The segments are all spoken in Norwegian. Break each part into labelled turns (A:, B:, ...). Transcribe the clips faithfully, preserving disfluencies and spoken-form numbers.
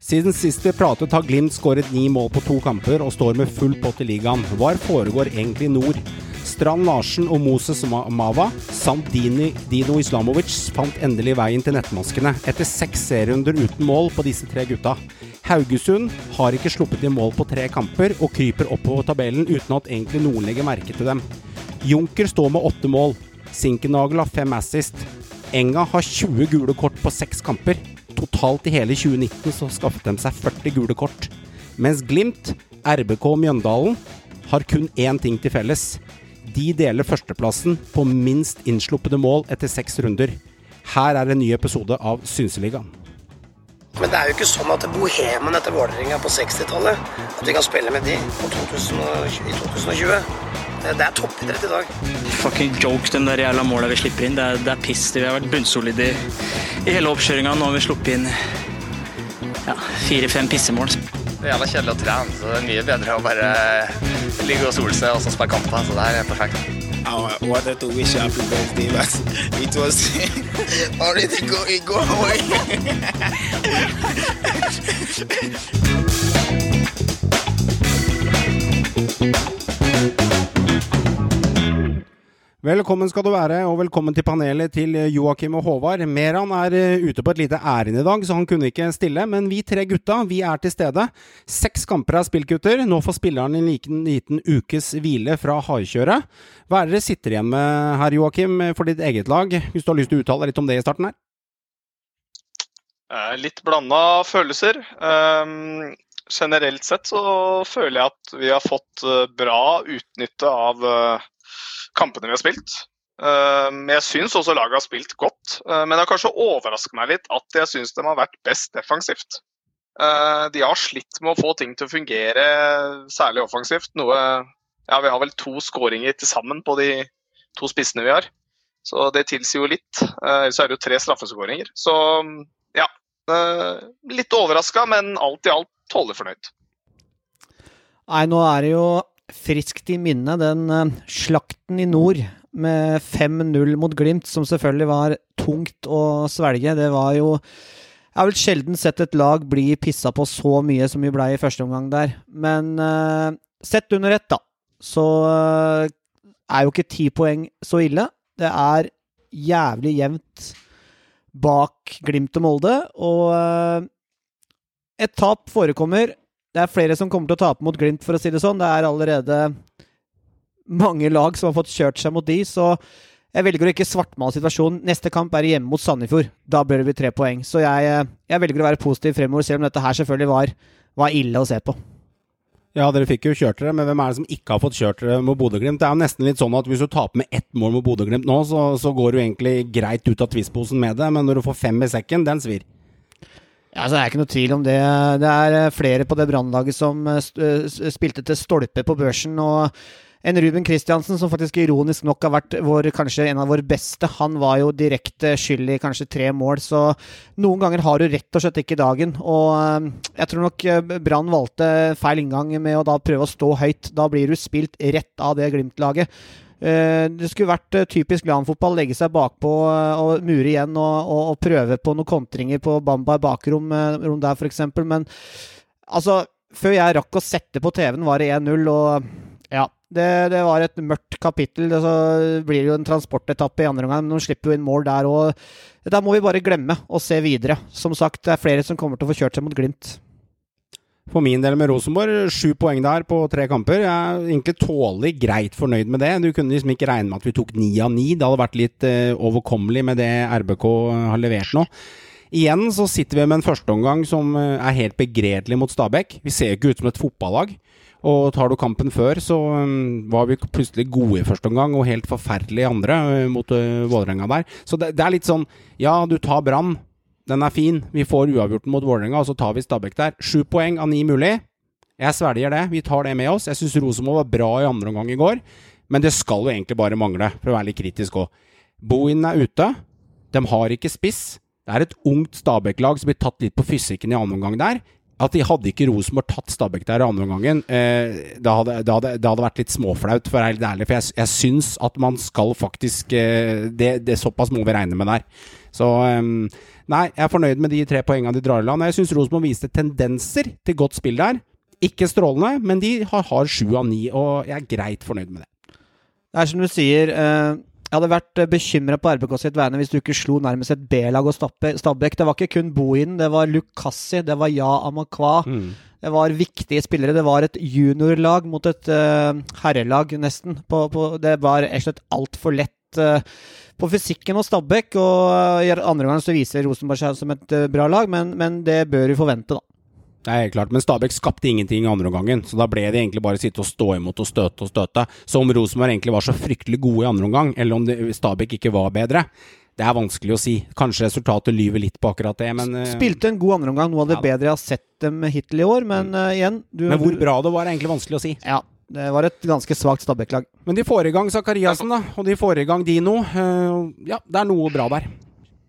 A: Siden sist vi pratet har Glimt skåret ni mål på to kamper og står med full pott i ligaen. Hva foregår egentlig i nord? Strand Larsen og Moses Mava samt Dini, Dino Islamovic fant endelig veien til nettmaskene etter seks serierunder uten mål på disse tre gutta. Haugesund har ikke sluppet i mål på tre kamper og kryper oppover tabellen uten at egentlig noen legger merke til dem. Junker står med åtte mål. Sinkernagel har fem assist. Enga har tjue gule kort på seks kamper. Totalt i hele tjue nitten så skaffet de seg førti gule kort. Mens Glimt, R B K og Mjøndalen har kun én ting til felles. De deler førsteplassen på minst innsluppede mål etter seks runder. Her er en ny episode av Synseligaen.
B: Men det er jo ikke sånn at Bohemen etter Vålerenga på sekstitallet, at vi kan spille med de på to tusen og tjue, i to tusen og tjue. Det, det er toppidrett i dag.
C: Fucking joke, den der jævla målet vi slipper inn. Det er, det er piss. Vi har vært bunnsolide i, i hele oppkjøringen. Nå har vi sluppet inn ja, fire-fem pissemål.
D: Det er jævla kjedelig å trene, så det er mye bedre å bare ligge og sole seg og så spille kamper. Så det er perfekt.
E: I wanted to wish you happy birthday, but it was already going go away.
A: Velkommen skal du være, og velkommen til panelet til Joakim og Håvard. Meran er ute på et lite ærend i dag, så han kunne ikke stille, men vi tre gutta, vi er til stede. Seks kamper er spilt, gutter. Nå får spilleren en liten, liten ukes hvile fra hardkjøret. Hva er det dere sitter igjen med her, Joakim, for ditt eget lag? Hvis du har lyst til å uttale litt om det i starten her.
F: Litt blandet følelser. Um, generelt sett så føler jeg at vi har fått bra utnytte av uh, kampene vi har spilt. Uh, men jeg synes også laget har spilt godt. Uh, men det har kanskje overrasket meg litt at jeg synes de har vært best defensivt. Uh, de har slitt med å få ting til å fungere, særlig offensivt. Noe, ja, vi har vel to skåringer til sammen på de to spissene vi har. Så det tilsier jo litt. Uh, så er det jo tre straffeskåringer. Så ja, uh, litt overrasket, men alt i alt tålelig fornøyd.
G: Nei, nå er det jo friskt i minne den uh, slakten i nord med fem null mot Glimt, som selvfølgelig var tungt å svelge. Det var jo, jeg har vel sjelden sett et lag bli pisset på så mye som vi ble i første omgang der. Men uh, sett under ett da, så uh, er jo ikke ti poeng så ille. Det er jævlig jevnt bak Glimt og Molde, og uh, et tap forekommer. Det er flere som kommer til å tape mot Glimt, for å si det sånn. Det er allerede mange lag som har fått kjørt seg mot de, så jeg velger å ikke svartmale situasjonen. Neste kamp er hjemme mot Sandefjord. Da bør det bli tre poeng. Så jeg, jeg velger å være positiv fremover, selv om dette her selvfølgelig var, var ille å se på.
A: Ja, dere fikk jo kjørt dere, men hvem er det som ikke har fått kjørt dere mot Bodø-Glimt? Det er jo nesten litt sånn at hvis du taper med ett mål mot Bodø-Glimt nå, så, så går du egentlig greit ut av tvistposen med det, men når du får fem i sekken, den svir.
G: Ja, så er det ikke noe tvil om det. Det er flere på det brannlaget som spilte til stolpe på børsen, og en Ruben Kristiansen som faktisk ironisk nok har vært vår, kanskje en av våre beste, han var jo direkte skyld i kanskje tre mål, så noen ganger har du rett og slett ikke dagen, og jeg tror nok Brann valgte feil inngang med å da prøve å stå høyt. Da blir du spilt rett av det Glimt-laget. Det skulle vært typisk landfotball, legge seg bakpå og mure igjen og, og, og prøve på noen kontringer på Bamba i bakrom rom der for eksempel, men altså, før jeg rakk å sette på T V-en var det en null, og ja, det, det var et mørkt kapittel. Så blir det jo en transportetappe i andre omgang, men de slipper jo inn mål der, og da må vi bare glemme og se videre. Som sagt, det er flere som kommer til å få kjørt seg mot Glimt.
A: For min del med Rosenborg, sju poeng der på tre kamper. Jeg er egentlig tålig greit fornøyd med det. Du kunne liksom ikke regne med at vi tok ni av ni. Det hadde vært litt uh, overkommelig med det R B K har levert nå. Igjen så sitter vi med en førsteomgang som uh, er helt begredelig mot Stabæk. Vi ser ikke ut som et fotballag. Og tar du kampen før, så um, var vi plutselig gode i første omgang, og helt forferdelig i andre uh, mot uh, Vålerenga der. Så det, det er litt sånn, ja, du tar Brann. Den er fin. Vi får uavgjorten mot Vålerenga, og så tar vi Stabæk der. Sju poeng av ni mulig. Jeg svelger det. Vi tar det med oss. Jeg synes Rosenborg var bra i andre omgang i går, men det skal jo egentlig bare mangle, for å være litt kritisk også. Bohin er ute. De har ikke spiss. Det er et ungt Stabæk-lag som blir tatt litt på fysikken i andre omgang der. At de hadde ikke Rosenborg tatt Stabæk der i andre omgangen, eh, det, hadde, det, hadde, det hadde vært litt småflaut, for å være helt ærlig, for jeg, jeg synes at man skal faktisk, eh, det, det såpass må vi regne med der. Så um, nei, jeg er fornøyd med de tre poengene de drar i land. Jeg synes Rosenborg viste tendenser til godt spill der. Ikke strålende, men de har, har sju av ni, og jeg er greit fornøyd med det.
G: Det er som du sier, eh, jeg hadde vært bekymret på R B K sitt vegne hvis du ikke slo nærmest et B-lag og Stabæk. Det var ikke kun Bohinen, det var Lukassi, det var Ja Amakwa. Mm. Det var viktige spillere. Det var et juniorlag mot et uh, herrelag nesten. På, på, det var egentlig alt for lett uh, på fysikken hos Stabæk, og uh, i andre gang så viser Rosenborg seg som et uh, bra lag, men, men det bør vi forvente da.
A: Det er helt klart, men Stabæk skapte ingenting i andre omgangen, så da ble det egentlig bare sitte og stå imot og støte og støte. Så om Rosenborg egentlig var så fryktelig gode i andre omgang, eller om det, Stabæk ikke var bedre, det er vanskelig å si. Kanskje resultatet lyver litt på akkurat det, men...
G: Spilte en god andre omgang, noe av det ja, bedre jeg har sett dem hittil i år, men uh, igjen... Du,
A: men hvor bra det var er egentlig vanskelig å si.
G: Ja, det var et ganske svagt Stabæk-lag.
A: Men de får i gang Zakariasen da, og de får i gang Dino. Uh, ja, det er noe bra der.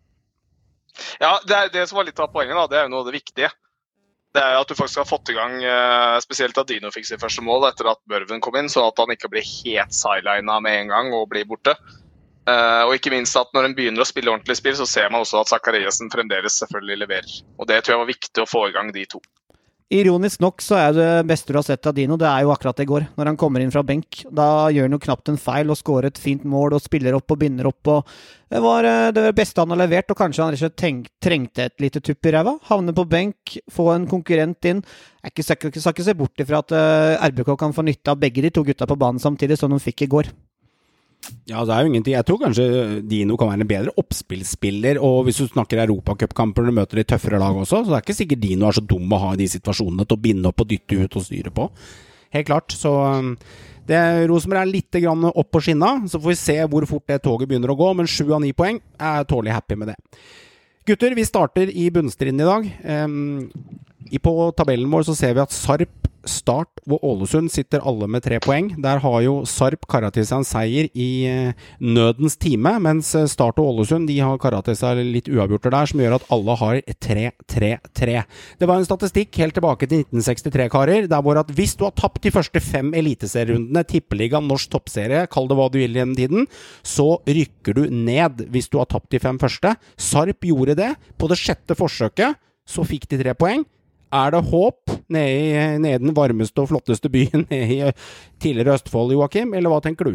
F: Ja, det, er det som var litt av poenget da, det er jo noe av det viktige. Det er jo at du faktisk har fått i gang, spesielt at Dino fikk sitt første mål etter at Børven kom inn, så at han ikke blir helt sidelined med en gang og blir borte. Og ikke minst at når en begynner å spille ordentlig spill, så ser man også at Zakariasen fremdeles selvfølgelig leverer. Og det tror jeg var viktig å få i gang de to.
G: Ironisk nok så er det beste du har sett av Dino, det er jo akkurat det i går, når han kommer inn fra benk. Da gjør han jo knapt en feil og skårer et fint mål og spiller opp og binder opp. Og det var det beste han har levert, og kanskje han rett og slett tenk, trengte et lite tupp i ræva. Havne på benk, få en konkurrent inn. Jeg skal ikke, ikke se bort ifra at R B K kan få nytte av begge de to gutta på banen samtidig, som de fikk i går.
A: Ja, det er jo ingenting. Jeg tror kanskje Dino kan være en bedre oppspillsspiller, og hvis du snakker Europacup-kamper når du møter litt tøffere lag også, så det er ikke sikkert Dino er så dum å ha i de situasjonene til å binde opp og dytte ut og styre på. Helt klart, så det, Rosenborg er litt grann opp på skinna, så får vi se hvor fort det toget begynner å gå, men sju av ni poeng er tålelig happy med det. Gutter, vi starter i bunnstriden i dag. Um, i på tabellen vår så ser vi at Sarp, Start og Ålesund sitter alle med tre poeng. Der har jo Sarp karat til seg en seier i eh, nødens time, mens Start og Ålesund de har karat til seg litt uavgjorter der, som gjør at alle har tre tre tre. Det var en statistikk helt tilbake til nitten sekstitre, karer, der hvor at hvis du har tapt de første fem eliteserierundene, tippeligaen, norsk toppserie, kall det hva du vil i den tiden, så rykker du ned hvis du har tapt de fem første. Sarp gjorde det. På det sjette forsøket så fikk de tre poeng. Er det håp nede i, nede i den varmeste og flotteste byen nede i tidligere Østfold, Joakim, eller hva tenker du?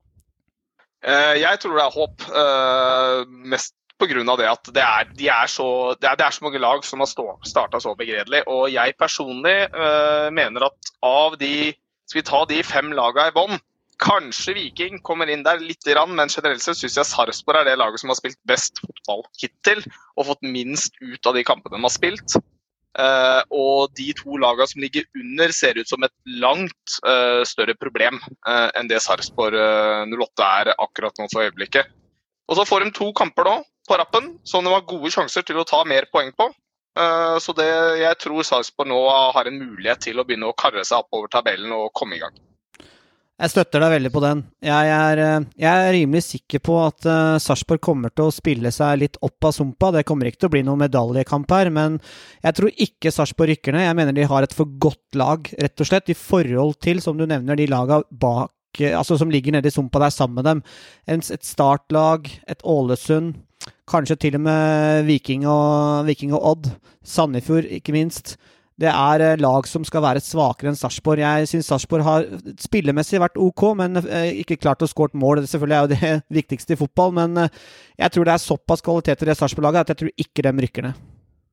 F: Jeg tror det er håp, mest på grunn av det at det er, de er så, det er, det er så mange lag som har stå, startet så begredelig, og jeg personlig mener at av de, skal vi ta de fem lagene i bånd, kanskje Viking kommer inn der litt i rand, men generelt sett synes jeg Sarpsborg er det laget som har spilt best fotball hittil, og fått minst ut av de kampene de har spilt. Uh, og de to lagene som ligger under ser ut som et langt uh, større problem uh, enn det Sarpsborg uh, null åtte er akkurat nå for øyeblikket. Og så får de to kamper nå på rappen, som de har gode sjanser til å ta mer poeng på. Uh, så det, jeg tror Sarpsborg nå har en mulighet til å begynne å karre seg opp over tabellen og komme i gang.
G: Jeg støtter deg veldig på den. Jeg er, jeg er rimelig sikker på at uh, Sarpsborg kommer til å spille seg litt opp av sumpa. Det kommer ikke til å bli noen medaljekamp her, men jeg tror ikke Sarpsborg rykker ned. Jeg mener de har et for godt lag, rett og slett, i forhold til, som du nevner, de lagene bak, altså som ligger nede i sumpa der sammen med dem. En, et startlag, et Ålesund, kanskje til og med Viking og, Viking og Odd, Sandefjord, ikke minst. Det er lag som skal være svakere enn Sarpsborg. Jeg synes Sarpsborg har spillemessig vært ok, men ikke klart å skåre mål. Det selvfølgelig er jo det viktigste i fotball, men jeg tror det er såpass kvaliteter i det Sarpsborg-laget at jeg tror ikke de rykker ned.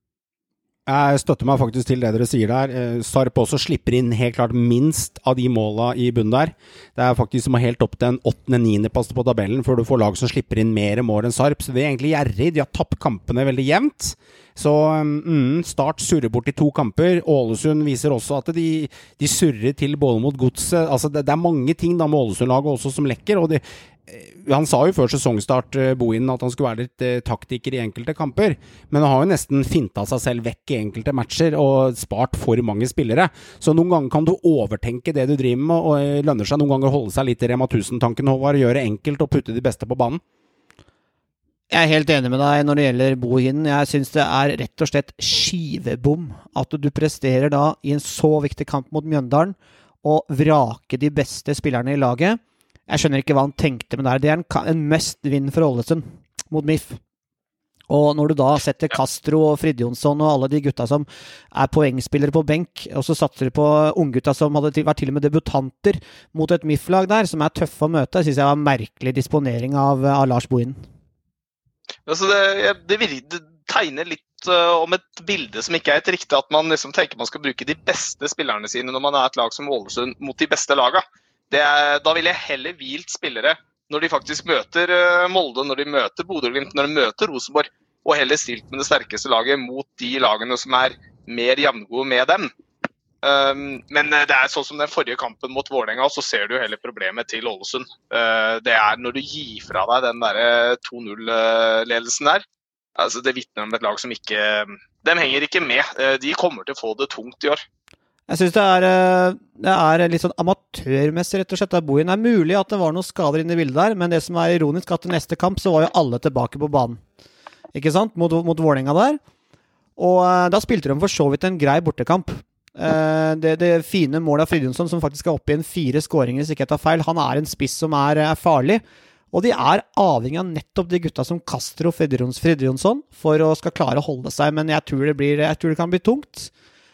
A: Jeg støtter meg faktisk til det dere sier der. Sarp også slipper inn helt klart minst av de måla i bunnen der. Det er faktisk som å helt opp til en åttende niende pass på tabellen før du får lag som slipper inn mer mål enn Sarp. Så det er egentlig gjerrig. De har tapt kampene veldig jevnt. Så mm, Start surrer bort i to kamper. Ålesund viser også at de, de surrer til både mot godset. Altså det, det er mange ting da med Ålesund-laget også som lekker, og de han sa jo før sesongstart Bohinen at han skulle være litt eh, taktiker i enkelte kamper, men han har jo nesten finta seg selv vekk i enkelte matcher og spart for mange spillere, så noen ganger kan du overtenke det du driver med, og eh, lønner seg noen ganger å holde seg litt i Rema tusen-tanken, Håvard, gjøre enkelt og putte de beste på banen.
G: Jeg er helt enig med deg når det gjelder Bohinen. Jeg synes det er rett og slett skivebom at du presterer da i en så viktig kamp mot Mjøndalen og vrake de beste spillerne i laget. Jeg skjønner ikke hva han tenkte med det. Det er en, en mest vinn for Ålesund mot M I F. Og når du da setter Castro og Fridjonsson og alle de gutta som er poengspillere på benk, og så satser du på unggutta som hadde til, vært til og med debutanter mot et M I F-lag der, som er tøffe å møte, synes jeg var en merkelig disponering av, av Lars Bohinen.
F: Altså det, det, det tegner litt uh, om et bilde som ikke er et riktig, at man liksom tenker man skal bruke de beste spillerne sine når man er et lag som Ålesund mot de beste laga. Det er, da vil jeg heller hvilt spillere når de faktisk møter uh, Molde, når de møter Bodø/Glimt, når de møter Rosenborg, og heller stilt med det sterkeste laget mot de lagene som er mer jevngode med dem. Um, men det er sånn som den forrige kampen mot Vålerenga, så ser du heller problemet til Ålesund. Uh, det er når du gir fra deg den der to null-ledelsen der, altså det vitner om et lag som ikke, de henger ikke med. Uh, de kommer til å få det tungt i år.
G: Jeg synes det er, det er litt sånn amatørmessig rett og slett av Bohinen. Det er mulig at det var noen skader inne i bildet der, men det som er ironisk at til neste kamp så var jo alle tilbake på banen. Ikke sant? Mot, mot Vålerenga der. Og da spilte de for så vidt en grei bortekamp. Det, det fine målet av Fridjonsson som faktisk er oppe i en fire skåringer, hvis ikke jeg tar feil, han er en spiss som er, er farlig. Og de er avhengig av nettopp de gutta som Castro og Fridjonsson for å skal klare å holde seg, men jeg tror det, blir, jeg tror det kan bli tungt.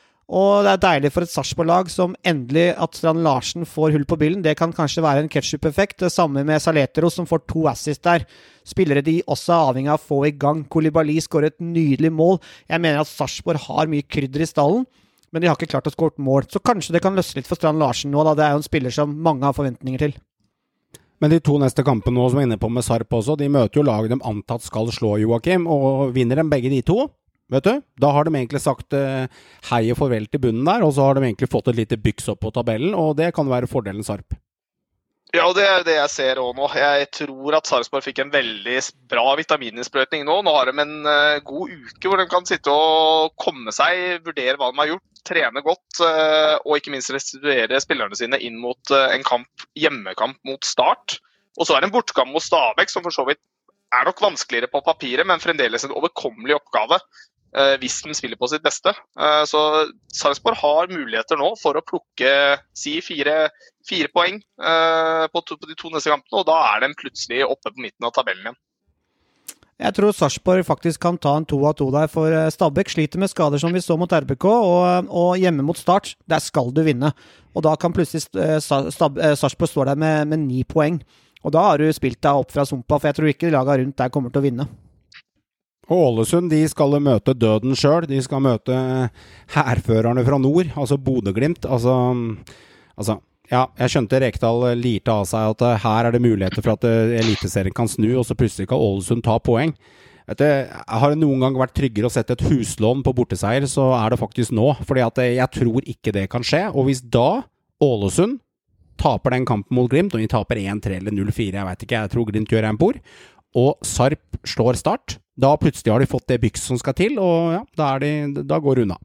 G: Og det er deilig for et Sarpsborg-lag som endelig at Strand Larsen får hull på billen. Det kan kanskje være en ketchup-effekt. Det samme med Saletros som får to assist der. Spillere de også er avhengig av å få i gang. Koulibaly skårer et nydelig mål. Jeg mener at Sarpsborg har mye krydder i stallen, men de har ikke klart å skåre et mål. Så kanskje det kan løse litt for Strand Larsen nå, da. Det er jo en spiller som mange har forventninger til.
A: Men de to neste kampene nå som er inne på med Sarp også, de møter jo laget de antatt skal slå Joakim, og vinner dem begge de to. Vet du, da har de egentlig sagt uh, hei og farvel til bunnen der, og så har de egentlig fått et lite byks opp på tabellen, og det kan være fordelen Sarp.
F: Ja, og det er det jeg ser også nå. Jeg tror at Sarpsborg fikk en veldig bra vitamininnsprøytning nå. Nå har de en uh, god uke hvor de kan sitte og komme seg, vurdere hva de har gjort, trene godt, uh, og ikke minst restituere spillerne sine inn mot uh, en kamp, hjemmekamp mot Start. Og så er det en bortkamp mot Stabæk, som for så vidt er nok vanskeligere på papiret, men fremdeles en overkommelig oppgave. Hvis de spiller på sitt beste. Så Sarpsborg har muligheter nå for å plukke si fire, fire poeng på, to, på de to neste kampene, og da er de plutselig oppe på midten av tabellen igjen.
G: Jeg tror Sarpsborg faktisk kan ta en to av to der, for Stabæk sliter med skader som vi så mot R B K, og, og hjemme mot Start, der skal du vinne. Og da kan plutselig Sarpsborg stå der med, med ni poeng. Og da har du spilt deg opp fra sumpa, for jeg tror ikke laget rundt der kommer til å vinne.
A: Og Ålesund, de skal møte døden selv, de skal møte herførerne fra nord, altså Bodø/Glimt, altså, altså, ja, jeg skjønte Rekdal lirte av seg at her er det muligheter for at eliteserien kan snu, og så plutselig kan Ålesund ta poeng. Vet du, har det noen gang vært tryggere å sette et huslån på borteseier, så er det faktisk nå, fordi at jeg tror ikke det kan skje, og hvis da Ålesund taper den kampen mot Glimt, og de taper en tre eller null fire, jeg vet ikke, jeg tror Glimt gjør en bord, og Sarp slår Start, da plutselig har de fått det byks som skal til, og ja, da, er de, da går det unna.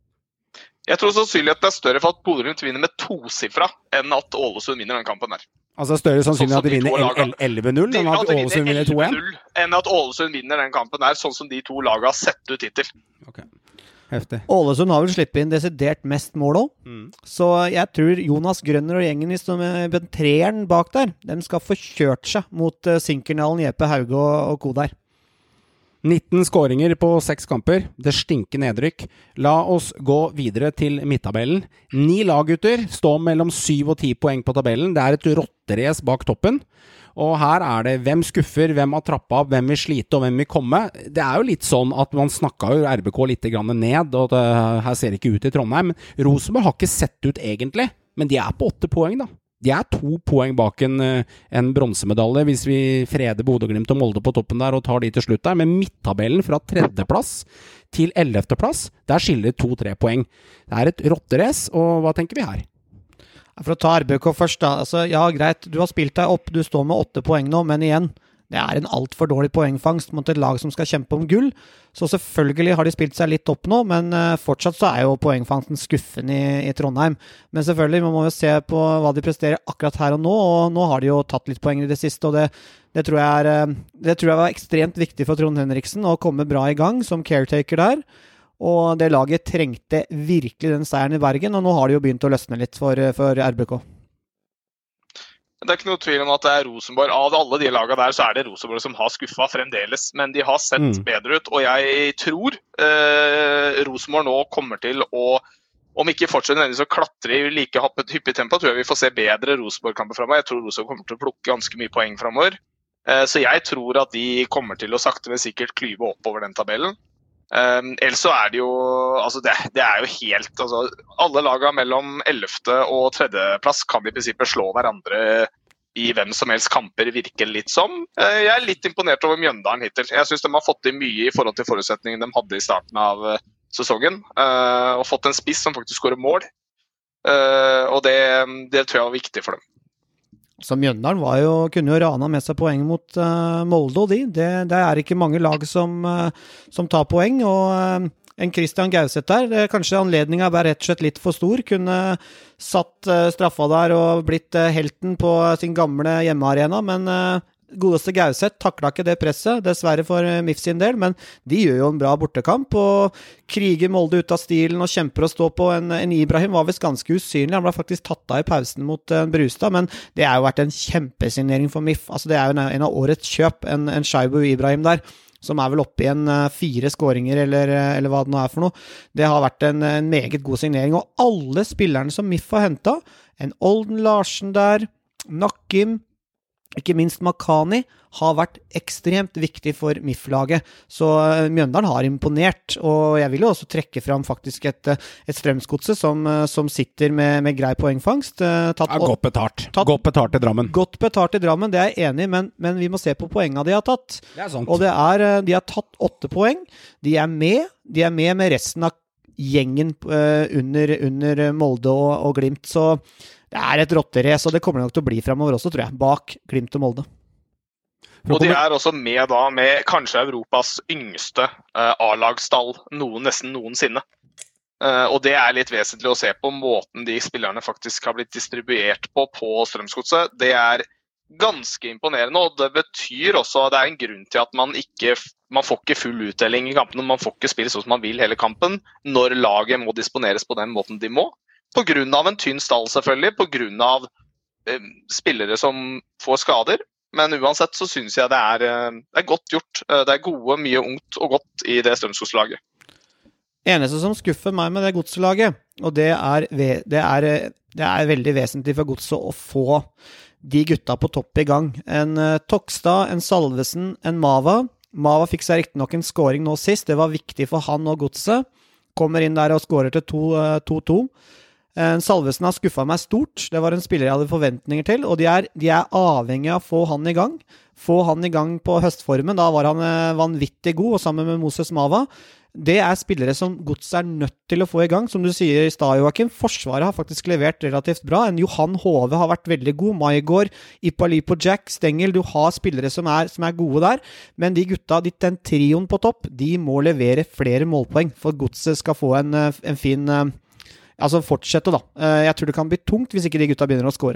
F: Jeg tror sannsynligheten er større for at Bodø/Glimt vinner med tosifra enn at Ålesund vinner den kampen der.
A: Altså større sannsynlig at de vinner elleve null enn at Ålesund vinner to en?
F: Enn at Ålesund vinner den kampen der, sånn som de to lagene har sett ut hittil.
A: Ok, heftig.
G: Ålesund har vel slippet inn desidert mest mål også, mm. Så jeg tror Jonas Grønner og gjengen som er treeren bak der, de skal få kjørt seg mot Sinkernalen, Jeppe Hauge og, og ko der.
A: nitten skåringer på seks kamper. Det stinker nedrykk. La oss gå videre til midttabellen. Ni laggutter står mellom syv og ti poeng på tabellen. Det er et rotterace bak toppen. Og her er det hvem skuffer, hvem har trappet av, hvem vil slite og hvem vil komme. Det er jo litt sånn at man snakket jo R B K litt grann ned, og det, her ser det ikke ut i Trondheim. Rosenborg har ikke sett ut egentlig, men de er på åtte poeng da. De er to poeng bak en, en bronsemedalje hvis vi freder Bodø/Glimt og Molde på toppen der og tar de til slutt der. Men midttabellen fra tredjeplass til ellevteplass, der skiller to-tre poeng. Det er et rotterace, og hva tenker vi her?
G: For å ta R B K først da, altså, ja greit, du har spilt deg opp, du står med åtte poeng nå, men igjen, det er en alt for dårlig poengfangst mot et lag som skal kjempe om gull, så selvfølgelig har de spilt seg litt opp nå, men uh, fortsatt så er jo poengfangsten skuffen i, i Trondheim. Men selvfølgelig, man må jo se på hva de presterer akkurat her og nå, og nå har de jo tatt litt poeng i det siste, og det, det, tror, jeg er, uh, det tror jeg var ekstremt viktig for Trond Henriksen å komme bra i gang som caretaker der. Og det laget trengte virkelig den seieren i Bergen, og nå har det jo begynt å løsne litt for, for R B K.
F: Det er ikke noe tvil om at det er Rosenborg. Av alle de lagene der, så er det Rosenborg som har skuffet fremdeles. Men de har sett mm. bedre ut, og jeg tror eh, Rosenborg nå kommer til å, om ikke fortsetter nødvendigvis å klatre i like hyppig tempo, tror jeg vi får se bedre Rosenborg-kamper fremover. Jeg tror Rosenborg kommer til å plukke ganske mye poeng fremover. Eh, så jeg tror at de kommer til å sakte, men sikkert klyve oppover den tabellen. Um, ellers så er det jo, altså det, det er jo helt, altså alle lagene mellom ellevte og tredje plass kan i prinsippet slå hverandre i hvem som helst kamper, virker litt som. Uh, jeg er litt imponert over Mjøndalen hittil. Jeg synes de har fått til mye i forhold til forutsetningen de hadde i starten av uh, sesongen, uh, og fått en spiss som faktisk skårer mål, uh, og det, det tror jeg var viktig for dem.
G: Så Mjøndalen var jo, kunne jo rana med seg poeng mot uh, Molde, og de. Det, det er ikke mange lag som, uh, som tar poeng, og uh, en Christian Gauseth der, det, kanskje anledningen er rett og slett litt for stor, kunne satt uh, straffa der og blitt uh, helten på sin gamle hjemmearena, men uh, godeste Gauseth takla ikke det presset, dessverre for uh, M I F sin del, men de gjør jo en bra bortekamp, og kriger Molde ut av stilen og kjemper å stå på. En, en Ibrahim var vist ganske usynlig, han ble faktisk tatt av i pausen mot uh, Brustad, men det har jo vært en kjempesignering for M I F, altså det er jo en, en av årets kjøp, en, en Shaibu Ibrahim der, som er vel oppe i en uh, fire skåringer, eller, eller hva det nå er for noe. Det har vært en, en meget god signering, og alle spillerne som M I F har hentet, en Olden Larsen der, Nakim, ikke minst Makani, har vært ekstremt viktig for M I F-laget. Så Mjøndalen har imponert, og jeg vil jo også trekke fram faktisk et, et Strømsgodset som, som sitter med, med grei poengfangst. Tatt,
A: ja, godt betalt.
G: Tatt,
A: godt betalt i Drammen.
G: Godt betalt i Drammen, det er jeg enig i, men, men vi må se på poengene de har tatt.
A: Det er sant.
G: Og det er, de har tatt åtte poeng, de er med, de er med med resten av gjengen uh, under, under Molde og, og Glimt, så det er et rotterace, og det kommer nok til å bli fremover også, tror jeg, bak Glimt og Molde.
F: Og de er også med da, med kanskje Europas yngste uh, A-lagstall, noen, nesten noensinne. Uh, og det er litt vesentlig å se på måten de spillerne faktisk har blitt distribuert på på Strømsgodset. Det er ganske imponerende, og det betyr også at det er en grunn til at man ikke man får ikke full utdeling i kampen, man får ikke spille sånn som man vil hele kampen, når laget må disponeres på den måten de må. På grunn av en tynn stall selvfølgelig, på grunn av eh, spillere som får skader, men uansett så synes jeg det er, eh, det er godt gjort. Eh, det er gode, mye ungt og godt i det Strømsgodslaget.
G: Eneste som skuffer meg med det godslaget, og det er, det er, det er veldig vesentlig for godset å få de gutta på topp i gang. En uh, Tokstad, en Salvesen, en Mava. Mava fikk seg riktig nok en scoring nå sist, det var viktig for han og godset. Kommer inn der og scorer til to to. En Salvesen har skuffet meg stort, det var en spiller jeg hadde forventninger til, og de er, de er avhengig av å få han i gang. Få han i gang på høstformen, da var han uh, vanvittig god, og sammen med Moses Mava. Det er spillere som godset er nødt til å få i gang, som du sier i stad, Joakim. Forsvaret har faktisk levert relativt bra. En Johan Hove har vært veldig god. Maigård, Ipalipo Jack, Stengel, du har spillere som er, som er gode der. Men de gutta, den trioen på topp, de må levere flere målpoeng for godset skal få en, en fin, altså fortsette da. Jeg tror det kan bli tungt hvis ikke de gutta begynner å score.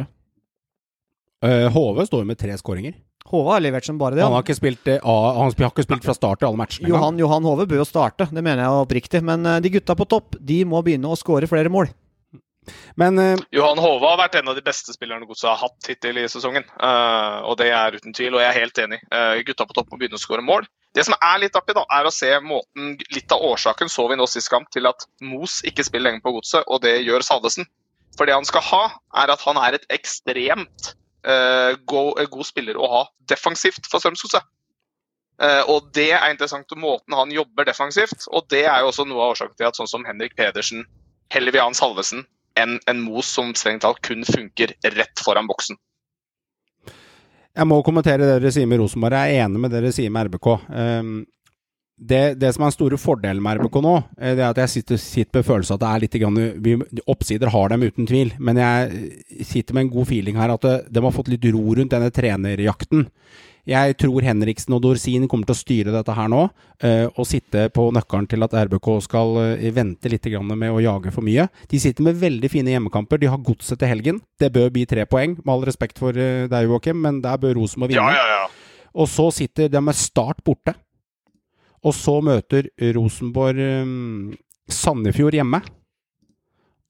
A: Uh, Hove står med tre skåringer.
G: Hove har levert som bare det.
A: Han har ikke spilt, uh, han har ikke spilt fra start i alle matchene.
G: Johan, Johan Hove bør jo starte, det mener jeg oppriktig. Men uh, de gutta på topp, de må begynne å score flere mål.
A: Men uh,
F: Johan Hove har vært en av de beste spillerne godset har hatt hittil i sesongen. Uh, og det er uten tvil, og jeg er helt enig. Uh, gutta på topp må begynne å score mål. Det som er litt oppi da, er å se måten, litt av årsaken så vi nå sist kamp til at Mos ikke spiller lenger på godset, og det gjør Salvesen. For det han skal ha, er at han er et ekstremt Uh, god, god spiller å ha defensivt for Strømsgodset. Uh, og det er interessant måten han jobber defensivt, og det er jo også noe av årsaken til at sånn som Henrik Pedersen, heller vil ha en Salvesen, enn en Mos som strengt talt kun funker rett foran boksen.
A: Jeg må kommentere det dere sier med Rosenborg. Jeg er enig med det dere sier med R B K. Um, Det, det som er en store fordel med R B K nå, det er at jeg sitter, sitter med følelse at det er litt grann, vi, oppsider har dem uten tvil, men jeg sitter med en god feeling her at det, de har fått litt ro rundt denne trenerjakten. Jeg tror Henriksen og Dorsin kommer til å styre dette her nå, og sitte på nøkkelen til at R B K skal vente litt grann med å jage for mye. De sitter med veldig fine hjemmekamper, de har godset til helgen, det bør bli tre poeng, med all respekt for deg, Joakim, men der bør Rosenborg vinne.
F: Ja, ja, ja.
A: Og så sitter de med Start borte. Og så møter Rosenborg um, Sandefjord hjemme.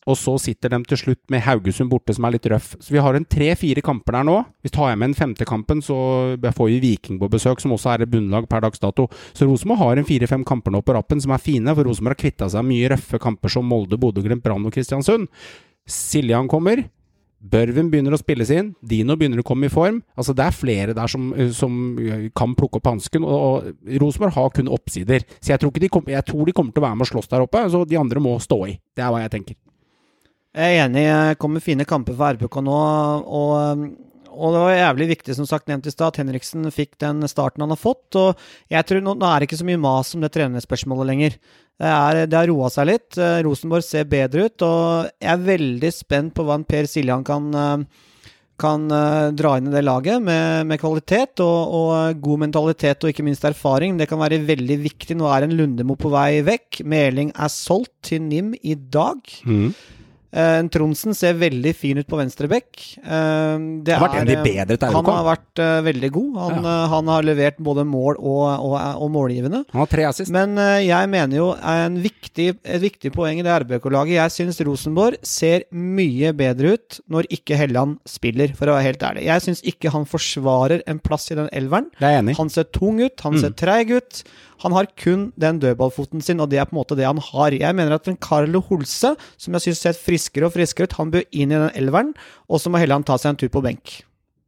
A: og så sitter de til slutt med Haugesund borte som er litt røff. Så vi har en tre-fire kamper der nå. Hvis tar jeg med en femte kampen, så får vi Viking på besøk, som også er et bunnlag per dags dato. Så Rosenborg har en fire-fem kamper nå på rappen som er fine, for Rosenborg har kvittet seg mye røffe kamper som Molde, Bodø/Glimt, Brann og Kristiansund. Siljan kommer, Børven begynner å spilles inn, Dino begynner å komme i form. Altså det er flere der som, som kan plukke opp hansken, og, og Rosenborg har kun oppsider. Så jeg tror, ikke de kom, jeg tror de kommer til å være med å slåss der oppe, så de andre må stå i. Det er hva jeg tenker.
G: Jeg er enig, jeg kommer fine kamper for R B K nå, og, og det var jævlig viktig, som sagt, nevnt i sted, at Henriksen fikk den starten han har fått, og jeg tror nå, nå er det ikke så mye mas om det trenerspørsmålet lenger. Det, er, det har roet seg litt. Rosenborg ser bedre ut, og jeg er veldig spent på hva Per Siljan kan, kan dra inn i det laget med, med kvalitet og, og god mentalitet og ikke minst erfaring. Det kan være veldig viktig. Nå er en Lundemo på vei vekk. Meling er solgt til Nim i dag. Mm. Uh, Tronsen ser veldig fin ut på venstrebekk. Uh, det
A: har vært en av de bedre til R B K.
G: Han har vært uh, veldig god. Han, ja. uh, han har levert både mål og, og, og målgivende.
A: Han har tre assist.
G: Men uh, jeg mener jo en viktig, et viktig poeng i det R B K-laget. Jeg synes Rosenborg ser mye bedre ut når ikke Helland spiller, for å være helt ærlig. Jeg synes ikke han forsvarer en plass i den elveren.
A: Det er jeg enig.
G: Han ser tung ut, han mm. ser treig ut. Han har kun den dødballfoten sin, og det er på en måte det han har. Jeg mener at en Carlo Holse, som jeg synes ser friskere og friskere ut, han bør inn i den elveren, og så må Helland ta seg en tur på benk.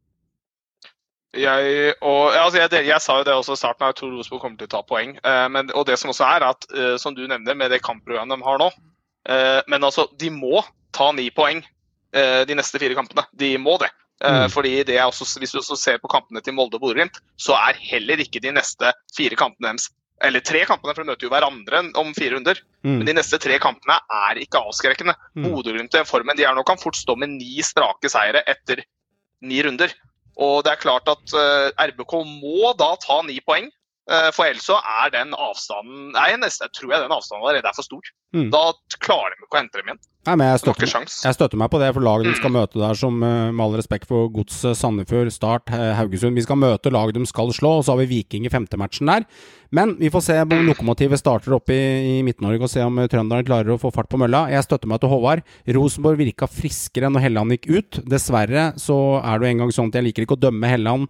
F: Jeg, og, altså jeg, jeg sa jo det også i starten, jeg tror Rosenborg kommer til å ta poeng. Uh, men, og det som også er, at, uh, som du nevnte med det kampprogrammet de har nå, uh, men altså, de må ta ni poeng uh, de neste fire kampene. De må det. Uh, mm. Fordi det er også, hvis du også ser på kampene til Molde og Bodø/Glimt, så er heller ikke de neste fire kampene deres, eller tre kampene, for de møter jo hverandre om fire runder, mm. men de neste tre kampene er ikke avskrekkende. Mm. Bodø/Glimt i den formen de er nå kan fort stå med ni strake seire etter ni runder. Og det er klart at uh, R B K må da ta ni poeng, uh, for ellers så er den avstanden, nei, nesten, jeg tror jeg den avstanden allerede er for stor. Mm. Da klarer de ikke å hente dem igjen.
A: Nei, men jeg støtter, jeg støtter meg på det, for laget de skal møte der som, med all respekt for Gods, Sandefjord, Start, Haugesund, vi skal møte laget de skal slå, og så har vi Viking i femte matchen der. Men vi får se om lokomotivet starter opp i, i Midt-Norge og se om Trønderen klarer å få fart på mølla. Jeg støtter meg til Håvard. Rosenborg virket friskere når Helland gikk ut. Dessverre så er det jo en gang sånn at jeg liker ikke å dømme Helland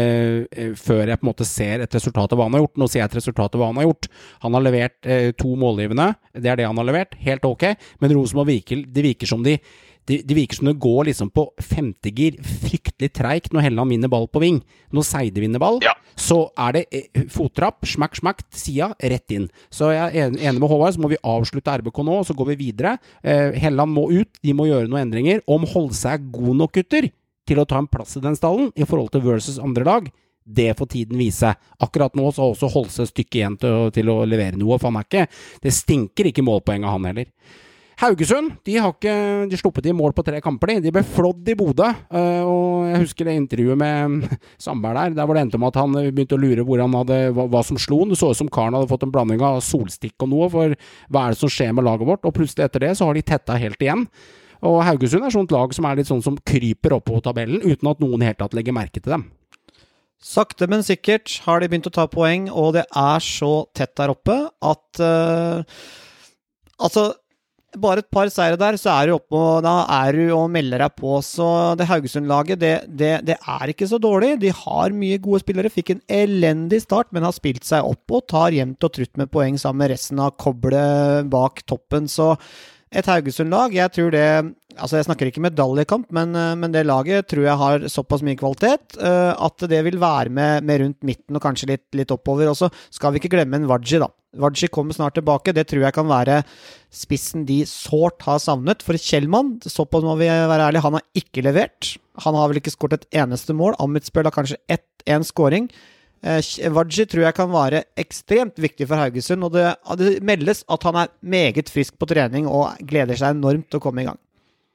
A: eh, før jeg på en måte ser et resultat av hva han har gjort. Nå ser jeg et resultat av hva han har gjort. Han har levert eh, to målgivende. Det er det han har levert. Helt ok. Men Rosenborg virker, det virker som de Det de virker som det går liksom på femtegir, fryktelig treigt når Helland vinner ball på ving. Når Seide vinner ball, ja. Så er det eh, fottrapp, smakk, smakk, sida, rett inn. Så jeg er enig med Håvard, så må vi avslutte R B K nå, og så går vi videre. Eh, Helland må ut, de må gjøre noen endringer. Om Holse er god nok, gutter, til å ta en plass i den stallen, i forhold til versus andre lag, det får tiden vise. Akkurat nå så har også Holse stykke igjen til, til å levere noe, for han er ikke, det stinker ikke målpoeng av han heller. Haugesund, de har ikke de sluppet i mål på tre kamper, de, de ble flådd i Bodø, uh, og jeg husker det intervjuet med Sandberg der, der var det endte om at han begynte å lure hvor han hadde, hva, hva som slo. Det så ut som Karen hadde fått en blanding av solstikk og noe, for hva er det som skjer med laget vårt, og plutselig etter det så har de tetta helt igjen. Og Haugesund er sånt lag som er litt sånn som kryper opp på tabellen, uten at noen helt tatt legger merke til dem.
G: Sakte, men sikkert har de begynt å ta poeng, og det er så tett der oppe at uh, altså bare et par seire der, så er du oppe, og da er du og melder deg på, så det Haugesund-laget, det, det, det er ikke så dårlig. De har mye gode spillere, fikk en elendig start, men har spilt seg opp og tar jevnt og trutt med poeng sammen med resten av koblet bak toppen, så et Haugesund-lag, jeg tror det, altså jeg snakker ikke medaljekamp, men, men det laget tror jeg har såpass mye kvalitet, uh, at det vil være med, med rundt midten og kanskje litt, litt oppover, og så skal vi ikke glemme en Wadji da. Wadji kommer snart tilbake, det tror jeg kan være spissen de sårt har savnet, for Kjellmann, såpass må vi være ærlige, han har ikke levert, han har vel ikke skåret et eneste mål, Amitsbøl har kanskje ett, en scoring, Wadji tror jeg kan være ekstremt viktig for Haugesund, og det, det meldes at han er meget frisk på trening og gleder seg enormt til å komme i gang.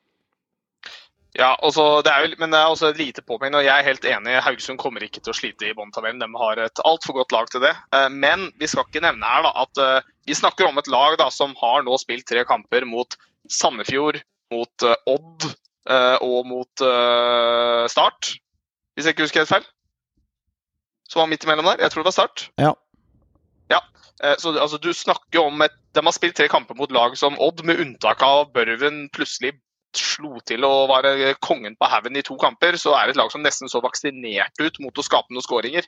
F: Ja, også, det er jo, men det er også et lite påpeng, og jeg er helt enig, Haugesund kommer ikke til å slite i båndtabellen, de har et alt for godt lag til det, men vi skal ikke nevne her da, at vi snakker om et lag da, som har nå spilt tre kamper mot Sandefjord, mot Odd og mot Start, hvis jeg ikke husker helt feil. Som var midt imellom der. Jeg tror det var Start.
G: Ja.
F: Ja, Så altså, du snakker om et, de har spilt tre kamper mot lag som Odd, med unntak av Børven plutselig slo til å være kongen på haven i to kamper, så er det et lag som nesten så vaksinert ut mot å skape noen skåringer.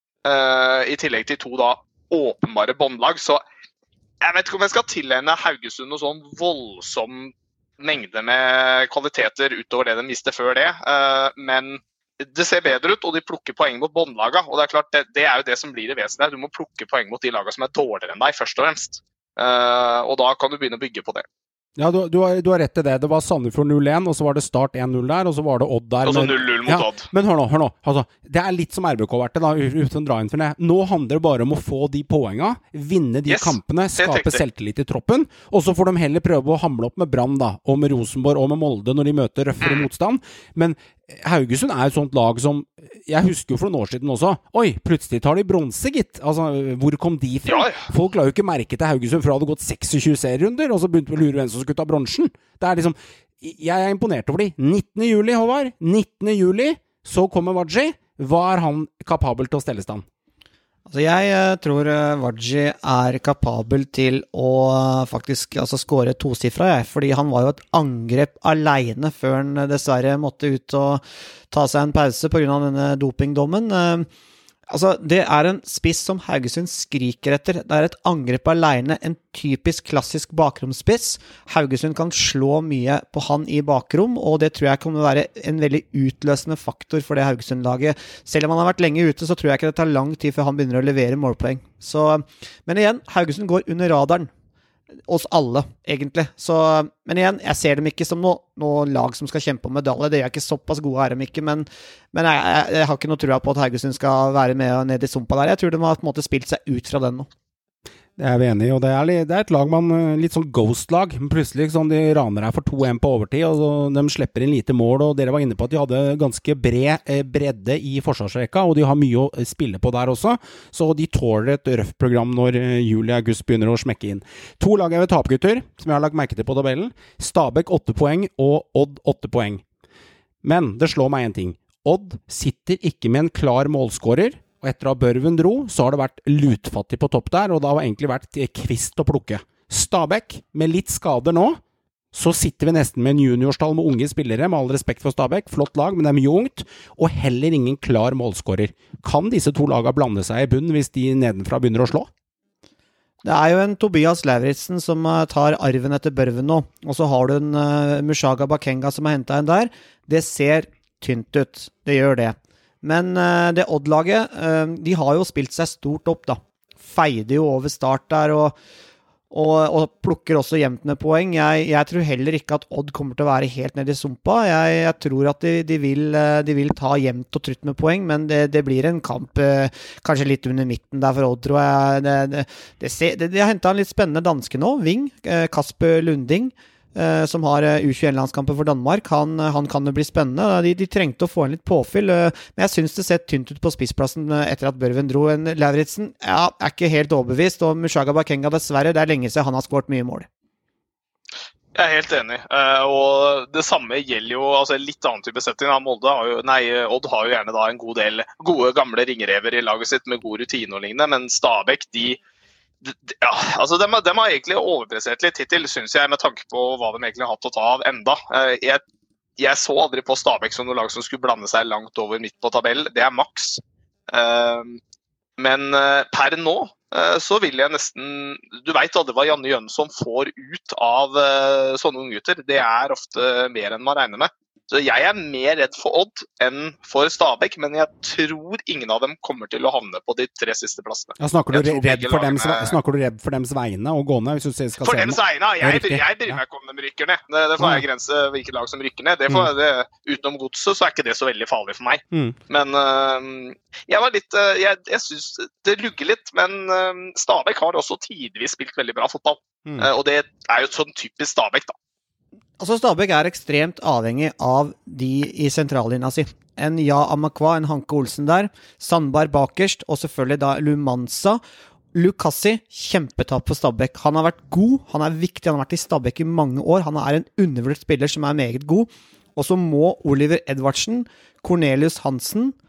F: Uh, I tillegg til to da åpenbare båndlag, så jeg vet ikke om jeg skal tilhenne Haugesund noe sånn voldsom mengde med kvaliteter utover det de visste før det, uh, men det ser bedre ut, og de plukker poeng mot båndlaga, og det er klart, det, det er jo det som blir det vesentlige. Du må plukke poeng mot de lagene som er dårligere enn deg, først og fremst. Uh, og da kan du begynne å bygge på det.
A: Ja, du, du, har, du har rett til det. Det var Sandefjord null én, og så var det Start én null der, og så var det Odd der.
F: Og så null null mot
A: ja,
F: Odd.
A: Men hør nå, hør nå. Altså, det er litt som R B K vært det da, uten å dra inn for det. Nå handler det bare om å få de poengene, vinne de
F: yes,
A: kampene, skape selvtillit i troppen, og så får de heller prøve å hamle opp med Brann da, og med Rosenborg og med Molde når de møter røffere mm. motstand. Men Haugesund er et sånt lag som, jeg husker jo for noen år siden også, oi, plutselig tar de bronse, gitt. Altså, hvor kom de fra? Ja, ja. Folk la jo ikke merke til Haugesund, for det hadde gått seksogtjue serierunder, og så begynte vi å lure hvem som skulle ta bronsen. Det er liksom, jeg er imponert over de. nittende juli, Håvard, nittende juli, så kommer Wadji. Hva er han kapabel til å stelle stand?
G: Altså jeg uh, tror uh, Wadji er kapabel til å uh, faktisk altså, skåre tosifra, jeg, fordi han var jo et angrep alene før han uh, dessverre måtte ut og ta seg en pause på grunn av denne dopingdommen. Uh, altså, det er en spiss som Haugesund skriker etter. Det er et angrep alene, en typisk klassisk bakromspiss. Haugesund kan slå mye på han i bakrom, og det tror jeg kommer være en veldig utløsende faktor for det Haugesund-laget. Selv om han har vært lenge ute, så tror jeg ikke det tar lang tid før han begynner å levere målpoeng. Så, men igjen, Haugesund går under radaren. Oss alle, egentlig. Så, men igjen, jeg ser dem ikke som noe, noe lag som skal kjempe om medalje. Det er ikke såpass gode er de ikke, men, men jeg, jeg, jeg har ikke noe trua på at Haugesund skal være med ned i sumpa der. Jeg tror de har på en måte spilt seg ut fra den nå.
A: Det er vi enige i, og det er, det er et lag man, litt sånn ghost-lag. Plutselig sånn, de raner her for to en på overtid, og så, de slipper inn lite mål, og dere var inne på at de hadde ganske bred eh, bredde i forsvarsrekka, og de har mye å spille på der også, så de tåler et røft program når eh, juli og august begynner å smekke inn. To lag er ved tapgutter, som jeg har lagt merke til på tabellen. Stabæk åtte poeng, og Odd åtte poeng. Men det slår meg en ting. Odd sitter ikke med en klar målskårer, og etter at Børven dro, så har det vært lutfattig på topp der, og det har egentlig vært kvist å plukke. Stabæk, med litt skader nå, så sitter vi nesten med en juniorstall med unge spillere, med all respekt for Stabæk, flott lag, men det er mye ungt, og heller ingen klar målskårer. Kan disse to lagene blande seg i bunn hvis de nedenfra begynner å slå?
G: Det er jo en Tobias Lauritzen som tar arven etter Børven nå, og så har du en uh, Mushaga Bakenga som har hentet en der. Det ser tynt ut, det gjør det. Men uh, det Odd-laget, uh, de har jo spilt seg stort opp da. Feide jo over start der, og, og, og plukker også jevnt med poeng. Jeg, jeg tror heller ikke at Odd kommer til å være helt nede i sumpa. Jeg, jeg tror at de, de, vil, de vil ta jevnt og trutt med poeng, men det, det blir en kamp uh, kanskje litt under midten der for Odd, tror jeg. Det, det, det, det, de har hentet en litt spennende danske nå, Ving, uh, Kasper Lunding, Uh, som har uh, U tjueen-landskamper for Danmark. Han, uh, han kan jo bli spennende. De, de trengte å få en litt påfyll, uh, men jeg synes det ser tynt ut på spissplassen uh, etter at Børven dro. En Lauritzen ja, er ikke helt overbevist, og Mushaga Bakenga dessverre, det er lenge siden han har skåret mye mål.
F: Jeg er helt enig, uh, og det samme gjelder jo altså litt annen type setting. Molde har jo, nei, Odd har jo gjerne da en god del gode gamle ringrever i laget sitt med god rutine og lignende, men Stabæk, de Ja, altså de, de har egentlig overprestert litt hittil, synes jeg, med tanke på hva de egentlig har hatt å ta av enda. Jeg, jeg så aldri på Stabæk som noe lag som skulle blande seg langt over midt på tabellen. Det er maks. Men per nå så vil jeg nesten... Du vet aldri hva Janne Jønsson får ut av sånne unggutter. Det er ofte mer enn man regner med. Så jeg er mer redd for Odd enn for Stabæk, men jeg tror ingen av dem kommer til å havne på de tre siste plassene.
A: Ja, snakker, du redd for dems, snakker du redd for dems vegne og gående? Hvis du skal
F: for
A: se
F: dems vegne? Jeg, jeg bryr meg ikke om de rykker ned. Det, det får jeg grense hvilke lag som rykker ned. Det får, det, utenom godset så er ikke det så veldig farlig for meg. Mm. Men uh, jeg var litt, uh, jeg, jeg synes det lugger litt, men uh, Stabæk har også tidvis spilt veldig bra fotball. Mm. Uh, og det er jo sånn typisk Stabæk da.
G: Altså Stabæk er ekstremt avhengig av de i sentrallinja si. En Ja Amakwa, en Hanke Olsen der, Sandberg bakerst, og selvfølgelig da Lumansa. Lukassi, kjempetapp for Stabæk. Han har vært god, han er viktig, han har vært i Stabæk i mange år, han er en undervurdert spiller som er meget god. Og så må Oliver Edvardsen, Cornelius Hansen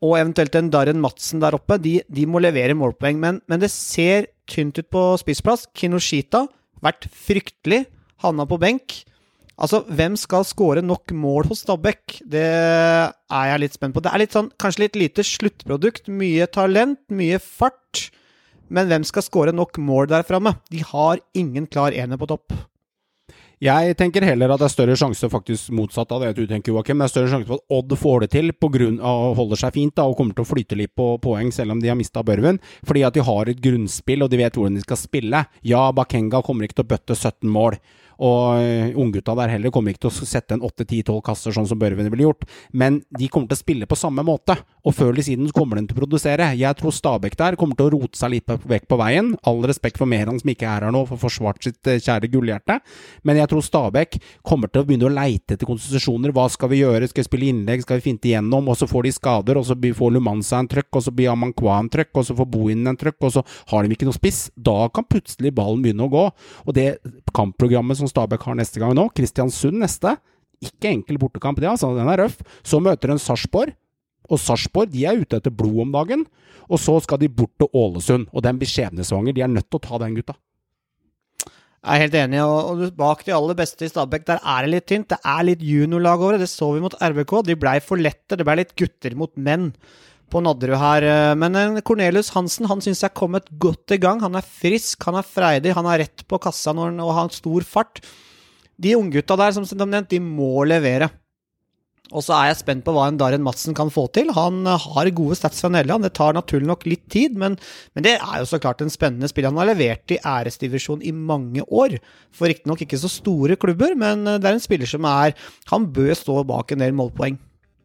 G: og eventuelt en Darren Madsen der oppe, de, de må levere målpoeng, men, men det ser tynt ut på spissplass. Kinoshita, vært fryktelig, havna på benk. Altså, hvem skal score nok mål hos Stabæk? Det er jeg litt spent på. Det er litt sånn, kanskje litt lite sluttprodukt, mye talent, mye fart, men hvem skal score nok mål der fremme? De har ingen klar ener på topp.
A: Jeg tenker heller at det er større sjanse faktisk motsatt av det du tenker, Joakim. Det er større sjanse for at Odd får det til på grunn av å holde seg fint da, og kommer til å flyte litt på poeng selv om de har mistet Børven, fordi at de har et grunnspill og de vet hvordan de skal spille. Ja, Bakenga kommer ikke til å bøtte sytten mål, og unggutta der heller kommer ikke til å sette en åtte ti tolv kasser sånn som Børven ville gjort, men de kommer til å spille på samme måte, og før eller siden kommer de til å produsere. Jeg tror Stabæk der kommer til å rote seg litt vekk på veien, all respekt for Meran som ikke er her nå for forsvart sitt kjære gullhjerte, men jeg tror Stabæk kommer til å begynne å leite etter konstitusjoner. Hva skal vi gjøre? Skal vi spille innlegg? Skal vi finte igjennom? Og så får de skader, og så får Lumansa en trøkk, og så blir Amankwa en trøkk, og så får Bohin en trøkk, og så har de ikke noe spiss. Da kan plutselig ballen begynne å gå, og det kampprogrammet som Stabæk har neste gang nå, Kristiansund neste, ikke enkel bortekamp det, altså, den er røff. Så møter en Sarpsborg, og Sarpsborg, de er ute etter blod om dagen, og så skal de bort til Ålesund, og den blir skjebnesvanger, de er nødt til å ta den gutta.
G: Jeg er helt enig, og, og bak de aller beste i Stabæk, der er det litt tynt, det er litt juniorlag over det, det så vi mot R B K, de ble for lette, det ble litt gutter mot menn på Nadderud her, men Cornelius Hansen, han synes jeg er kommet godt i gang, han er frisk, han er freidig, han er rett på kassa når han, og har en stor fart. De unggutta der, som de nevnt, de må levere. Og så er jeg spent på hva en Darren Madsen kan få til. Han har gode stats fra Nederland, det tar naturlig nok litt tid, men, men det er jo så klart en spennende spill. Han har levert i æresdivisjon i mange år, for riktig nok ikke så store klubber, men det er en spiller som er, han bør stå bak en del målpoeng.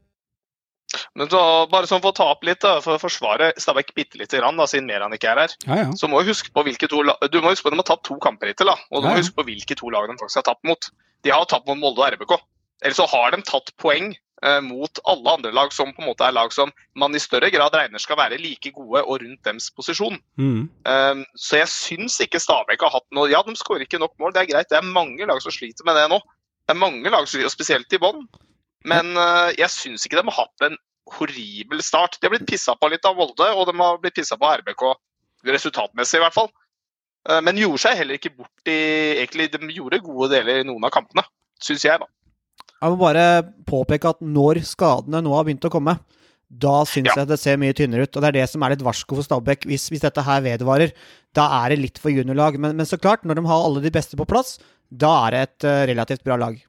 F: Men så, bare sånn for å ta opp litt da, for å forsvare Stabæk bitte litt grann, da, siden Meran ikke er her,
A: ja, ja.
F: så må du huske på hvilke to lag, du må huske på at de har tatt to kamper hittil, da, og du ja, ja. må huske på hvilke to lag de faktisk har tatt mot. De har tatt mot Molde og R B K. Eller så har de tatt poeng eh, mot alle andre lag som på en måte er lag som man i større grad regner skal være like gode og rundt dems posisjon. Mm. Um, så jeg synes ikke Stabæk har hatt noe, ja, de skårer ikke nok mål, det er greit, det er mange lag som sliter med det nå. Det er mange lag som sliter, spesielt i bånd. Men uh, jeg synes ikke de har hatt en horribel start. De har blitt pisset på litt av Molde, og de har blitt pisset på R B K, resultatmessig i hvert fall. Uh, men gjorde seg heller ikke bort i, egentlig, de gjorde gode deler i noen av kampene, synes jeg da.
G: Jeg må bare påpeke at når skadene nå har begynt å komme, da synes ja. jeg det ser mye tynnere ut, og det er det som er litt varsko for Stabæk. Hvis, hvis dette her vedvarer, da er det litt for juniorlag, men, men så klart, når de har alle de beste på plass, da er det et uh, relativt bra lag.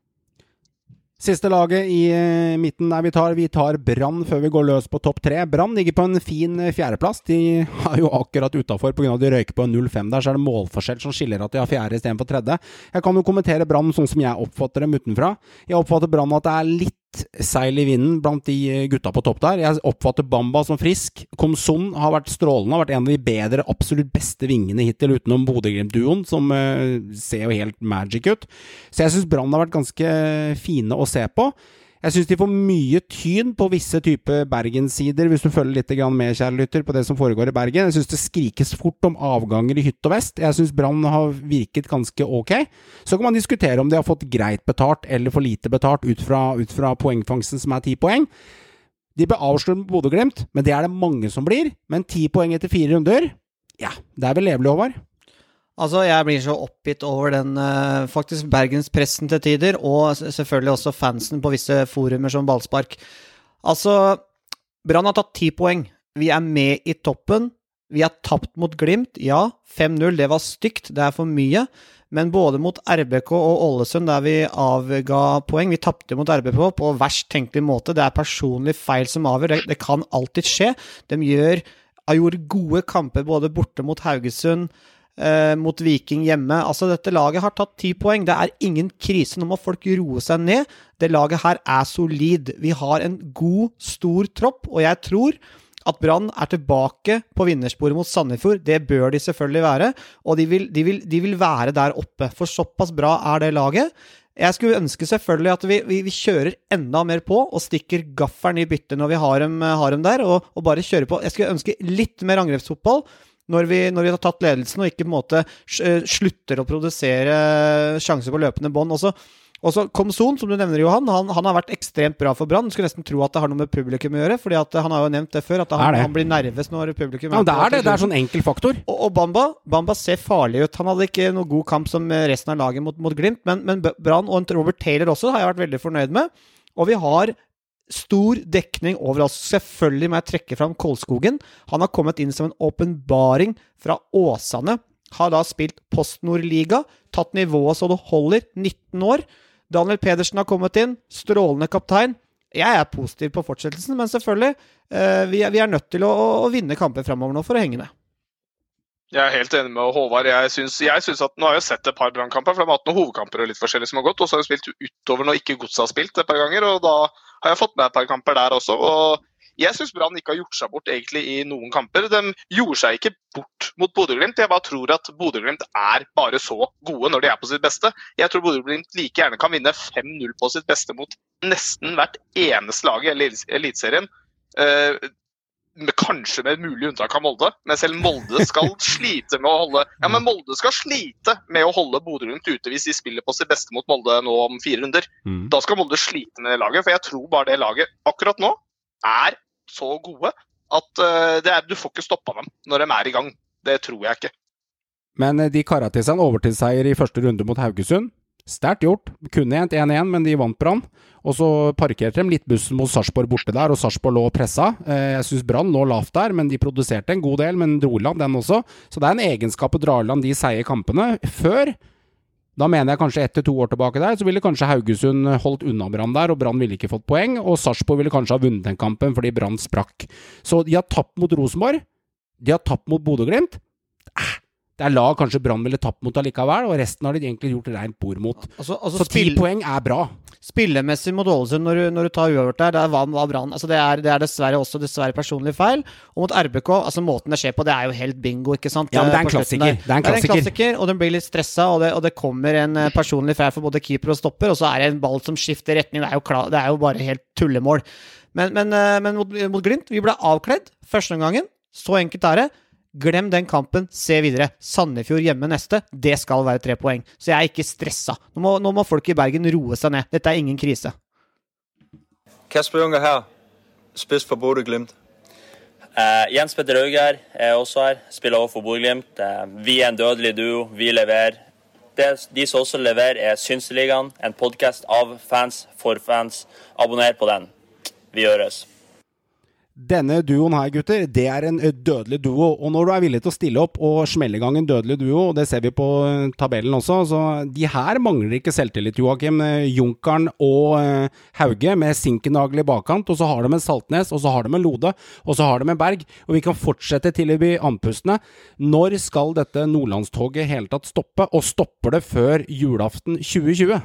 A: Siste laget i uh, midten der vi tar, vi tar Brann før vi går løs på topp tre. Brann ligger på en fin uh, fjerdeplass. De har jo akkurat utenfor på grunn av de røyker på null fem der, så er det målforskjell som skiller at de har fjerde i stedet for tredje. Jeg kan jo kommentere Brann sånn som jeg oppfatter dem utenfra. Jeg oppfatter Brann at det er litt seil i vinden blant de gutta på topp der. Jeg oppfatter Bamba som frisk. Komson har vært strålende, har vært en av de bedre, absolutt beste vingene hittil utenom Bodø-Glimt-duoen, som uh, ser jo helt magic ut. Så jeg synes Brann har vært ganske fine å se på. Jeg synes de får mye tyn på visse typer Bergensider, hvis du følger litt med, kjære lytter, på det som foregår i Bergen. Jeg synes det skrikes fort om avganger i hytt og vest. Jeg synes Brann har virket ganske ok. Så kan man diskutere om de har fått greit betalt eller for lite betalt ut fra, ut fra poengfangsten som er ti poeng. De ble avslørt med Bodø-Glimt, men det er det mange som blir. Men ti poeng etter fire runder, ja, det er vel levelig, Håvard.
G: Altså, jeg blir så oppgitt over den uh, faktisk Bergenspressen til tider, og selvfølgelig også fansen på visse forumer som ballspark. Altså, Brann har tatt ti poeng. Vi er med i toppen. Vi har tapt mot Glimt. Ja, fem null, det var stygt. Det er for mye. Men både mot R B K og Ålesund, der vi avga poeng, vi tappte mot R B K på verst tenkelig måte. Det er personlig feil som avgjør. Det, det kan alltid skje. De gjør, har gjort gode kamper både borte mot Haugesund, Uh, mot Viking hjemme. Altså, dette laget har tatt ti poeng. Det er ingen krise. Nå må folk roe seg ned. Det laget her er solid. Vi har en god, stor tropp, og jeg tror at Brann er tilbake på vinnersporet mot Sandefjord. Det bør de selvfølgelig være, og de vil, de vil, de vil være der oppe, for såpass bra er det laget. Jeg skulle ønske selvfølgelig at vi, vi, vi kjører enda mer på og stikker gafferen i bytte når vi har dem, har dem der, og, og bare kjører på. Jeg skulle ønske litt mer angrepsfotball, Når vi, når vi har tatt ledelsen og ikke på en måte slutter å produsere sjanser på løpende bånd. Også, Og så Komson, som du nevner Johan, han, han har vært ekstremt bra for Brann. Du skulle nesten tro at det har noe med publikum å gjøre, fordi at han har jo nevnt det før, at han,
A: det?
G: han blir nervøs når publikum...
A: Ja, det er det, det er sånn enkel faktor.
G: Og, og Bamba, Bamba ser farlig ut. Han hadde ikke noe god kamp som resten av laget mot, mot Glimt, men, men Brann og Robert Taylor også har jeg vært veldig fornøyd med. Og vi har stor dekning over oss. Selvfølgelig må jeg trekke fram Kolskogen. Han har kommet inn som en åpenbaring fra Åsane. Har da spilt PostNord-liga, tatt nivået så det holder, nitten år. Daniel Pedersen har kommet inn, strålende kaptein. Jeg er positiv på fortsettelsen, men selvfølgelig, eh, vi, er, vi er nødt til å, å vinne kamper fremover nå for å henge med.
F: Jeg er helt enig med Håvard. Jeg synes, jeg synes at, nå har jeg sett et par brannkamper, for de har hatt noen hovedkamper og litt forskjellig som har gått, og så har jeg spilt utover når ikke Godset har spilt et par ganger, og da har jeg fått med et par kamper der også, og jeg synes Brann ikke har gjort seg bort egentlig i noen kamper. De gjorde seg ikke bort mot Bodø-Glimt. Jeg bare tror at Bodø-Glimt er bare så gode når de er på sitt beste. Jeg tror Bodø-Glimt like gjerne kan vinne fem null på sitt beste mot nesten hvert eneste lag i Eliteserien. Eh, kanskje med et mulig unntak av Molde, men selv Molde skal slite med å holde ja, men Molde skal slite med å holde Bodø-Glimt ute hvis de spiller på sitt beste mot Molde nå om fire runder. Mm. Da skal Molde slite med det laget, for jeg tror bare det laget akkurat nå er så gode at uh, det er, du får ikke stoppet dem når de er i gang. Det tror jeg ikke.
A: Men de karet til seg en overtidsseier i første runde mot Haugesund. Sterkt gjort. Kunne endt én én, men de vant Brann. Og så parkerte de litt bussen mot Sarpsborg borte der, og Sarpsborg lå og pressa. Jeg synes Brann lå lavt der, men de produserte en god del, men dro land den også. Så det er en egenskap å dra land de seie kampene. Før, da mener jeg kanskje ett til to år tilbake der, så ville kanskje Haugesund holdt unna Brann der, og Brann ville ikke fått poeng, og Sarpsborg ville kanskje ha vunnet den kampen fordi Brann sprakk. Så de har tapt mot Rosenborg, de har tapt mot Bodø-Glimt. Eh, det er lag kanskje Brann ville tapt mot allikevel, og resten har de egentlig gjort rent bord mot. Altså, altså, så ti spill... poeng er bra.
G: Spillemessig mot Ålesund når, når du tar uavgjort der, det er vann av Brann. Altså det, er, det er dessverre også dessverre personlig feil. Og mot R B K, altså måten det skjer på, det er jo helt bingo, ikke sant?
A: Ja, men det er en klassiker. Det er en klassiker.
G: Det er en klassiker, og den blir litt stresset, og det, og det kommer en personlig feil for både keeper og stopper, og så er det en ball som skifter retning. Det er jo, klar, det er jo bare helt tullemål. Men, men, men mot, mot Glimt, vi ble avkledd første gangen. Så enkelt er det. Glem den kampen, se videre. Sandefjord hjemme neste, det skal være tre poeng. Så jeg er ikke stresset. Nå må, nå må folk i Bergen roe seg ned. Dette er ingen krise.
H: Kasper Junker her, spiss for Bodø-Glimt.
I: Uh, Jens Petter Hauger er også her, spiller også for Bodø-Glimt. Uh, vi er en dødelig duo, vi leverer. Det, de som også leverer er Synseligaen, en podcast av fans for fans. Abonner på den. Vi gjøres.
A: Denne duoen her, gutter, det er en dødelig duo, og når du er villig til å stille opp og smelle i gang en dødelig duo, og det ser vi på tabellen også, så de her mangler ikke selvtillit, Joakim. Junkeren og Hauge med Sinkernagel i bakkant, og så har de en Saltnes, og så har de en Lode, og så har de en Berg, og vi kan fortsette til vi blir andpustne. Når skal dette Nordlandstoget helt tatt stoppe, og stopper det før julaften tjue tjue?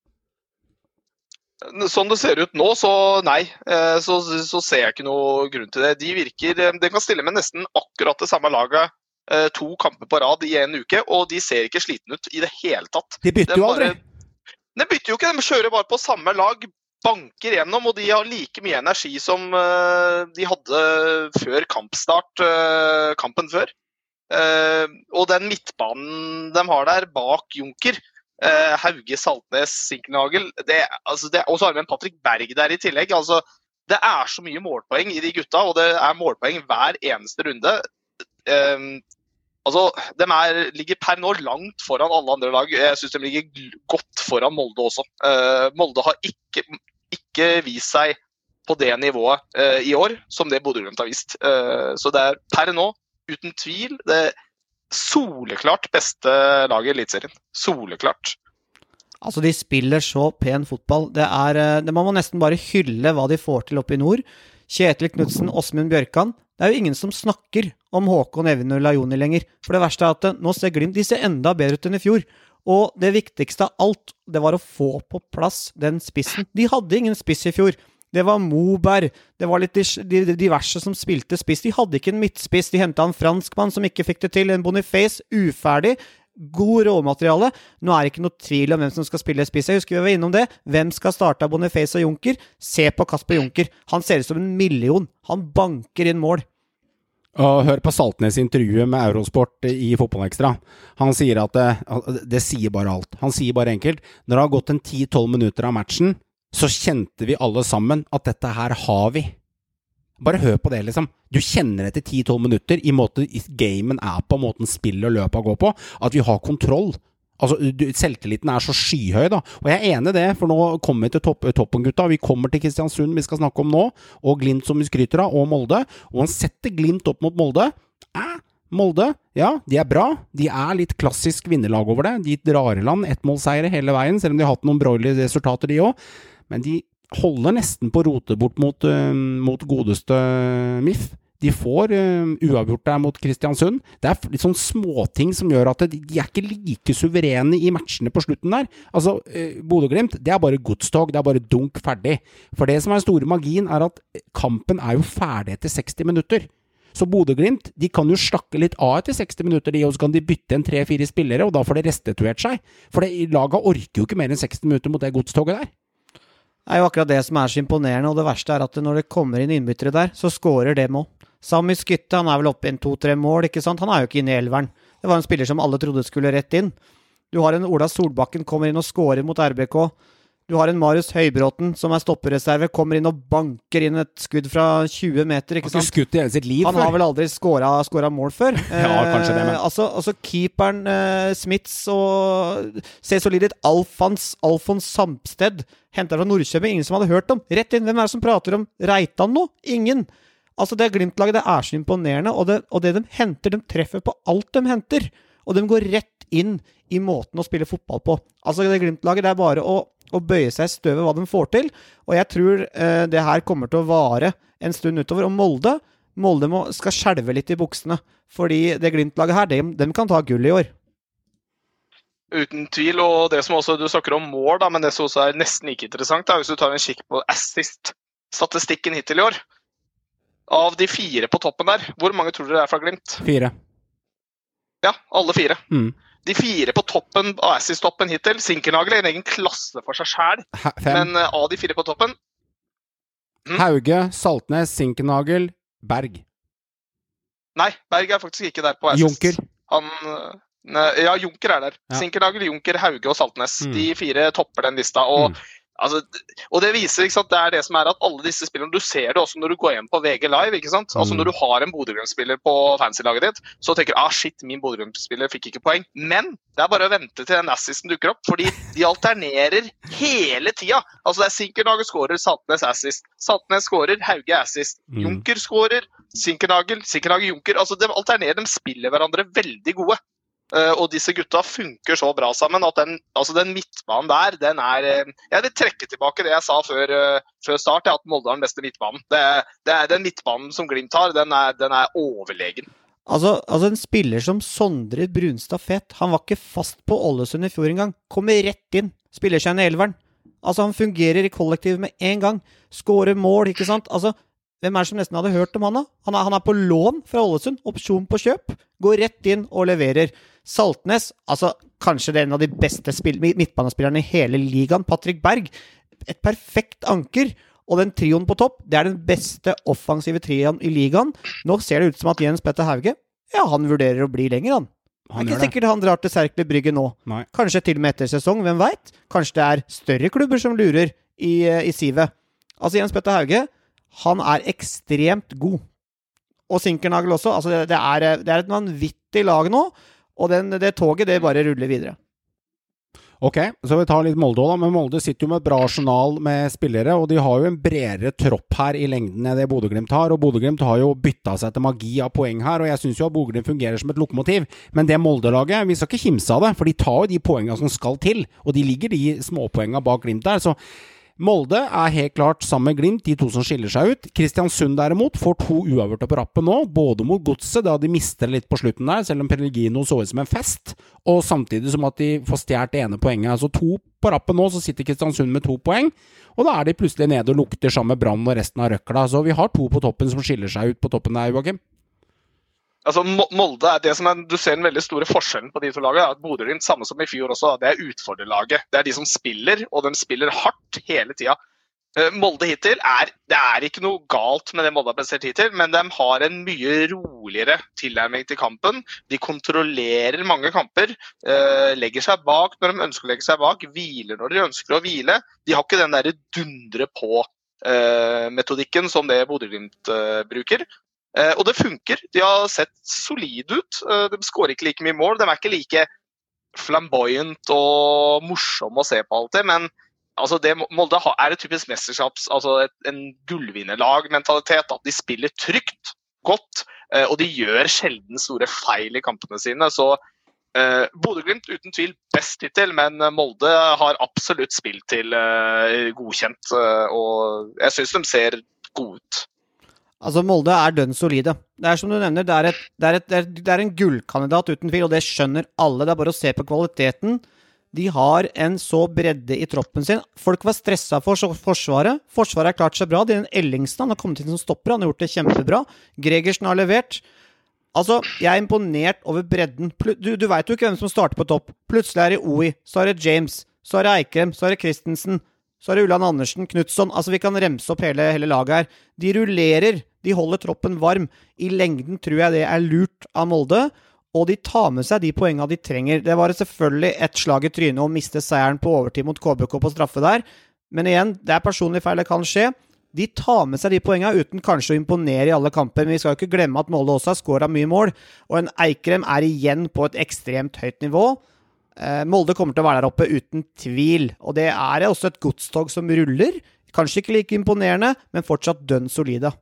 F: Sånn det ser ut nå, så nei, så, så ser jeg ikke noe grunn til det. De virker, de kan stille med nesten akkurat det samme laget to kamper på rad i en uke, og de ser ikke sliten ut i det hele tatt.
A: De bytter jo aldri.
F: De bytter jo ikke, de kjører bare på samme lag, banker gjennom, og de har like mye energi som de hadde før kampstart, kampen før. Og den midtbanen de har der bak Junker, Uh, Hauge, Saltnes, Sinkernagel, altså og så har vi en Patrick Berg der i tillegg. Altså, det er så mye målpoeng i de gutta, og det er målpoeng hver eneste runde. Um, altså, de er, ligger per nå langt foran alle andre lag. Jeg synes de ligger godt foran Molde også. Uh, Molde har ikke, ikke vist seg på det nivået uh, i år som det Bodø-Glimt har vist. Uh, så det er per nå, uten tvil, det soleklart beste laget i Eliteserien. Soleklart.
G: Altså, de spiller så pen fotball. Det er, det må man nesten bare hylle hva de får til oppe i nord. Kjetil Knudsen, Åsmund Bjørkan. Det er jo ingen som snakker om Håkon Evjen og Lajoni lenger. For det verste er at nå ser Glimt, de ser enda bedre ut enn i fjor. Og det viktigste av alt, det var å få på plass den spissen. De hadde ingen spiss i fjor. Det var Moberg, det var litt diverse som spilte spiss. De hadde ikke en midtspiss, de hentet en franskmann som ikke fikk det til, en Boniface, uferdig, god råmateriale. Nå er det ikke noe tvil om hvem som skal spille spiss. Jeg husker vi var innom det. Hvem skal starte av Boniface og Junker? Se på Kasper Junker. Han ser ut som en million. Han banker inn mål.
A: Og hør på Saltnes intervjuet med Eurosport i Fotballekstra. Han sier at det, det sier bare alt. Han sier bare enkelt, når det har gått en ti tolv minutter av matchen, så kjente vi alle sammen at dette her har vi. Bare hør på det liksom. Du kjenner etter ti tolv minutter i måten gamen er på, måten spill og løpet går på, at vi har kontroll. Altså, du, selvtilliten er så skyhøy da, og jeg er enig i det, for nå kommer vi til topp, toppen gutta, vi kommer til Kristiansund vi skal snakke om nå, og Glimt som vi skryter av, og Molde, og han setter Glimt opp mot Molde. Eh, Molde, ja, de er bra, de er litt klassisk vinnerlag over det, de drar i land ettmålseiere hele veien, selv om de har hatt noen brøylige resultater de også, men de holder nesten på rote bort mot, uh, mot godeste M I F. De får uh, uavgjort der mot Kristiansund. Det er litt sånn småting som gjør at de, de er ikke like suverene i matchene på slutten der. Altså, uh, Bodø-Glimt, det er bare godstog, det er bare dunk ferdig. For det som er store magien er at kampen er jo ferdig etter seksti minutter. Så Bodø-Glimt, de kan jo slakke litt av etter seksti minutter, de, og så kan de bytte en tre fire spillere, og da får det restituert seg. For det, laget orker jo ikke mer enn seksti minutter mot det godstoget der.
G: Det er jo akkurat det som er så imponerende, og det verste er at når det kommer inn innbyttere der, så skårer det mål. Sami Skytte, han er vel oppe i en to-tre mål, ikke sant? Han er jo ikke inne i elveren. Det var en spiller som alle trodde skulle rett inn. Du har en Ola Solbakken, kommer inn og skårer mot R B K. Du har en Marius Høybråten, som er stoppereserve, kommer inn og banker inn et skudd fra tjue meter, ikke sant?
A: Han har ikke skutt i hele sitt liv
G: Han
A: før.
G: har vel aldri skåret, skåret mål før.
A: Ja, kanskje det, men...
G: Eh, altså, altså keeperen eh, Smits og ser solid ut. Alfons, Alfons Samsted, hentet fra Nordkjøbing, ingen som hadde hørt om. Rett inn, hvem er det som prater om Reitan nå? Ingen. Altså det Glimt-laget, det er så imponerende, og det, og det de henter, de treffer på alt de henter, og de går rett inn i måten å spille fotball på. Altså det Glimt-laget, det er bare å, å bøye seg i støvet hva de får til, og jeg tror eh, det her kommer til å vare en stund utover, og Molde, Molde må, skal skjelve litt i buksene, fordi det Glimt-laget her, de, de kan ta gull i år.
F: Uten tvil, og det som også du snakker om mål, da, men det som også er nesten ikke interessant, da, hvis du tar en kikk på assist-statistikken hittil i år, av de fire på toppen der, hvor mange tror dere det er fra Glimt?
A: Fire.
F: Ja, alle fire.
A: Mm.
F: De fire på toppen av assist-toppen hittil, Sinkernagel er en egen klasse for seg selv, men uh, av de fire på toppen...
A: Mm. Hauge, Saltnes, Sinkernagel, Berg.
F: Nei, Berg er faktisk ikke der på assist.
A: Junker.
F: Han... Ne, ja, Junker er der. Ja. Sinkernagel, Junker, Hauge og Saltnes. Mm. De fire topper den lista, og... Mm. Altså, og det viser, ikke sant, det er det som er at alle disse spillerne, du ser det også når du går hjem på V G Live, ikke sant? Altså når du har en Bodø-Glimt-spiller på fancy-laget ditt, så tenker du, ah shit, min Bodø-Glimt-spiller fikk ikke poeng. Men det er bare å vente til den assisten dukker opp, fordi de alternerer hele tida. Altså det er Sinkernagel skårer, Saltnes assist. Saltnes skårer, Hauge assist. Mm. Junker skårer, Sinkernagel, Sinkernagel, Junker. Altså de alternerer, de spiller hverandre veldig gode. Uh, og disse gutta funker så bra sammen at den, altså den midtbanen der, den er uh, jeg vil trekke tilbake det jeg sa før, uh, før start, at Molde er den beste midtbanen. Det, det er den midtbanen som Glimt har, den er, den er overlegen.
G: Altså, altså en spiller som Sondre Brunstad Fett, han var ikke fast på Ålesund i fjor engang, kommer rett inn, spiller seg inn i elveren. Altså han fungerer i kollektiv med en gang, skårer mål, ikke sant? Altså, hvem er det som nesten hadde hørt om han da? Han er, han er på lån fra Ålesund, opsjon på kjøp, går rett inn og leverer. Saltnes, altså kanskje det er en av de beste midtbanespillerne i hele ligaen, Patrick Berg, et perfekt anker, og den trioen på topp, det er den beste offensive trioen i ligaen. Nå ser det ut som at Jens Petter Hauge, ja, han vurderer å bli lenger, han.
A: Han
G: det er ikke sikkert han drar til Cercle Brygge nå.
A: Nei.
G: Kanskje til og med etter sesong, hvem vet? Kanskje det er større klubber som lurer i, i Sivet. Altså Jens Petter Hauge, han er ekstremt god. Og Sinkernagel også, altså det, det, er, det er et vanvittig lag nå, og den, det toget, det bare ruller videre.
A: Ok, så vi tar litt Molde da, men Molde sitter jo med et bra arsenal med spillere, og de har jo en bredere tropp her i lengden enn det Bodø-Glimt har, og Bodø-Glimt har jo byttet seg til magi av poeng her, og jeg synes jo at Bodø-Glimt fungerer som et lokomotiv, men det Molde-laget, vi skal ikke kimse av det, for de tar jo de poengene som skal til, og de ligger de småpoengene bak Glimt der, så Molde er helt klart sammen med Glimt, de to som skiller seg ut. Kristiansund derimot får to uavgjorte på rappen nå, både mot Godset, da de mister litt på slutten der, selv om Pellegrino så ut som en fest, og samtidig som at de får stjert det ene poenget. Altså to på rappen nå, så sitter Kristiansund med to poeng, og da er de plutselig nede og lukter sammen med Brann og resten av røkla. Så vi har to på toppen som skiller seg ut på toppen der, Joachim.
F: Altså Molde er det som er, du ser den veldig store forskjellen på de to lagene, at Bodø-Glimt, samme som i fjor også, det er utfordrerlaget. Det er de som spiller, og de spiller hardt hele tida. Molde hittil er, det er ikke noe galt med det Molde har prestert hittil, men de har en mye roligere tilnærming til kampen. De kontrollerer mange kamper, eh, legger seg bak når de ønsker å legge seg bak, hviler når de ønsker å hvile. De har ikke den der dundre på eh, metodikken som det Bodø/Glimt eh, bruker. Eh, og det funker. De har sett solid ut. Eh, de skårer ikke like mye mål. De er ikke like flamboyant og morsomme å se på alltid, men altså det, Molde er et typisk mesterskaps, altså et, en gullvinnerlag-mentalitet. At de spiller trygt, godt, eh, og de gjør sjelden store feil i kampene sine. Så eh, Bodø/Glimt uten tvil best hittil, men Molde har absolutt spilt til eh, godkjent, eh, og jeg synes de ser gode ut.
G: Altså, Molde er dønn solide. Det er som du nevner, det er, et, det, er et, det, er, det er en gullkandidat uten tvil, og det skjønner alle. Det er bare å se på kvaliteten. De har en så bredde i troppen sin. Folk var stresset for forsvaret. Forsvaret har klart seg bra. Det er en Ellingsen, han har kommet inn som stopper. Han har gjort det kjempebra. Gregersen har levert. Altså, jeg er imponert over bredden. Du, du vet jo ikke hvem som starter på topp. Plutselig er det O I, så er det James, så er det Eikrem, så er det Christensen, så er det Ulland Andersen, Knutsson. Altså, vi kan remse opp hele, hele laget her. De rullerer. De holder troppen varm. I lengden tror jeg det er lurt av Molde. Og de tar med seg de poengene de trenger. Det var selvfølgelig et slag i trynet å miste seieren på overtid mot K B K på straffe der. Men igjen, det er personlig feil, det kan skje. De tar med seg de poengene uten kanskje å imponere i alle kamper. Men vi skal jo ikke glemme at Molde også har skåret mye mål. Og en Eikrem er igjen på et ekstremt høyt nivå. Eh, Molde kommer til å være der oppe uten tvil. Og det er også et godstog som ruller. Kanskje ikke like imponerende, men fortsatt dønn solide.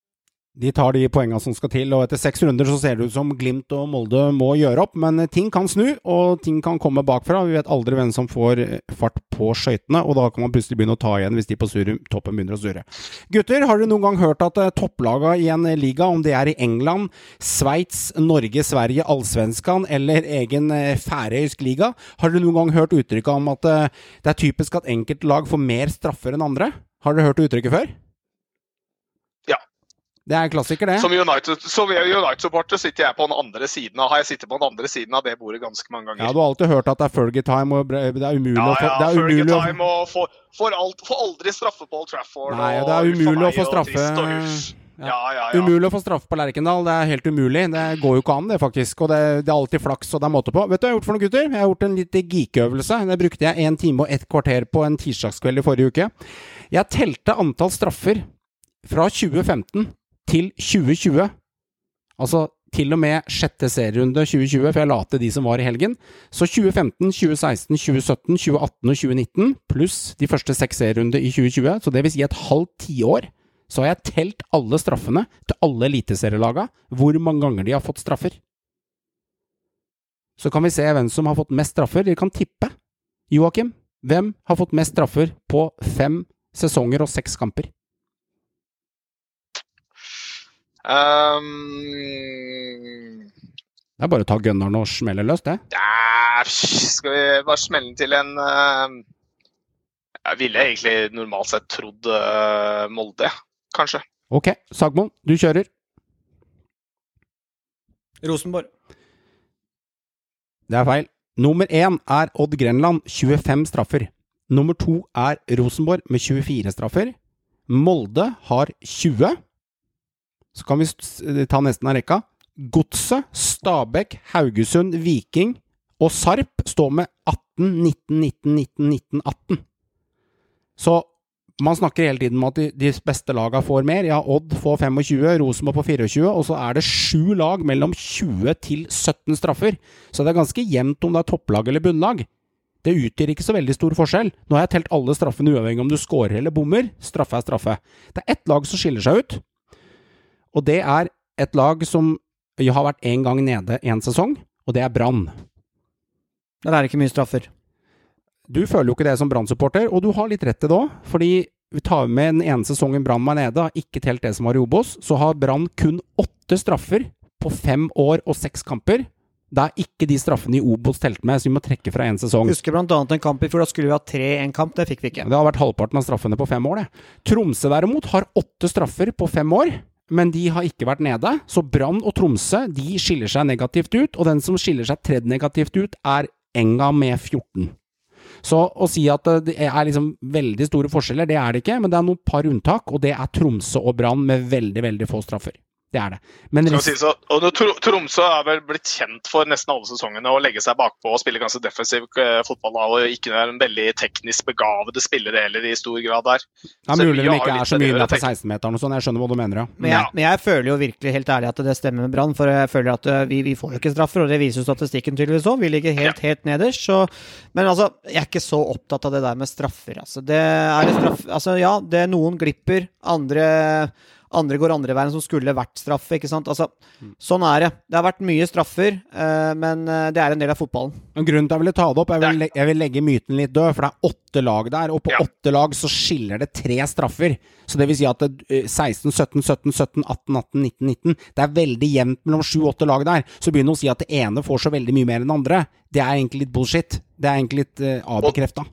A: De tar de poengene som skal til, og etter seks runder så ser det ut som Glimt og Molde må gjøre opp, men ting kan snu, og ting kan komme bakfra. Vi vet aldri hvem som får fart på skøytene, og da kan man plutselig begynne å ta igjen hvis de på surre, toppen begynner å surre. Gutter, har du noen gang hørt at topplaget i en liga, om det er i England, Sveits, Norge, Sverige, Allsvenskan eller egen færøysk liga, har du noen gang hørt uttrykket om at det er typisk at enkelte lag får mer straffer enn andre? Har dere hørt uttrykket før? Det er en klassiker, det.
F: Som United, som United-supporter sitter jeg på den andre siden av, har jeg sittet på den andre siden av det bordet ganske mange ganger.
A: Ja, du har alltid hørt at det er Fergie time, og det er umulig
F: ja,
A: å få...
F: Ja,
A: det er
F: Fergie
A: umulig
F: time, og får, får, alt, får aldri straffe på Old Trafford.
A: Nei, det er umulig å få straffe...
F: Ja. Ja, ja, ja.
A: Umulig å få straffe på Lerkendal, det er helt umulig. Det går jo ikke an, det faktisk. Og det, det er alltid flaks, og det er måte på. Vet du hva jeg har gjort for noen gutter? Jeg har gjort en liten geekøvelse. Det brukte jeg en time og et kvarter på en tirsdagskveld i forrige uke. Jeg telte antall straffer fra tjue femten til tjue tjue, altså til og med sjette serierunde tjue tjue, for jeg la til de som var i helgen. Så tjue femten, tjue seksten, tjue sytten, tjue atten og tjue nitten, pluss de første seks serierunde i tjue tjue, så det vil si et halvt tiår, så har jeg telt alle straffene til alle eliteserielaga, hvor mange ganger de har fått straffer. Så kan vi se hvem som har fått mest straffer. Dere kan tippe. Joakim, hvem har fått mest straffer på fem sesonger og seks kamper?
F: Um,
A: det er bare å ta gunneren og smelle løs, det.
F: Ja, skal vi bare smelle til en... Uh, jeg ville egentlig normalt sett trodd uh, Molde, kanskje.
A: Ok, Sagmoen, du kjører.
G: Rosenborg.
A: Det er feil. Nummer én er Odd Grenland, tjuefem straffer. Nummer to er Rosenborg med tjuefire straffer. Molde har tjue. Så kan vi ta nesten av rekka. Godset, Stabæk, Haugesund, Viking og Sarp står med atten, nitten, nitten, nitten, nitten, atten. Så man snakker hele tiden om at de, de beste lagene får mer. Ja, Odd får tjuefem, Rosenborg på tjuefire, og så er det sju lag mellom tjue til sytten straffer. Så det er ganske jevnt om det er topplag eller bunnlag. Det utgjør ikke så veldig stor forskjell. Nå har jeg telt alle straffene uavhengig om du scorer eller bommer. Straffe er straffe. Det er ett lag som skiller seg ut. Og det er et lag som har vært en gang nede en sesong, og det er Brann.
G: Der er det ikke mye straffer.
A: Du føler jo ikke det som Brann-supporter, og du har litt rett til det også, fordi vi tar med den ene sesongen Brann var nede, ikke telt det som var i Obos, så har Brann kun åtte straffer på fem år og seks kamper. Det er ikke de straffene i Obos telt med, så vi må trekke fra en sesong.
G: Husker blant annet en kamp i fjor, da skulle vi ha tre i en kamp, det fikk vi ikke.
A: Det har vært halvparten av straffene på fem år, det. Tromsø derimot har åtte straffer på fem år, men de har ikke vært nede, så Brann og Tromsø, de skiller seg negativt ut, og den som skiller seg tredje negativt ut er Enga med fjorten. Så å si at det er liksom veldig store forskjeller, det er det ikke, men det er noen par unntak, og det er Tromsø og Brann med veldig, veldig få straffer. Det er det. Men
F: rest... si så, og Tromsø er vel blitt kjent for nesten alle sesongene å legge seg bakpå og spille ganske defensiv uh, fotball, og ikke er en veldig teknisk begavede spillere heller i stor grad der.
A: Ja, mulig de ikke er så mye innenfor seksten-meteren og sånn, jeg skjønner hva du mener, ja.
G: Men jeg, men jeg føler jo virkelig helt ærlig at det stemmer med Brann, for jeg føler at vi, vi får jo ikke straffer, og det viser jo statistikken tydeligvis også. Vi ligger helt, ja. helt nederst, så... Men altså, jeg er ikke så opptatt av det der med straffer, altså. Det er straff... Altså, ja, det er noen glipper, andre... Andre går andre veien som skulle vært straffe, ikke sant? Altså, sånn er det. Det har vært mye straffer, eh, men det er en del av fotballen.
A: Men grunnen til at jeg ville ta det opp, jeg vil, jeg vil legge myten litt død, for det er åtte lag der, og på ja. åtte lag så skiller det tre straffer. Så det vil si at det seksten, sytten, sytten, sytten, atten, atten, nitten, nitten, det er veldig jevnt mellom sju åtte lag der. Så begynner å si at det ene får så veldig mye mer enn andre. Det er egentlig litt bullshit. Det er egentlig litt uh, avbekreftet.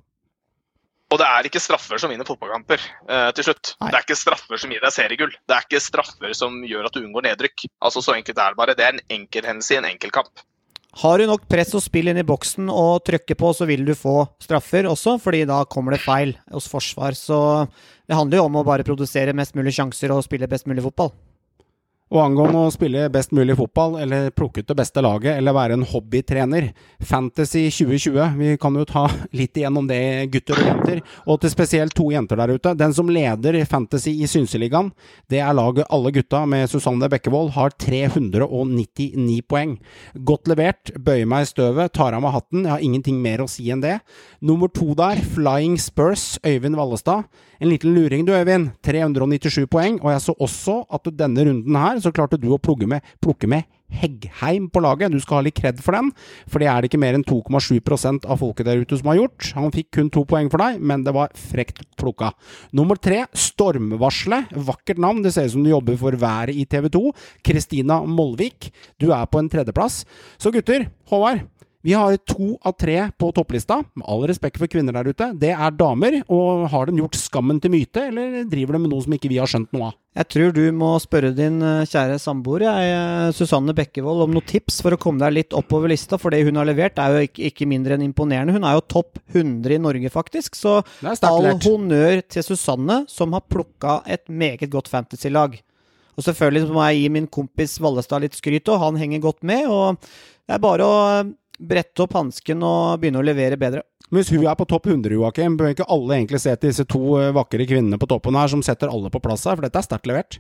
F: Og det er ikke straffer som vinner fotballkamper eh, til slutt. Nei. Det er ikke straffer som gir deg seriegull. Det er ikke straffer som gjør at du unngår nedrykk. Altså så enkelt er det bare. Det er en enkel hendelse i en enkel kamp.
G: Har du nok press og spill inn i boksen og trykker på, så vil du få straffer også, fordi da kommer det feil hos forsvar. Så det handler jo om å bare produsere mest mulig sjanser og spille best mulig fotball.
A: Og angående å spille best mulig fotball, eller plukke ut det beste laget, eller være en hobbytrener. Fantasy tjue tjue, vi kan jo ta litt igjennom det, gutter og jenter. Og til spesielt to jenter der ute. Den som leder Fantasy i Synseligaen, det er laget Alle Gutta med Susanne Bekkevold, har tre hundre nittini poeng. Godt levert, bøyer meg i støvet, tar av meg hatten, jeg har ingenting mer å si enn det. Nummer to der, Flying Spurs, Øyvind Vallestad. En liten luring du, Øyvind, tre hundre nittisju poeng, og jeg så også at denne runden her, så klarte du å plukke med, plukke med Heggheim på laget. Du skal ha litt kred for den, for det er det ikke mer enn to komma sju prosent av folket der ute som har gjort. Han fikk kun to poeng for deg, men det var frekt plukka. Nummer tre, Stormvarsle, vakkert navn, det ser ut som du jobber for været i T V to. Kristina Molvik, du er på en tredjeplass. Så gutter, Håvard, vi har to av tre på topplista, med all respekt for kvinner der ute. Det er damer, og har de gjort skammen til myte, eller driver de med noe som ikke vi har skjønt noe av?
G: Jeg tror du må spørre din kjære samboer, jeg, Susanne Bekkevold, om noen tips for å komme deg litt oppover lista, for det hun har levert er jo ikke, ikke mindre enn imponerende. Hun er jo topp hundre i Norge faktisk, så all honnør til Susanne, som har plukket et meget godt fantasy-lag. Og selvfølgelig må jeg gi min kompis Vallestad litt skryt, og han henger godt med, og det er bare å brette opp hansken og begynne å levere bedre.
A: Hvis hun er på topp hundre, Joakim, bør ikke alle egentlig se til disse to vakre kvinnene på toppen her, som setter alle på plass her, for dette er sterkt levert.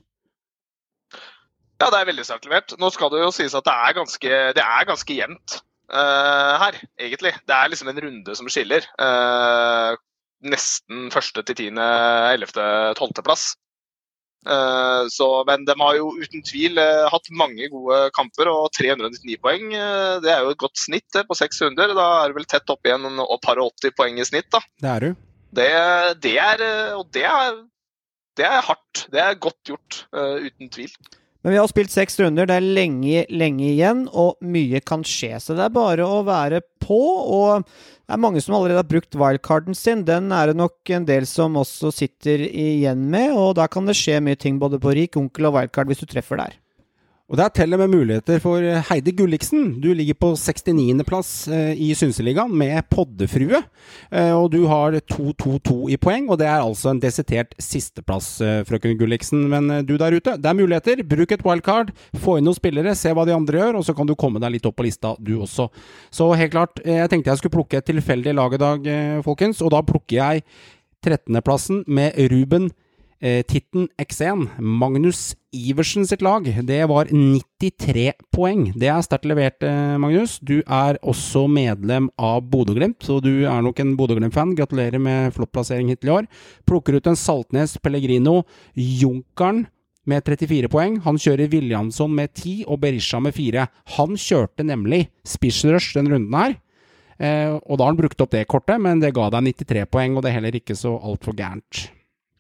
F: Ja, det er veldig sterkt levert. Nå skal det jo sies at det er ganske, det er ganske jevnt uh, her, egentlig. Det er liksom en runde som skiller. Uh, nesten første til tiende, ellevte, tolvte plass. Uh, så, men de har jo uten tvil uh, hatt mange gode kamper, og tre hundre nittini poeng, uh, det er jo et godt snitt uh, på seks hundre, da er det vel tett opp igjen og par og åtti poeng i snitt da.
A: Det er du.
F: Det, det er, uh, og det er, det er hardt, det er godt gjort, uh, uten tvil.
G: Men vi har spilt seks runder, det er lenge, lenge igjen, og mye kan skje, så det er bare å være på, og det er mange som allerede har brukt wildcarden sin. Den er det nok en del som også sitter igjen med, og da kan det skje mye ting både på rik, onkel og wildcard hvis du treffer der.
A: Og det er teller med muligheter for Heidi Gulliksen. Du ligger på sekstiniende plass eh, i Synseligaen med poddefrue, eh, og du har to to to i poeng, og det er altså en desidert sisteplass, eh, frøken Gulliksen. Men eh, du der ute, det er muligheter. Bruk et wildcard, få inn noen spillere, se hva de andre gjør, og så kan du komme deg litt opp på lista, du også. Så helt klart, eh, jeg tenkte jeg skulle plukke et tilfeldig lag i dag, eh, folkens, og da plukker jeg trettende plassen med Ruben Titten X en, Magnus Iversen sitt lag. Det var nittitre poeng. Det er sterkt levert, Magnus. Du er også medlem av Bodø-Glimt, så du er nok en Bodø-Glimt-fan. Gratulerer med flott plassering hittil i år. Plukker ut en Saltnes Pellegrino Junkeren med trettifire poeng. Han kjører Williamson med ti og Berisha med fire. Han kjørte nemlig Spissrush den runden her. Eh, og da har han brukt opp det kortet, men det ga deg nittitre poeng, og det er heller ikke så alt for gærent.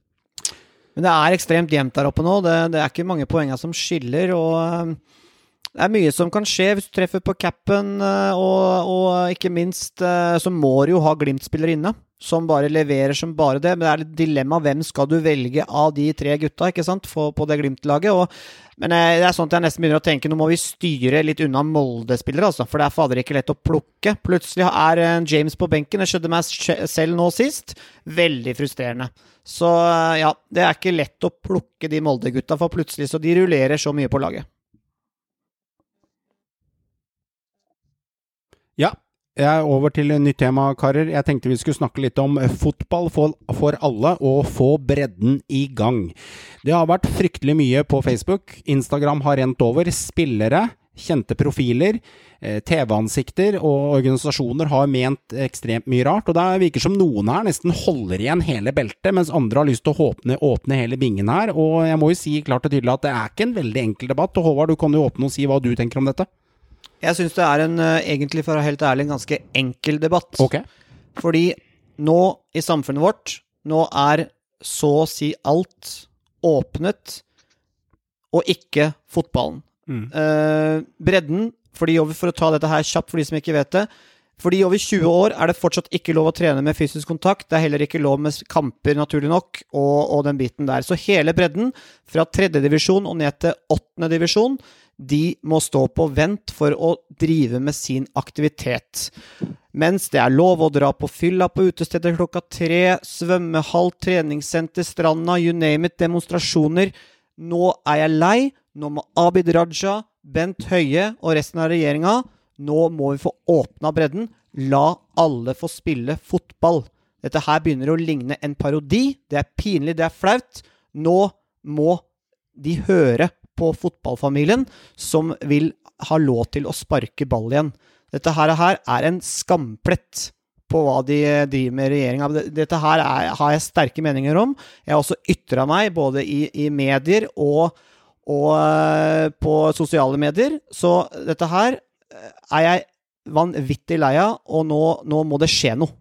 G: Men det er ekstremt jevnt der oppe nå, det, det er ikke mange poenger som skiller, og Det er mye som kan skje hvis du treffer på cappen, og, og ikke minst så må du jo ha Glimt-spillere inne, som bare leverer som bare det, men det er litt dilemma, hvem skal du velge av de tre gutta, ikke sant, på, på det Glimt-laget, og, men det er sånn at jeg nesten begynner å tenke, nå må vi styre litt unna Molde-spillere, altså, for det er fader ikke lett å plukke. Plutselig er James på benken, det skjedde meg selv nå sist, veldig frustrerende. Så ja, det er ikke lett å plukke de Molde-gutta, for plutselig så de rullerer så mye på laget.
A: Ja, jeg er over til en nytt tema, karer. Jeg tenkte vi skulle snakke litt om fotball for, for alle og få bredden i gang. Det har vært fryktelig mye på Facebook. Instagram har rent over. Spillere, kjente profiler, T V-ansikter og organisasjoner har ment ekstremt mye rart, og det virker som noen her nesten holder igjen hele beltet, mens andre har lyst til å åpne, åpne hele bingen her, og jeg må jo si klart og tydelig at det er ikke en veldig enkel debatt, og Håvard, du kan jo åpne og si hva du tenker om dette.
G: Jeg synes det er en, egentlig for å være helt ærlig, en ganske enkel debatt.
A: Ok.
G: Fordi nå i samfunnet vårt, nå er så å si alt åpnet, og ikke fotballen. Mm. Eh, bredden, fordi over, for å ta dette her kjapt for de som ikke vet det, fordi over tjue år er det fortsatt ikke lov å trene med fysisk kontakt, det er heller ikke lov med kamper naturlig nok, og, og den biten der. Så hele bredden, fra tredje divisjon og ned til åttende divisjon, de må stå på vent for å drive med sin aktivitet. Mens det er lov å dra på fylla på utestedet klokka tre, svømmehall, treningssenter, stranda, you name it, demonstrasjoner. Nå er jeg lei, nå må Abid Raja, Bent Høie og resten av regjeringen, nå må vi få åpnet bredden, la alle få spille fotball. Dette her begynner å ligne en parodi, det er pinlig, det er flaut. Nå må de høre på fotballfamilien som vil ha lov til å sparke ball igjen. Dette her, her er en skamplett på hva de driver med regjeringen. Dette her er, har jeg sterke meninger om. Jeg har også ytret meg både i, i medier og, og på sosiale medier. Så dette her er jeg vanvittig lei av, og nå, nå må det skje noe.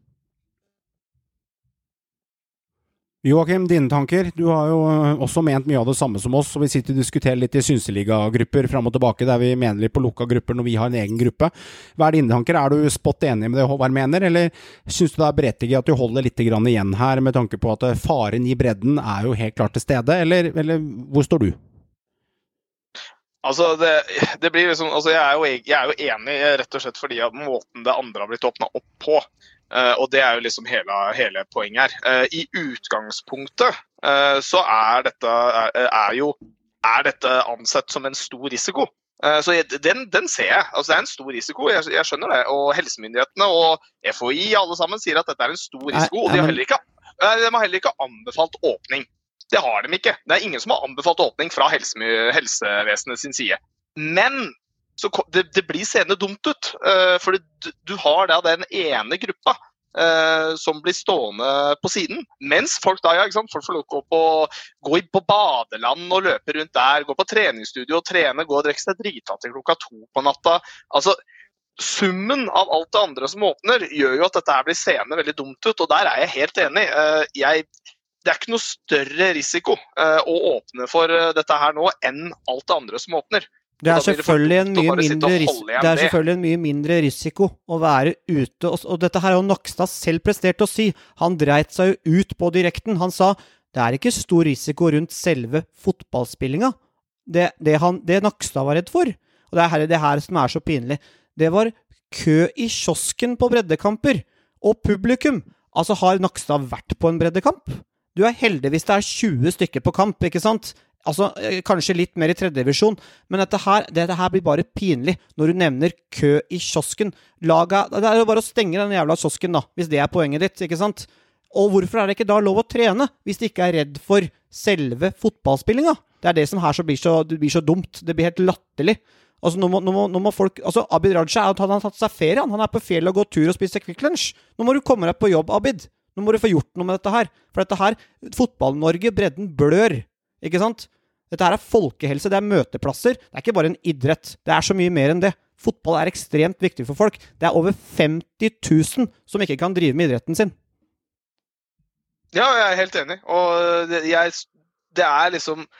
A: Joakim, dine tanker? Du har jo også ment mye av det samme som oss, og vi sitter og diskuterer litt i synseliga-grupper frem og tilbake, der vi mener litt på lukka grupper når vi har en egen gruppe. Hva er dine tanker? Er du spott enig med det Håvard mener, eller synes du det er berettiget at du holder litt grann igjen her, med tanke på at faren i bredden er jo helt klart til stede, eller, eller hvor står du?
F: Altså, det, det blir liksom, altså jeg, er jo, jeg er jo enig rett og slett fordi at måten det andre har blitt åpnet opp på, Uh, og det er jo liksom hele, hele poenget her. Uh, I utgangspunktet uh, så er dette, er, er jo, er dette ansett som en stor risiko. Uh, så jeg, den, den ser jeg. Altså det er en stor risiko, jeg, jeg skjønner det. Og helsemyndighetene og F H I alle sammen sier at dette er en stor risiko, og de har heller ikke, de har heller ikke anbefalt åpning. Det har de ikke. Det er ingen som har anbefalt åpning fra helse, helsevesenet sin side. Men så det, det blir seende dumt ut, uh, for du, du har da den ene gruppa uh, som blir stående på siden, mens folk da, ja, ikke sant, folk får lov til å gå på, gå på badeland og løpe rundt der, gå på treningsstudio og trene, gå og drikke seg drita til klokka to på natta. Altså, summen av alt det andre som åpner gjør jo at dette her blir seende veldig dumt ut, og der er jeg helt enig. Uh, jeg Det er ikke noe større risiko uh, å åpne for uh, dette her nå enn alt det andre som åpner.
G: Det er, selvfølgelig en mye mindre ris- det er selvfølgelig en mye mindre risiko å være ute, og, og dette her har jo Nakstad selv prestert å si. Han dreit seg jo ut på direkten. Han sa, det er ikke stor risiko rundt selve fotballspillinga. Det, det, han, det Nakstad var redd for, og det er her, det her som er så pinlig, det var kø i kiosken på breddekamper, og publikum. Altså, har Nakstad vært på en breddekamp? Du er heldigvis det er tjue stykker på kamp, ikke sant? Altså, kanskje litt mer i tredje divisjon, men dette her, dette her blir bare pinlig når du nevner kø i kiosken. Laga, det er jo bare å stenge den jævla kiosken da, hvis det er poenget ditt, ikke sant? Og hvorfor er det ikke da lov å trene, hvis de ikke er redd for selve fotballspillinga? Det er det som her så blir, så, det blir så dumt, det blir helt latterlig. Altså, nå må, nå må, nå må folk, altså, Abid Raja, han har tatt seg ferie, han, han er på fjellet og går tur og spiser Quick Lunch. Nå må du komme deg på jobb, Abid. Nå må du få gjort noe med dette her. For dette her, fotball-Norge, bredden blør, ikke sant? Dette her er folkehelse, det er møteplasser, det er ikke bare en idrett, det er så mye mer enn det. Fotball er ekstremt viktig for folk. Det er over femti tusen som ikke kan drive med idretten sin.
F: Ja, jeg er helt enig. Og det, jeg, det er liksom,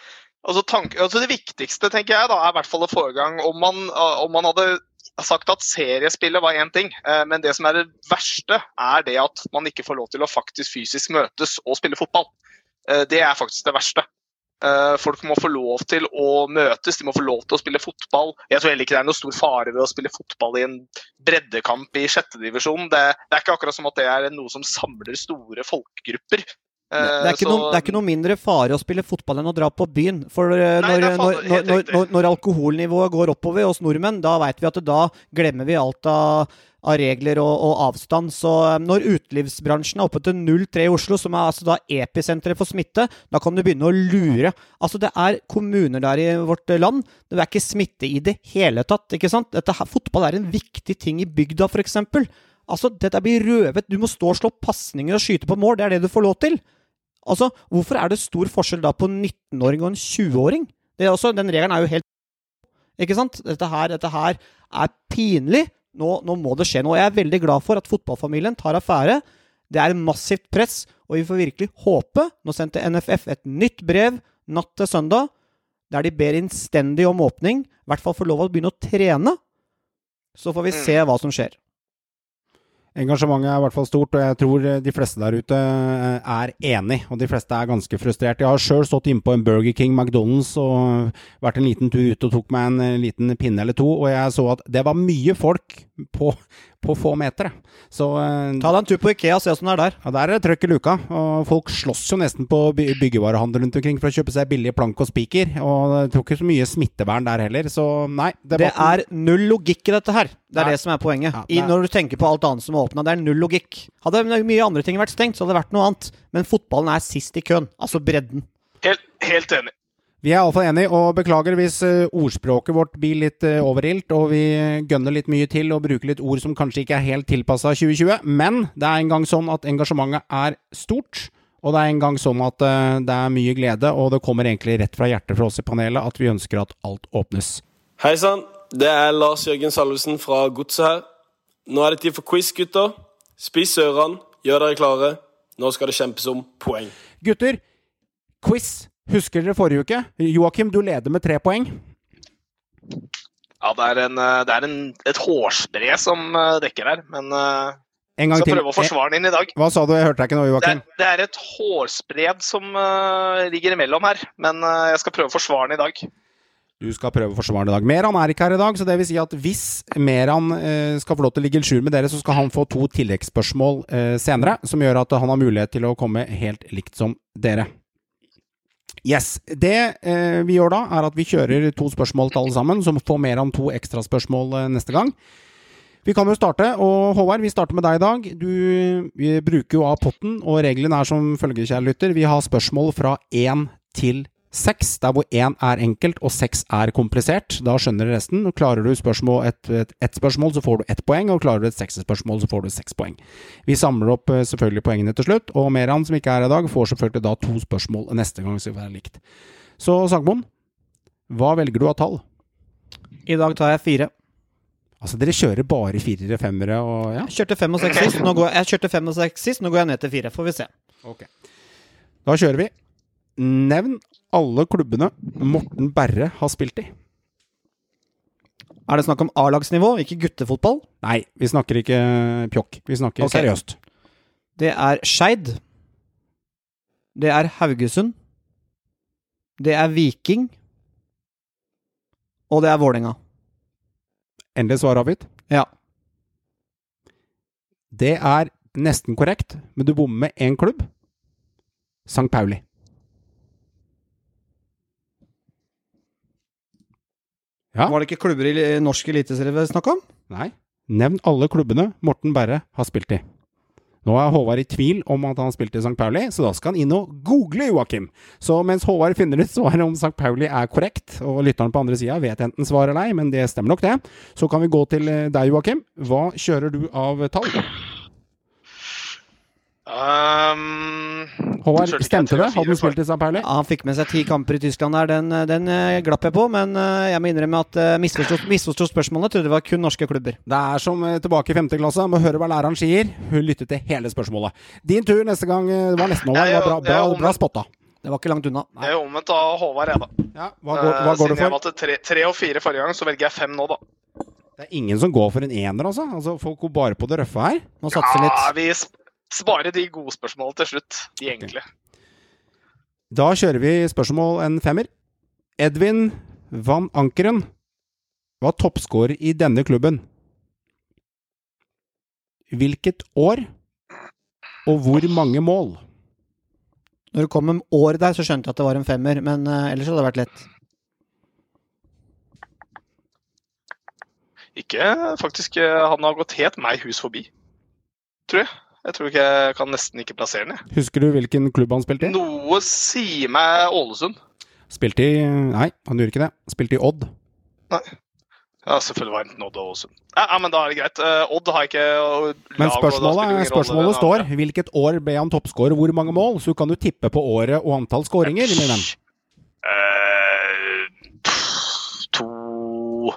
F: Altså, tank, altså det viktigste, tenker jeg, da, er i hvert fall å få i gang om man, om man hadde sagt at seriespillet var en ting, men det som er det verste er det at man ikke får lov til å faktisk fysisk møtes og spille fotball. Det er faktisk det verste. Folk må få lov til å møtes, de må få lov til å spille fotball. Jeg tror heller ikke det er noe stor fare ved å spille fotball i en breddekamp i sjette divisjon. Det, det er ikke akkurat som at det er noe som samler store folkegrupper.
G: Det er, ikke noe, det er ikke noe mindre fare å spille fotball enn å dra på byen. For Nei, når, når, når, når, når alkoholnivået går oppover hos nordmenn, da vet vi at da glemmer vi alt av, av regler og, og avstand. Så når utelivsbransjen er oppe til null komma tre i Oslo, som er altså da episenteret for smitte, da kan du begynne å lure. Altså det er kommuner der i vårt land, det er ikke smitte i det hele tatt, ikke sant? Dette her, fotball er en viktig ting i bygda for eksempel. Altså dette blir røvet, du må stå og slå passninger og skyte på mål, det er det du får lov til. Altså, hvorfor er det stor forskjell da på en nitten-åring og en tjue-åring? Det er også, den regelen er jo helt... Ikke sant? Dette her, dette her er pinlig. Nå, nå må det skje noe. Jeg er veldig glad for at fotballfamilien tar affære. Det er massivt press, og vi får virkelig håpe. Nå sendte N F F et nytt brev natt til søndag, der de ber innstendig om åpning, i hvert fall får lov å begynne å trene. Så får vi se hva som skjer.
A: Engasjementet er i hvert fall stort, og jeg tror de fleste der ute er enig, og de fleste er ganske frustrert. Jeg har selv stått inne på en Burger King, McDonald's, og vært en liten tur ut og tok meg en liten pinne eller to, og jeg så at det var mye folk på, på få meter. Så,
G: ta deg en tur på Ikea og se hvordan det er der.
A: Ja, der er det trøkk i luka, og folk slåss jo nesten på byggevarehandel rundt omkring for å kjøpe seg billige plank og spiker, og jeg tror ikke så mye smittevern der heller, så nei.
G: Det er null logikk i dette her. Det er nei. Det som er poenget. Ja, I, når du tenker på alt annet som er åpnet, det er null logikk. Hadde mye andre ting vært stengt, så hadde det vært noe annet. Men fotballen er sist i køen, altså bredden.
F: Helt, helt enig.
A: Vi er i alle fall enige, og beklager hvis ordspråket vårt blir litt overilt, og vi gønner litt mye til og bruker litt ord som kanskje ikke er helt tilpasset tjue tjue, men det er en gang sånn at engasjementet er stort, og det er en gang sånn at det er mye glede, og det kommer egentlig rett fra hjertet fra oss i panelet at vi ønsker at alt åpnes.
J: Hei sann, det er Lars Jørgen Salvesen fra Godset her. Nå er det tid for quiz, gutter. Spiss ørene, gjør dere klare. Nå skal det kjempes om poeng.
A: Gutter, quiz. Husker dere forrige uke? Joakim, du leder med tre poeng.
F: Ja, det er, en, det er en, et hårspre som dekker her, men
A: en gang
F: skal
A: til.
F: Prøve å forsvare den inn i dag.
A: Hva sa du? Jeg hørte deg ikke nå, Joakim.
F: Det er, det er et hårspred som uh, ligger imellom her, men uh, jeg skal prøve å forsvare den i dag.
A: Du skal prøve å forsvare den i dag. Meran er ikke her i dag, så det vil si at hvis Meran uh, skal få lov til å ligge i skjul med dere, så skal han få to tilleggsspørsmål uh, senere, som gjør at han har mulighet til å komme helt likt som dere. Yes, det eh, vi gjør da er at vi kjører to spørsmål til alle sammen, som får mer enn to ekstra spørsmål eh, neste gang. Vi kan jo starte, og Håvard, vi starter med deg i dag. Du vi bruker jo av potten, og reglene er som følger, kjære lytter. Vi har spørsmål fra én til seks, der hvor én er enkelt og seks er komplisert. Da skjønner du resten. Klarer du spørsmål et, et, et spørsmål, så får du ett poeng, og klarer du et seks spørsmål, så får du seks poeng. Vi samler opp selvfølgelig poengene til slutt, og Meran, som ikke er her i dag, får selvfølgelig da to spørsmål neste gang, så det er likt. Så, Sagmoen, hva velger du av tall?
G: I dag tar jeg fire.
A: Altså, dere kjører bare firere, femmere og ja?
G: Jeg kjørte fem og seks sist, nå går, jeg kjørte fem og seks sist, nå går jeg ned til fire, får vi se.
A: Ok. Da kjører vi. Nevn alle klubbene Morten Berre har spilt i.
G: Er det snakk om A-lagsnivå, ikke guttefotball?
A: Nei, vi snakker ikke pjokk. Vi snakker okay. Seriøst.
G: Det er Skeid. Det er Haugesund. Det er Viking. Og det er Vålerenga.
A: Endelig svar avgitt?
G: Ja.
A: Det er nesten korrekt, men du bommer med en klubb. Sankt Pauli. Ja.
G: Var det ikke klubber i norsk eliteserie vi snakket om?
A: Nei. Nevn alle klubbene Morten Berre har spilt i. Nå er Håvard i tvil om at han har spilt i Sankt Pauli, så da skal han inn og google, Joakim. Så mens Håvard finner ut svaret om Sankt Pauli er korrekt, og lytteren på andre siden vet enten svar eller ei, men det stemmer nok det, så kan vi gå til deg, Joakim. Hva kjører du av tall?
F: Um,
A: Håvard, stemte det? Hadde du spilt i Sankt Pauli?
G: Ja, han fikk med seg ti kamper i Tyskland der, den, den glapp jeg på, men jeg må innrømme at uh, misforstod spørsmålet, trodde det var kun norske klubber.
A: Det er som uh, tilbake i femte klasse, må høre hva læreren sier, hun lyttet til hele spørsmålet. Din tur neste gang, det var nesten over, det var bra, bra, bra spotta.
G: Det var ikke langt unna.
F: Det er omvendt av Håvard, jeg da.
A: Ja, hva går, hva går
F: Siden
A: du
F: jeg
A: for?
F: valgte tre, tre og fire forrige gang, så velger jeg fem nå da.
A: Det er ingen som går for en ener, altså. Altså, folk går bare på det røffe her.
G: Må satse litt.
F: Ja, vi sparer de gode spørsmålene til slutt. De enkle.
A: Da kjører vi spørsmål en femmer. Edvin Van Ankeren var toppscorer i denne klubben. Hvilket år og hvor mange mål?
G: Når det kom en år der, så skjønte jeg at det var en femmer, men uh, ellers hadde det vært lett.
F: Ikke, faktisk, han har gått helt meg hus forbi. Tror jeg. Jeg tror ikke jeg kan nesten ikke plassere den. Jeg.
A: Husker du hvilken klubb han spilte i?
F: Noe sier meg Ålesund.
A: Spilte i... Nei, han gjorde ikke det. Spilte i Odd.
F: Nei. Ja, selvfølgelig var det Odd og Ålesund. Ja, ja, men da er det greit. Uh, Odd har ikke... Uh,
A: men spørsmålet, spørsmålet står, hvilket år ble han toppscorer, hvor mange mål? Så kan du tippe på året og antall scoringer, min venn.
F: Uh, to...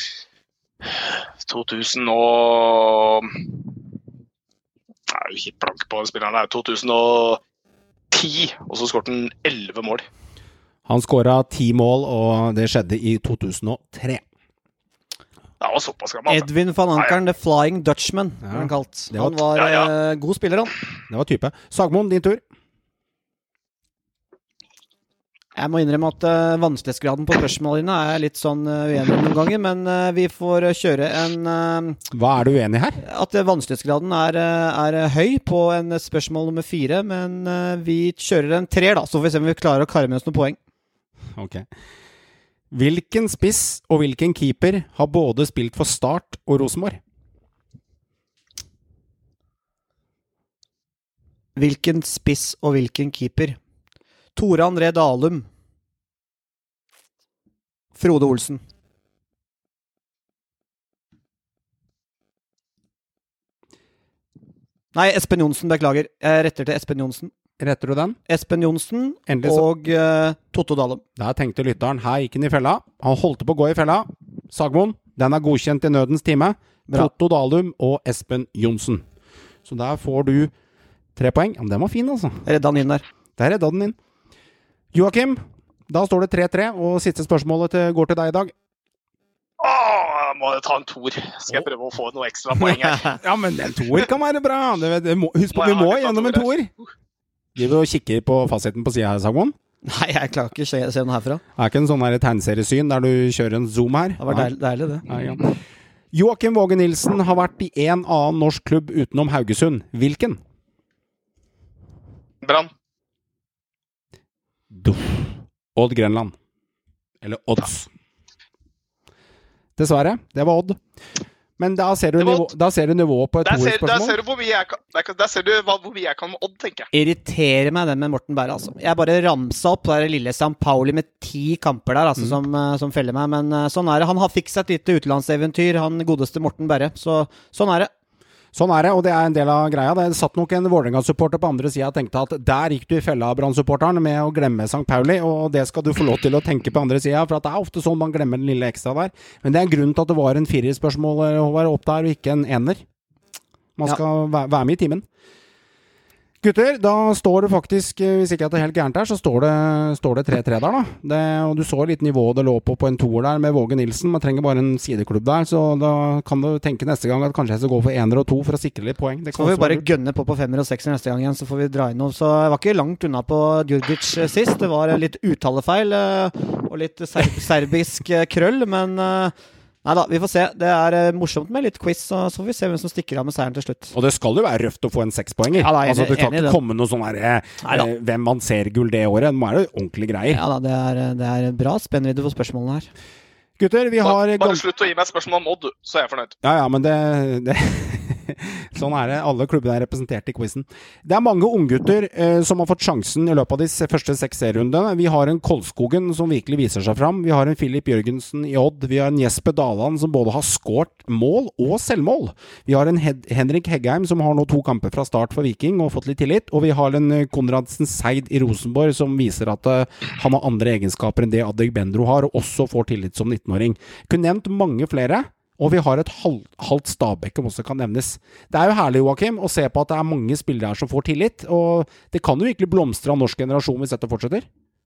F: to tusen og... Jeg er jo helt blank på spilleren. Det er to tusen og ti, og så skåret han elleve mål.
A: Han skåret ti mål, og det skjedde i to tusen og tre.
F: Det var såpass gammel. Altså.
G: Edvin van Ankeren, The Flying Dutchman, ja. Han kalt.
A: Var
G: han var ja, ja. Uh, god spiller, han.
A: Det var type. Sagmoen, din tur.
G: Jeg må innrømme at uh, vanskelighetsgraden på spørsmålene er litt sånn uh, uenig noen ganger, men uh, vi får uh, kjøre en... Uh,
A: Hva er du uenig her?
G: At uh, vanskelighetsgraden er, uh, er uh, høy på en uh, spørsmål nummer fire, men uh, vi kjører en tre da, så får vi se om vi klarer å karre med oss noen poeng.
A: Ok. Hvilken spiss og hvilken keeper har både spilt for Start og Rosenborg?
G: Hvilken spiss og hvilken keeper? Tore André Dalum. Frode Olsen. Nei, Espen Jonsen, beklager. Jeg retter til Espen Jonsen.
A: Retter du den?
G: Espen Jonsen og uh, Totto Dalum.
A: Der tenkte lytteren, her gikk han i fella. Han holdt på å gå i fella. Sagmoen, den er godkjent i nødens time. Bra. Totto Dalum og Espen Jonsen. Så der får du tre poeng. Ja, men den var fin, altså.
G: Redda den inn der.
A: Der redda den inn. Joakim, da står det tre tre, og siste spørsmålet til, går til deg i dag.
F: Åh, jeg må ta en toer. Skal jeg prøve å få noe ekstra poeng her?
A: Ja, men en toer kan være bra. Det, det må, husk på, vi må gjennom en toer. Giver du og kikker på fasiten på siden her, Sagmoen?
G: Nei, jeg klarer ikke å se, se den herfra.
A: Det er ikke en sånn her tegnseriesyn der du kjører en zoom her.
G: Det var deilig, deilig det.
A: Ja, ja. Joakim Våge Nilsen har vært i en annen norsk klubb utenom Haugesund. Hvilken?
F: Brann.
A: Duff. Odd Grenland. Eller Odds. Dessverre, det var Odd. Men da ser du, nivå, da ser du nivået på et toerspørsmål.
F: Der ser du hvor mye jeg kan, der ser du hvor mye jeg kan med Odd, tenker jeg.
G: Irriterer meg den med Morten Berre, altså. Jeg bare ramsa opp der lille San Pauli med ti kamper der, altså, mm. som, som feller meg. Men sånn er det. Han har fikset et lite utenlandseventyr, han godeste Morten Berre. Så sånn er det.
A: Sånn er det, og det er en del av greia. Det satt nok en Vålerenga-supporter på andre siden og tenkte at der gikk du i fella av Brann-supporteren med å glemme Sankt Pauli, og det skal du få lov til å tenke på andre siden, for at det er ofte sånn man glemmer den lille ekstra der. Men det er en grunn til at det var en firerspørsmål opp der, og ikke en ener. Man skal ja. være med i timen. Gutter, da står det faktisk, hvis ikke at det er helt gærent her, så står det, står det tre tre der da. Det, og du så litt nivå det lå på på en toer der med Våge Nilsen. Man trenger bare en sideklubb der, så da kan du tenke neste gang at kanskje jeg skal gå for ener og to for å sikre litt poeng. Det
G: så får vi bare gønne på på femmer og sekser neste gang igjen, så får vi dra inn noe. Så jeg var ikke langt unna på Djurgic sist. Det var litt uttalefeil og litt ser serbisk krøll, men... Nei da, vi får se. Det er uh, morsomt med litt quiz, så, så får vi se hvem som stikker av med seieren til slutt.
A: Og det skal jo være røft å få en sekspoenger. Ja, da, altså, du kan ikke komme noe sånn her eh, hvem man ser gull det året. Nå er det ordentlig greier.
G: Ja da, det er, det er bra spennvidde for spørsmålene her.
A: Gutter, vi har...
F: Bare, bare slutt å gi meg spørsmål om Odd, så er jeg fornøyd.
A: Ja, ja, men det... det sånn er det. Alle klubbene er representert i quizen. Det er mange unggutter eh, som har fått sjansen i løpet av de første seks serierundene. Vi har en Kolskogen som virkelig viser seg fram. Vi har en Filip Jørgensen i Odd. Vi har en Jesper Daland som både har skårt mål og selvmål. Vi har en Hed Henrik Heggheim som har nå to kamper fra start for Viking og fått litt tillit. Og vi har en Konradsen Seid i Rosenborg som viser at uh, han har andre egenskaper enn det Adeg Bendro har, og også får tillit som nittenåring. Kunne nevnt mange flere. Og vi har et halv, halvt Stabæk som også kan nevnes. Det er jo herlig, Joachim, å se på at det er mange spillere her som får tillit, og det kan jo virkelig blomstre av norsk generasjon hvis dette fortsetter.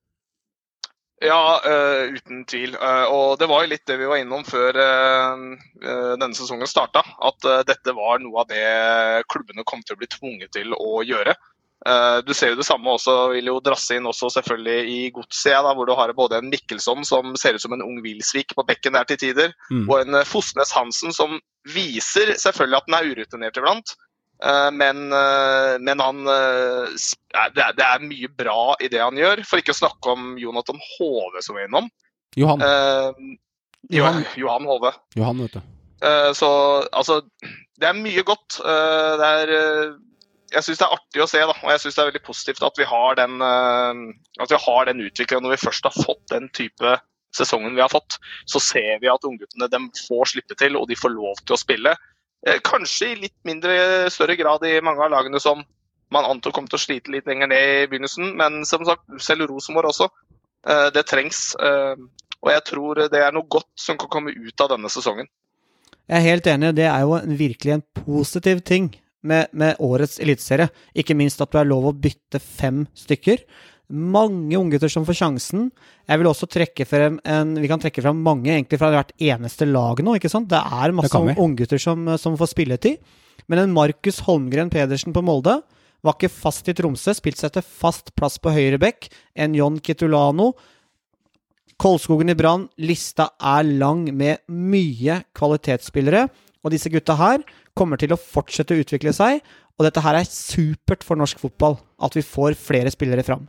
F: Ja, uh, uten tvil. Uh, og det var jo litt det vi var innom før uh, uh, denne sesongen startet, at uh, dette var noe av det klubbene kom til å bli tvunget til å gjøre. Uh, du ser jo det samme også, vil jo drasse inn også selvfølgelig i Godset, da, hvor du har både en Mikkelson som ser ut som en ung Vilsvik på bekken der til tider, mm. og en uh, Fosnes Hansen som viser selvfølgelig at den er urutinert iblant, uh, men, uh, men han, uh, det, er, det er mye bra i det han gjør, for ikke å snakke om Jonathan Hove som er innom.
A: Johan.
F: Uh, Johan. Johan Hove.
A: Johan, vet du.
F: Uh, så, altså, det er mye godt. Uh, det er... Uh, Jeg synes det er artig å se, da, og jeg synes det er veldig positivt at vi har den, uh, at vi har den utviklingen. Når vi først har fått den type sesongen vi har fått, så ser vi at ungguttene dem får slippe til, og de får lov til å spille. Eh, kanskje i litt mindre, større grad i mange av lagene som man antar kommer til å slite litt lenger ned i begynnelsen, men som sagt, selv Rosenborg også, uh, det trengs. Uh, og jeg tror det er noe godt som kan komme ut av denne sesongen.
G: Jeg er helt enig, det er jo en, virkelig en positiv ting. Med, med årets eliteserie. Ikke minst at du er lov å bytte fem stykker. Mange unggutter som får sjansen. Jeg vil også trekke frem en, vi kan trekke frem mange egentlig fra hvert eneste lag nå, ikke sant? Det er masse unggutter som, som får spilletid. Men en Markus Holmgren Pedersen på Molde var ikke fast i Tromsø, spilt seg til fast plass på høyre bekk. En John Kitolano. Kolskogen i Brann, lista er lang med mye kvalitetsspillere. Og disse gutta her kommer til å fortsette å utvikle seg, og dette her er supert for norsk fotball, at vi får flere spillere fram.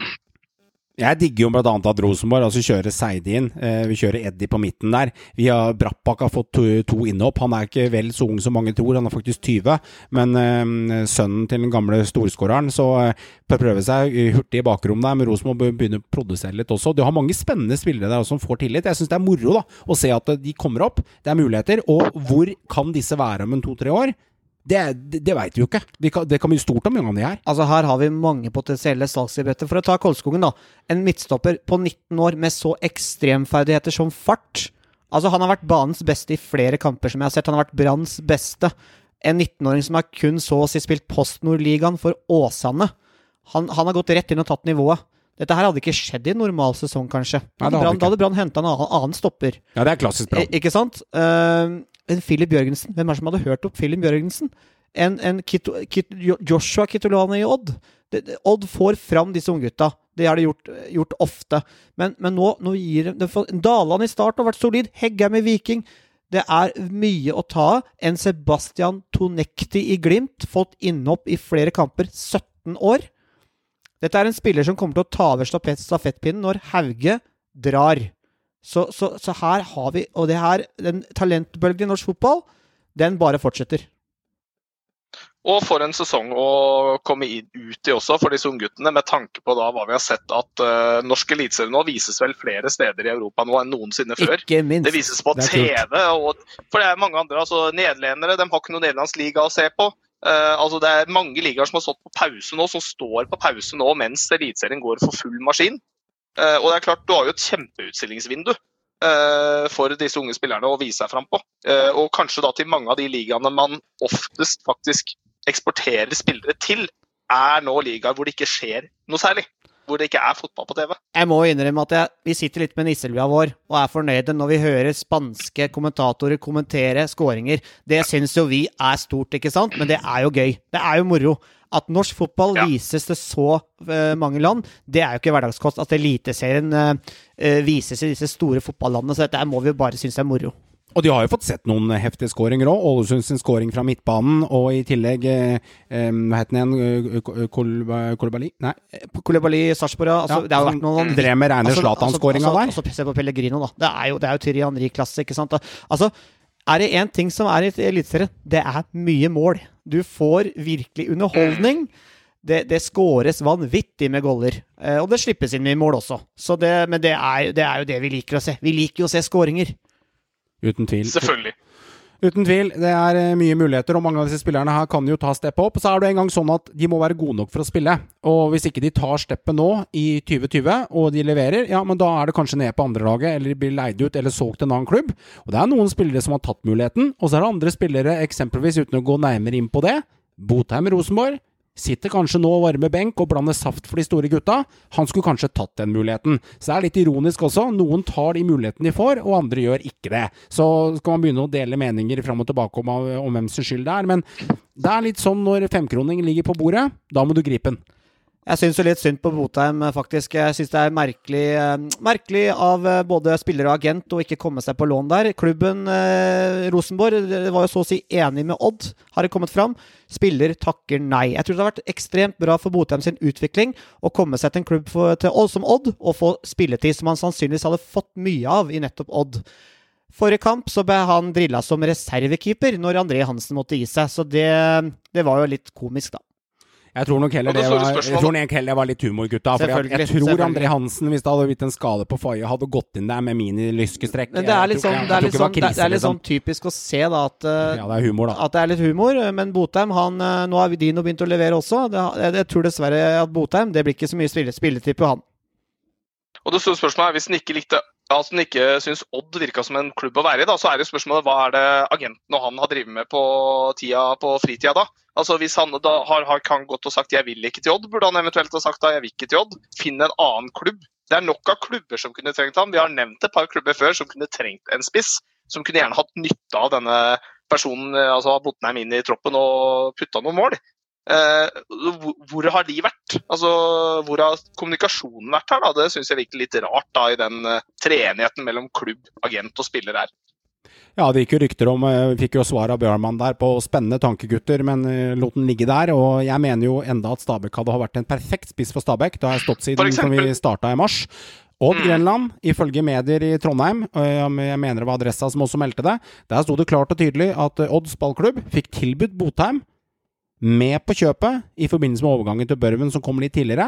A: Jeg digger jo blant annet at Rosenborg altså kjører Seide inn, eh, vi kjører Eddie på midten der, vi har Brappak har fått to, to innopp, han er ikke vel så ung som mange tror, han er faktisk tyve, men eh, sønnen til den gamle storskåreren, så eh, prøver seg hurtig i bakrom der, men Rosenborg begynner å produsere litt også, du har mange spennende spillere der som får tillit, jeg synes det er moro da, å se at de kommer opp, det er muligheter, og hvor kan disse være om en to-tre år? Det, det, det vet vi jo ikke. Vi kan, det kan bli stort om mange av de her.
G: Altså her har vi mange potensielle salgsibretter. For å ta Kolskogen da. En midtstopper på nitten år med så ekstremferdigheter som fart. Altså han har vært banens beste i flere kamper som jeg har sett. Han har vært Branns beste. En nittenåring som har kun så å si spilt PostNord-ligaen for Åsane. Han, han har gått rett inn og tatt nivået. Dette her hadde ikke skjedd i en normal sesong kanskje. Nei, hadde Brann, da hadde Brann hentet en annen, annen stopper.
A: Ja, det er klassisk Brann.
G: I, ikke sant? Uh, en Philip Jørgensen. Hvem er det som hadde hørt opp Philip Jørgensen? En, en Kito, Kit, Joshua Kitolano i Odd. Det, det, Odd får fram disse unggutta. Det har de gjort, gjort ofte. Men, men nå, nå gir de Daland i start har vært solid. Heggheim i Viking. Det er mye å ta. En Sebastian Tonekti i Glimt. Fått innopp i flere kamper. sytten år. Dette er en spiller som kommer til å ta over stafettpinnen når Hauge drar. Så, så, så her har vi, og det her, den talentbølgen i norsk fotball, den bare fortsetter.
F: Og for en sesong å komme inn, ut i også for disse ungguttene, med tanke på da hva vi har sett at uh, norsk eliteserie nå vises vel flere steder i Europa nå enn noensinne før.
G: Ikke minst.
F: Det vises på T V, og, for det er mange andre, altså nederlendere, de har ikke noen nederlandsliga å se på. Uh, altså det er mange ligaer som har stått på pause nå, som står på pause nå mens eliteserien går for full maskin. Uh, og det er klart, du har jo et kjempeutstillingsvindu uh, for disse unge spillerne å vise seg frem på. Uh, og kanskje da til mange av de ligaene man oftest faktisk eksporterer spillere til, er nå ligaer hvor det ikke skjer noe særlig. Hvor det ikke er fotball på T V.
G: Jeg må innrømme at jeg, vi sitter litt med nisselvia vår og er fornøyde når vi hører spanske kommentatorer kommentere skåringer. Det synes jo vi er stort, ikke sant? Men det er jo gøy. Det er jo moro. At norsk fotball ja. vises til så uh, mange land, det er jo ikke hverdagskost. At eliteserien uh, uh, vises i disse store fotballandene, så dette må vi jo bare synes er moro.
A: Og de har jo fått sett noen heftige skåringer også. Ålesund sin skåring fra midtbanen, og i tillegg, eh, eh, hva heter den igjen? Koulibaly? Nei.
G: Koulibaly i Sarpsborg, altså, ja, det har jo vært noen...
A: Drev med reine Zlatan-skåringen
G: altså,
A: der.
G: Altså, altså, se på Pellegrino da. Det er jo, det er jo Thierry Henry-klasse, ikke sant? Altså, er det en ting som er i eliteserien? Det er mye mål. Du får virkelig underholdning. Det, det skåres vanvittig med goller. Eh, og det slippes inn mye mål også. Så det, men det er, det er jo det vi liker å se. Vi liker jo å se skåringer.
A: Uten tvil.
F: Selvfølgelig.
A: Uten tvil, det er mye muligheter, og mange av disse spillerne her kan jo ta steppet opp. Så er det en gang sånn at de må være gode nok for å spille. Og hvis ikke de tar steppet nå i tjue tjue, og de leverer, ja, men da er det kanskje ned på andre laget, eller de blir leid ut, eller solgt til en annen klubb. Og det er noen spillere som har tatt muligheten, og så er det andre spillere, eksempelvis uten å gå nærmere inn på det. Botheim Rosenborg sitter kanskje nå og varmer benk og blander saft for de store gutta. Han skulle kanskje tatt den muligheten. Så det er litt ironisk også. Noen tar de mulighetene de får, og andre gjør ikke det. Så skal man begynne å dele meninger frem og tilbake om, om hvem som skyld det er. Men det er litt sånn når femkroningen ligger på bordet, da må du gripe den.
G: Jeg synes jo litt synd på Botheim, faktisk. Jeg synes det er merkelig, merkelig av både spiller og agent å ikke komme seg på lån der. Klubben eh, Rosenborg var jo så å si enig med Odd, har det kommet fram. Spiller takker nei. Jeg tror det har vært ekstremt bra for Botheim sin utvikling å komme seg til en klubb for, til Odd som Odd, og få spilletid som han sannsynligvis hadde fått mye av i nettopp Odd. Forrige kamp så ble han drillet som reservekeeper når André Hansen måtte gi seg, så det, det var jo litt komisk da.
A: Jeg tror nok heller det var, jeg tror nok heller var litt humor, gutta. For jeg, jeg tror André Hansen, hvis det hadde blitt en skade på Faye, hadde gått inn der med mini-lyskestrekk.
G: Men det er litt sånn, det er litt sånn, det er litt sånn typisk å se da, at,
A: ja, det er humor, da.
G: At det er litt humor, men Botheim, han, nå har Dino begynt å levere også. Det, jeg, jeg tror dessverre at Botheim, det blir ikke så mye spille, spilletid på han.
F: Og det store spørsmålet er, hvis den ikke likte Altså den ikke synes Odd virket som en klubb å være i, da, så er det spørsmålet hva er det agenten og han har drivet med på, tida, på fritida da? Altså hvis han da har, har kan gått og sagt jeg vil ikke til Odd, burde han eventuelt ha sagt da jeg vil ikke til Odd, finne en annen klubb. Det er nok av klubber som kunne trengt ham. Vi har nevnt et par klubber før som kunne trengt en spiss, som kunne gjerne hatt nytte av denne personen, altså Botheim inn i troppen og putta noen mål. Eh, hvor har de vært? Altså, hvor har kommunikasjonen vært her da? Det synes jeg virker litt rart da i den uh, treenigheten mellom klubb, agent og spiller her.
A: Ja, det gikk jo rykter om, vi fikk jo svar av Bjørnmann der på spennende tankegutter, men uh, lot den ligge der, og jeg mener jo enda at Stabæk hadde vært en perfekt spiss for Stabæk. Det har jeg stått siden som vi startet i mars. Odd mm. Grenland, ifølge medier i Trondheim, jeg mener det var Adressa som også meldte det, der stod det klart og tydelig at Odds ballklubb fikk tilbudt Botheim med på kjøpet i forbindelse med overgangen til Børven som kom litt tidligere,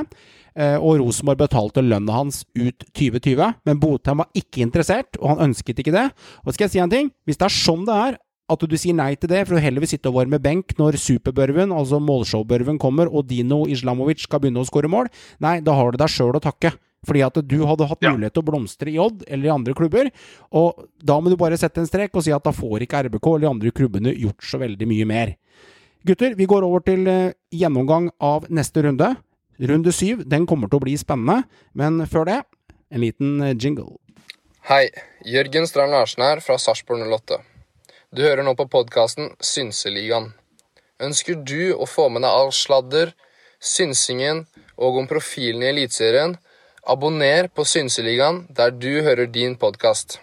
A: og Rosenborg betalte lønna hans ut tjue tjue, men Botheim var ikke interessert, og han ønsket ikke det. Og skal jeg si en ting? Hvis det er sånn det er, at du sier nei til det, for du heller vil sitte og varme benk når Superbørven, altså målshow-børven kommer, og Dino Islamovic skal begynne å skåre mål, nei, da har du deg selv å takke. Fordi at du hadde hatt mulighet til å blomstre i Odd eller i andre klubber, og da må du bare sette en strek og si at da får ikke R B K eller de andre klubbene gjort så veldig mye mer. Gutter, vi går over til uh, gjennomgang av neste runde. Runde syv, den kommer til å bli spennende, men før det, en liten uh, jingle.
K: Hei, Jørgen Strand Larsen her fra Sarpsborg null åtte. Du hører nå på podcasten Synseligaen. Ønsker du å få med deg all sladder, synsingen og om profilen i Elitserien? Abonner på Synseligaen der du hører din podcast.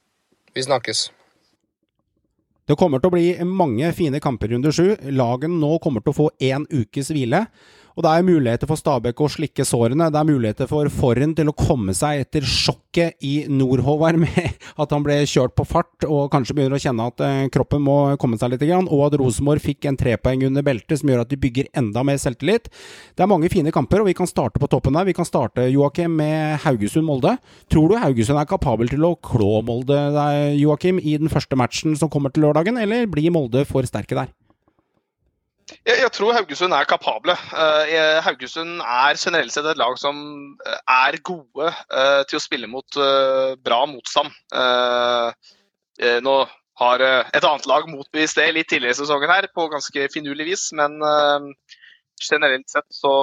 K: Vi snakkes.
A: Det kommer til å bli mange fine kamper i runde sju. Lagen nå kommer til å få en ukes hvile. Og det er muligheter for Stabæk å slikke sårene. Det er muligheter for Forren til å komme seg etter sjokket i Nordhåvard med at han ble kjørt på fart og kanskje begynner å kjenne at eh, kroppen må komme seg litt grann, og at Rosenborg fikk en trepoeng under beltet som gjør at de bygger enda mer selvtillit. Det er mange fine kamper, og vi kan starte på toppen der. Vi kan starte, Joakim, med Haugesund-Molde. Tror du Haugesund er kapabel til å klå Molde, der, Joakim, i den første matchen som kommer til lørdagen, eller blir Molde for sterke der?
F: Jeg, jeg tror Haugesund er kapable. Uh, Haugesund er generelt sett et lag som er gode uh, til å spille mot uh, bra motstand. Uh, uh, nå har uh, et annet lag motbevist det litt tidligere i sesongen her, på ganske finurlig vis, men uh, generelt sett så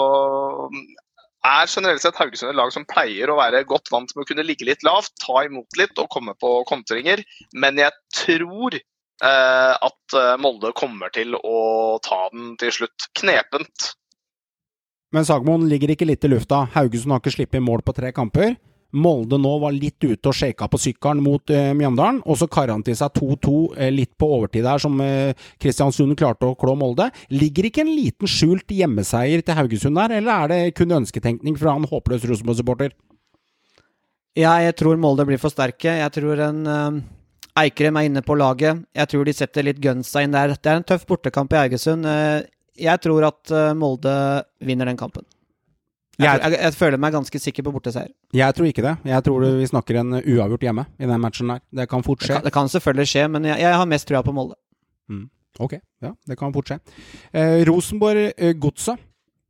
F: er generelt sett Haugesund et lag som pleier å være godt vant med å kunne ligge litt lavt, ta imot litt og komme på kontringer, men jeg tror Uh, at uh, Molde kommer til å ta den til slutt. Knepent.
A: Men Sagmoen ligger ikke litt i lufta. Haugesund har ikke slippet mål på tre kamper. Molde nå var litt ute og shaka på sykkelen mot uh, Mjøndalen, og så karret han til seg to to uh, litt på overtid der, som uh, Kristiansund klarte å klå Molde. Ligger ikke en liten skjult hjemmeseier til Haugesund der, eller er det kun ønsketenkning fra en håpløs Rosenborg-supporter?
G: Ja, jeg tror Molde blir for sterke. Jeg tror en... Uh... Eikrem er inne på laget. Jeg tror de setter litt gunsa inn der. Det er en tøff bortekamp i Haugesund. Jeg tror at Molde vinner den kampen. Jeg, jeg, jeg, jeg føler meg ganske sikker på borteseier.
A: Jeg tror ikke det. Jeg tror vi snakker en uavgjort hjemme I den matchen der. Det kan fort skje.
G: Det kan, det kan selvfølgelig skje, men jeg, jeg har mest trua på Molde.
A: Mm. Ok, ja, det kan fort skje. Eh, Rosenborg-Godset.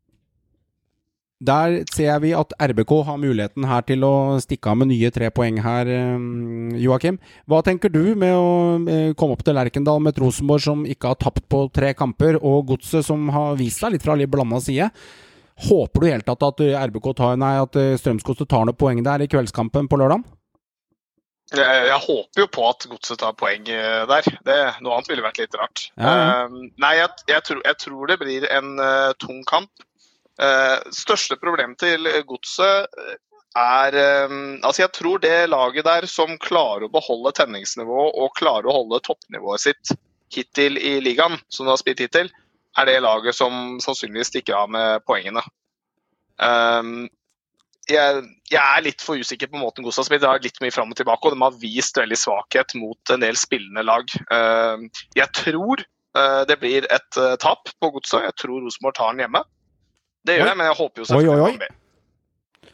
A: Der ser vi at R B K har muligheten her til å stikke av med nye tre poeng her, Joakim. Hva tenker du med å komme opp til Lerkendal med et Rosenborg som ikke har tapt på tre kamper, og Godset som har vist seg litt fra litt blandet side? Håper du helt tatt at R B K tar, nei, at Strømsgodset tar noen poeng der I kveldskampen på lørdag?
F: Jeg, jeg håper jo på at Godset tar poeng der. Det, noe annet ville vært litt rart.
A: Ja, ja.
F: Uh, nei, jeg, jeg, tror, jeg tror det blir en uh, tung kamp. Uh, største problem til Godset er um, altså jeg tror det laget der som klarer å beholde tenningsnivå og klarer å holde toppnivået sitt hittil I ligaen, som det har spilt hittil, er det laget som sannsynligvis stikker av med poengene. Um, jeg, jeg er litt for usikker på måten Godset har spilt. Det har litt mye frem og tilbake, og de har vist veldig svakhet mot en del spillende lag. Uh, jeg tror uh, det blir et uh, tap på Godset. Jeg tror Rosenborg tar den hjemme. Det gjør jeg, men jeg håper jo selvfølgelig
A: oi, oi, oi.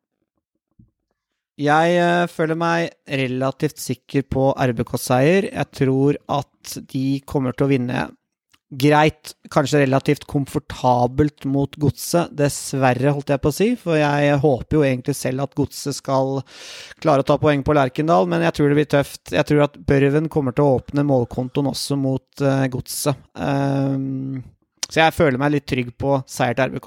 G: Jeg uh, føler meg relativt sikker på R B K-seier. Jeg tror at de kommer til å vinne greit, kanskje relativt komfortabelt mot Godset. Dessverre holdt jeg på å si, for jeg håper jo egentlig selv at Godset skal klare å ta poeng på Lerkendal, men jeg tror det blir tøft. Jeg tror at Børven kommer til å åpne målkontoen også mot uh, Godset. Um, Så jeg føler meg litt trygg på seier til R B K.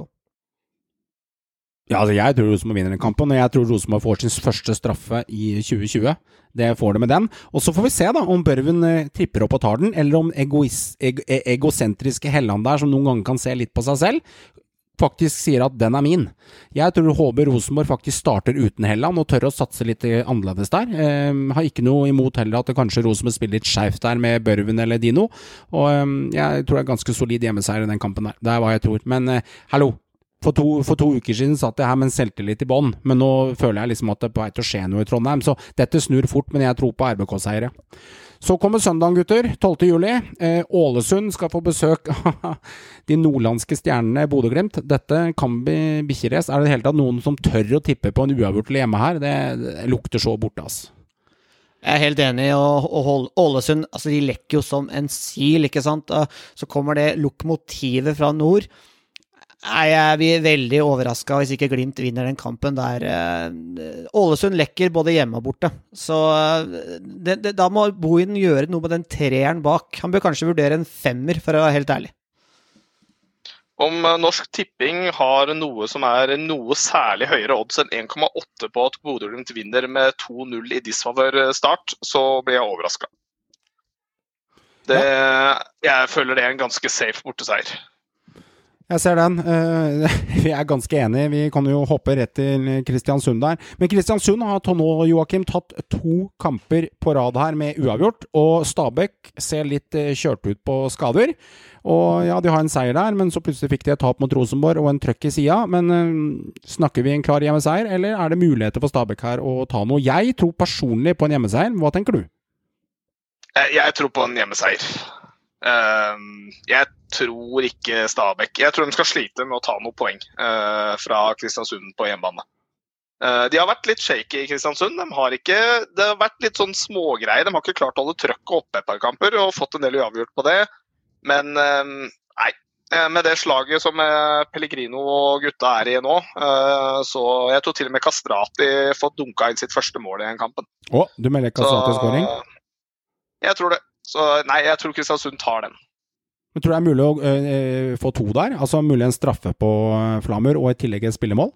A: Ja, altså jeg tror Rosenborg vinner den kampen, og jeg tror Rosenborg får sin første straffe I tjue tjue. Det får det med den. Og så får vi se da, om Børven eh, tripper opp og tar den, eller om egois, eg, egosentriske Helland der, som noen ganger kan se litt på seg selv, faktisk sier at den er min. Jeg tror H B Rosenborg faktisk starter uten Helland, og tør å satse litt annerledes der. Eh, har ikke noe imot heller at det kanskje Rosenborg spiller litt skjevt der med Børven eller Dino, og eh, jeg tror det er ganske solid hjemmeseier I den kampen der. Det er hva jeg tror. Men eh, hallo, for to, for to uker siden satt jeg her med en selvtillit I bånd, men nå føler jeg liksom at det er på vei til å skje noe I Trondheim, så dette snur fort, men jeg tror på R B K-seier. Så kommer søndagen, gutter, tolvte juli. Eh, Ålesund skal få besøk av de nordlandske stjernene Bodø/Glimt. Dette kan bli bikkjeres. Er det helt tatt noen som tør å tippe på en uavgjort hjemme her? Det, det lukter så borte, ass.
G: Jeg er helt enig, og, og Ålesund, altså de lekker jo som en sil, ikke sant? Så kommer det lokomotivet fra nord. Nei, jeg blir veldig overrasket hvis ikke Glimt vinner den kampen der. Ålesund lekker både hjemme og borte. Så det, det, da må Bohin gjøre noe med den treeren bak. Han bør kanskje vurdere en femmer, for å være helt ærlig.
F: Om Norsk Tipping har noe som er noe særlig høyere odds enn en komma åtte på at Bodø/Glimt vinner med to null I disfavør start, så blir jeg overrasket. Det, jeg føler det er en ganske safe borteseier.
A: Jeg ser den. Vi er ganske enige. Vi kan jo hoppe rett til Kristiansund der. Men Kristiansund har nå, Joakim, tatt to kamper på rad her med uavgjort, og Stabæk ser litt kjørt ut på skader. Og ja, de har en seier der, men så plutselig fikk de et tap mot Rosenborg og en trøkk I siden. Men uh, snakker vi en klar hjemmeseier, eller er det muligheter for Stabæk her å ta noe? Jeg tror personlig på en hjemmeseier. Hva tenker du?
F: Jeg, jeg tror på en hjemmeseier. Uh, jeg tror ikke Stabæk. Jeg tror de skal slite med å ta noen poeng uh, fra Kristiansund på hjemmebane. Uh, de har vært litt shaky I Kristiansund. De har ikke, det har vært litt sånn smågreier. De har ikke klart å holde trøkket oppe et par kamper og fått en del uavgjort på det. Men uh, nei, uh, med det slaget som uh, Pellegrino og gutta er I nå, uh, så jeg tror til og med Kastrati fått dunka inn sitt første mål I den kampen.
A: Å, du melder Kastrati-skåring?
F: Jeg tror det. Så nei, jeg tror Kristiansund tar den.
A: Men tror du det er mulig å øh, få to der? Altså mulig en straffe på Flamur og I tillegg et spillemål?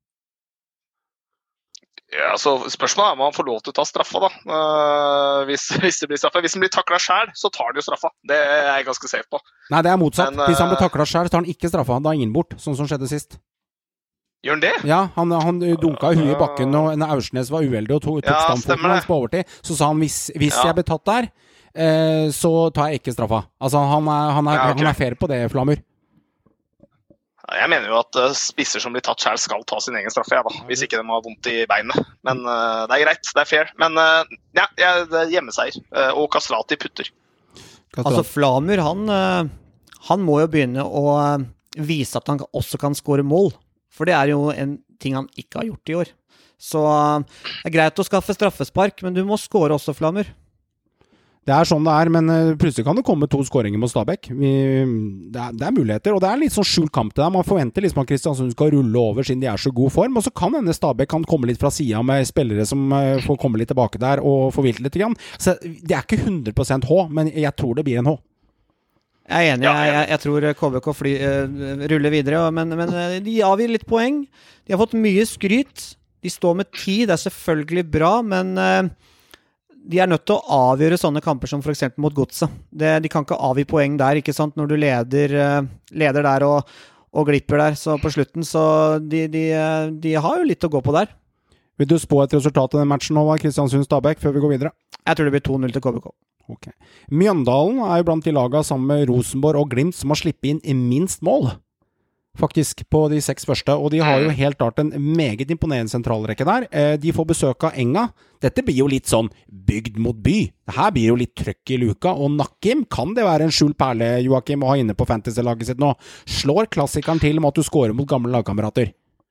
F: Ja, altså spørsmålet er om han får lov til å ta straffa da. Uh, hvis, hvis det blir straffa. Hvis han blir taklet selv, så tar han jo straffa. Det er jeg ganske safe på.
A: Nei, det er motsatt.
F: Men, uh,
A: hvis han blir taklet selv, så tar han ikke straffa. Da er ingen bort, sånn som skjedde sist.
F: Gjør han det?
A: Ja, han, han dunka I huet I bakken, og en Aursnes var uheldig og tok
F: ja,
A: stamfoten hans på overtid. Så sa han, hvis, hvis ja. jeg blir tatt der, eh, så tar jeg ikke straffa. Altså, han er, han er, ja, okay. han er fair på det, Flamur.
F: Jeg mener jo at spisser som blir tatt selv skal ta sin egen straffe, ja, da, hvis ikke de har vondt I beinet. Men uh, det er greit, det er fair. Men uh, ja, ja, det er hjemmeseier. Uh, og Kastrati putter.
G: Kastrati. Altså, Flamur, han, uh, han må jo begynne å uh, vise at han også kan skåre mål. For det er jo en ting han ikke har gjort i år. Så det er greit å skaffe straffespark, men du må skåre også, Flammer.
A: Det er sånn det er, men plutselig kan det komme to skåringer mot Stabæk. Vi, det, er, det er muligheter, og det er litt sånn skjult kamp til dem. Man forventer liksom at Kristiansund skal rulle over siden de er så god form, og så kan denne Stabæk kan komme litt fra siden med spillere som får komme litt tilbake der og forvilte litt igjen. Så det er ikke hundre prosent H, men jeg tror det blir en H.
G: Jeg er enig, jeg, jeg, jeg tror K B K fly, uh, ruller videre, men, men de avgir litt poeng. De har fått mye skryt. De står med ti, det er selvfølgelig bra, men uh, de er nødt til å avgjøre sånne kamper som for eksempel mot Godset. Det, de kan ikke avgi poeng der, ikke sant, når du leder, uh, leder der og, og glipper der, så på slutten, så de, de, uh, de har jo litt å gå på der.
A: Vil du spå et resultat i den matchen nå, Kristiansund-Stabæk, før vi går videre?
G: Jeg tror det blir to null til K B K.
A: Ok. Mjøndalen er jo blant de laga sammen med Rosenborg og Glimt som har slippet inn i minst mål, faktisk, på de seks første, og de har jo helt klart en meget imponerende sentralrekke der. De får besøk av Enga. Dette blir jo litt sånn bygd mot by. Her blir jo litt trøkk i luka, og Nakkim, kan det være en skjult perle, Joakim, å ha inne på fantasy-laget sitt nå? Slår klassikeren til med at du scorer mot gamle lagkamerater?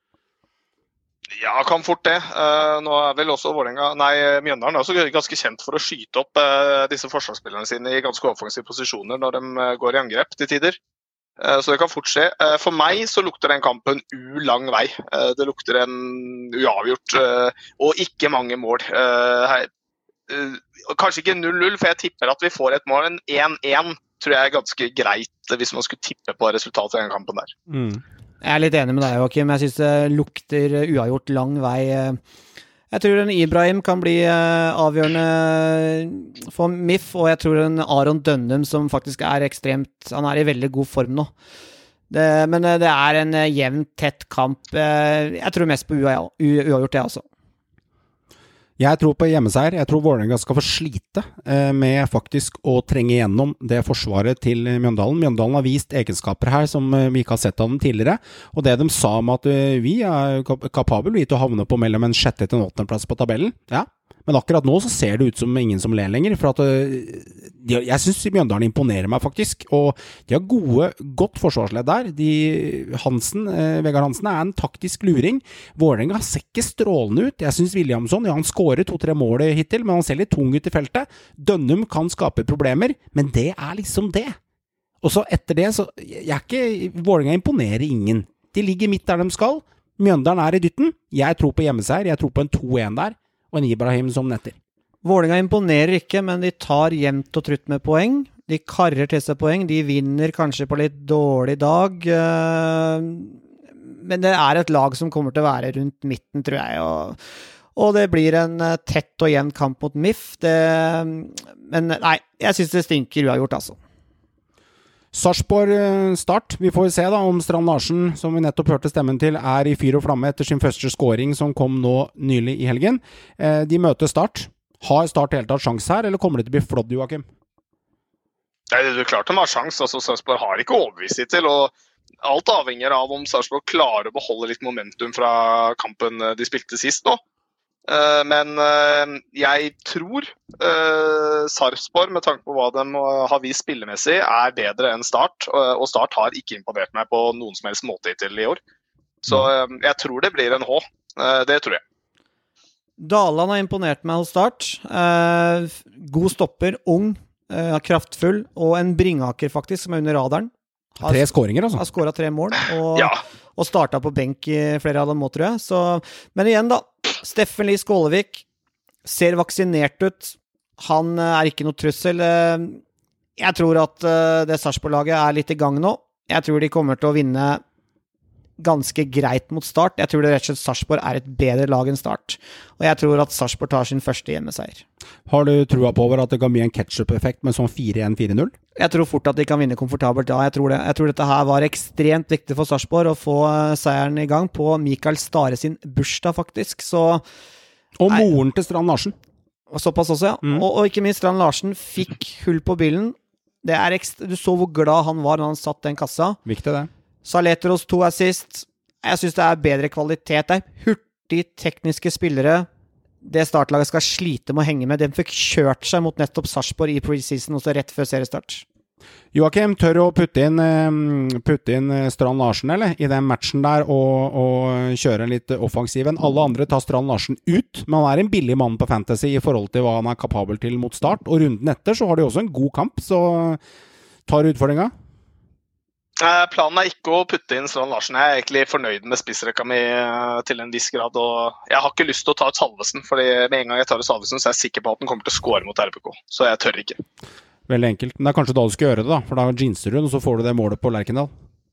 F: Ja, kan fort det. Uh, nå er vel også Vålerenga, nei, Mjøndalen er også ganske kjent for å skyte opp uh, disse forsvarsspillerne sine i ganske offensive posisjoner når de uh, går i angrep til tider. Uh, så det kan fort skje. Uh, for meg så lukter den kampen u-lang vei. Uh, det lukter en uavgjort, uh, og ikke mange mål. Uh, her, uh, kanskje ikke null null, for jeg tipper at vi får et mål. En én én tror jeg er ganske greit hvis man skulle tippe på resultatet i den kampen der.
G: Mm. Jeg er litt enig med deg, Joakim. Jeg synes det lukter uavgjort lang vei. Jeg tror en Ibrahim kan bli avgjørende for M I F, og jeg tror en Aron Dønnum som faktisk er ekstremt, han er i veldig god form nå. Det, men det er en jevn, tett kamp. Jeg tror mest på uavgjort det også.
A: Jeg tror på hjemmeseier. Jeg tror Vålerenga skal få slite eh, med faktisk å trenge gjennom det forsvaret til Mjøndalen. Mjøndalen har vist egenskaper her som eh, vi ikke har sett av dem tidligere. Og det de sa om at eh, vi er kapabel til å havne på mellom en sjette til en åttende plass på tabellen. Ja. Men akkurat nå så ser det ut som ingen som ler lenger, for at de, jeg synes Mjøndalen imponerer meg faktisk, og de har gode, godt forsvarsledd der. De, Hansen, eh, Vegard Hansen er en taktisk luring. Vålerenga ser ikke strålende ut. Jeg synes Williamson, ja, han skårer to-tre mål hittil, men han ser litt tung ut i feltet. Dønnum kan skape problemer, men det er liksom det. Og så etter det, så jeg er ikke, Vålerenga imponerer ingen. De ligger midt der de skal. Mjøndalen er i dytten. Jeg tror på hjemmeseier, jeg tror på en to én der. Og en Ibrahim som netter.
G: Vålerenga imponerer ikke, men de tar jevnt og trutt med poeng. De karrer til seg poeng. De vinner kanskje på litt dårlig dag. Men det er et lag som kommer til å være rundt midten, tror jeg. Og, og det blir en tett og jevn kamp mot M I F. Det, men nei, jeg synes det stinker uavgjort, altså.
A: Sarpsborg Start. Vi får se da om Strand Larsen, som vi nettopp hørte stemmen til, er i fyr og flamme etter sin første scoring som kom nå nylig i helgen. De møter Start. Har Start helt tatt sjans her, eller kommer det til å bli flott, Joakim?
F: Nei, det er klart de har sjans. Altså, Sarpsborg har ikke overbevist til, og alt avhenger av om Sarpsborg klarer å beholde litt momentum fra kampen de spilte sist nå. Men jeg tror Sarpsborg, med tanke på hva de har vist spillemessig, er bedre enn Start, og Start har ikke imponert meg på noen som helst måte hittil i år. Så jeg tror det blir en H. Det tror jeg.
G: Daland har imponert meg hos Start. God stopper, ung, kraftfull, og en Bringaker faktisk, som er under radaren.
A: Har, tre skåringer, altså.
G: Har skåret tre mål, og,
F: ja.
G: og startet på benk i flere av dem må, tror jeg. Så, men igjen da, Steffen Lie Skålevik ser vaksinert ut. Han er ikke noe trussel. Jeg tror at det Sarpsborg-laget er litt i gang nå. Jeg tror de kommer til å vinne ganske greit mot Start. Jeg tror det rett og slett Sarpsborg er et bedre lag enn Start. Og jeg tror at Sarpsborg tar sin første hjemmeseier.
A: Har du trua på over at det kan bli en ketchup-effekt med sånn fire én fire null?
G: Jeg tror fort at de kan vinne komfortabelt, ja, jeg tror det. Jeg tror dette her var ekstremt viktig for Sarpsborg å få seieren i gang på Mikael Stare sin bursdag, faktisk. Så,
A: og moren til Strand Larsen.
G: Og såpass også, ja. Mm. Og, og ikke minst Strand Larsen fikk hull på bilen. Det er ekstra, du så hvor glad han var når han satt den kassa.
A: Viktig det.
G: Saletros to assist. Jeg synes det er bedre kvalitet. Det er hurtig tekniske spillere. Det startlaget skal slite med å henge med. De fikk kjørt seg mot nettopp Sarpsborg i preseason, også rett før seriestart.
A: Joakim, tør å putte inn, putte inn Strand Larsen eller, i den matchen der og, og kjøre en litt offensiv enn alle andre tar Strand Larsen ut, men han er en billig mann på Fantasy i forhold til hva han er kapabel til mot start, og runden etter så har de også en god kamp, så tar utfordringa.
F: Planen er ikke å putte inn Strand Larsen. Jeg er egentlig fornøyd med spissrekka mi til en viss grad, og jeg har ikke lyst til å ta ut Salvesen, fordi med en gang jeg tar ut Salvesen så er jeg sikker på at den kommer til å score mot R B K, så jeg tør ikke.
A: Veldig enkelt, men det er kanskje da du skal gjøre det da, for da ginser du, og så får du det målet på Lerkendal.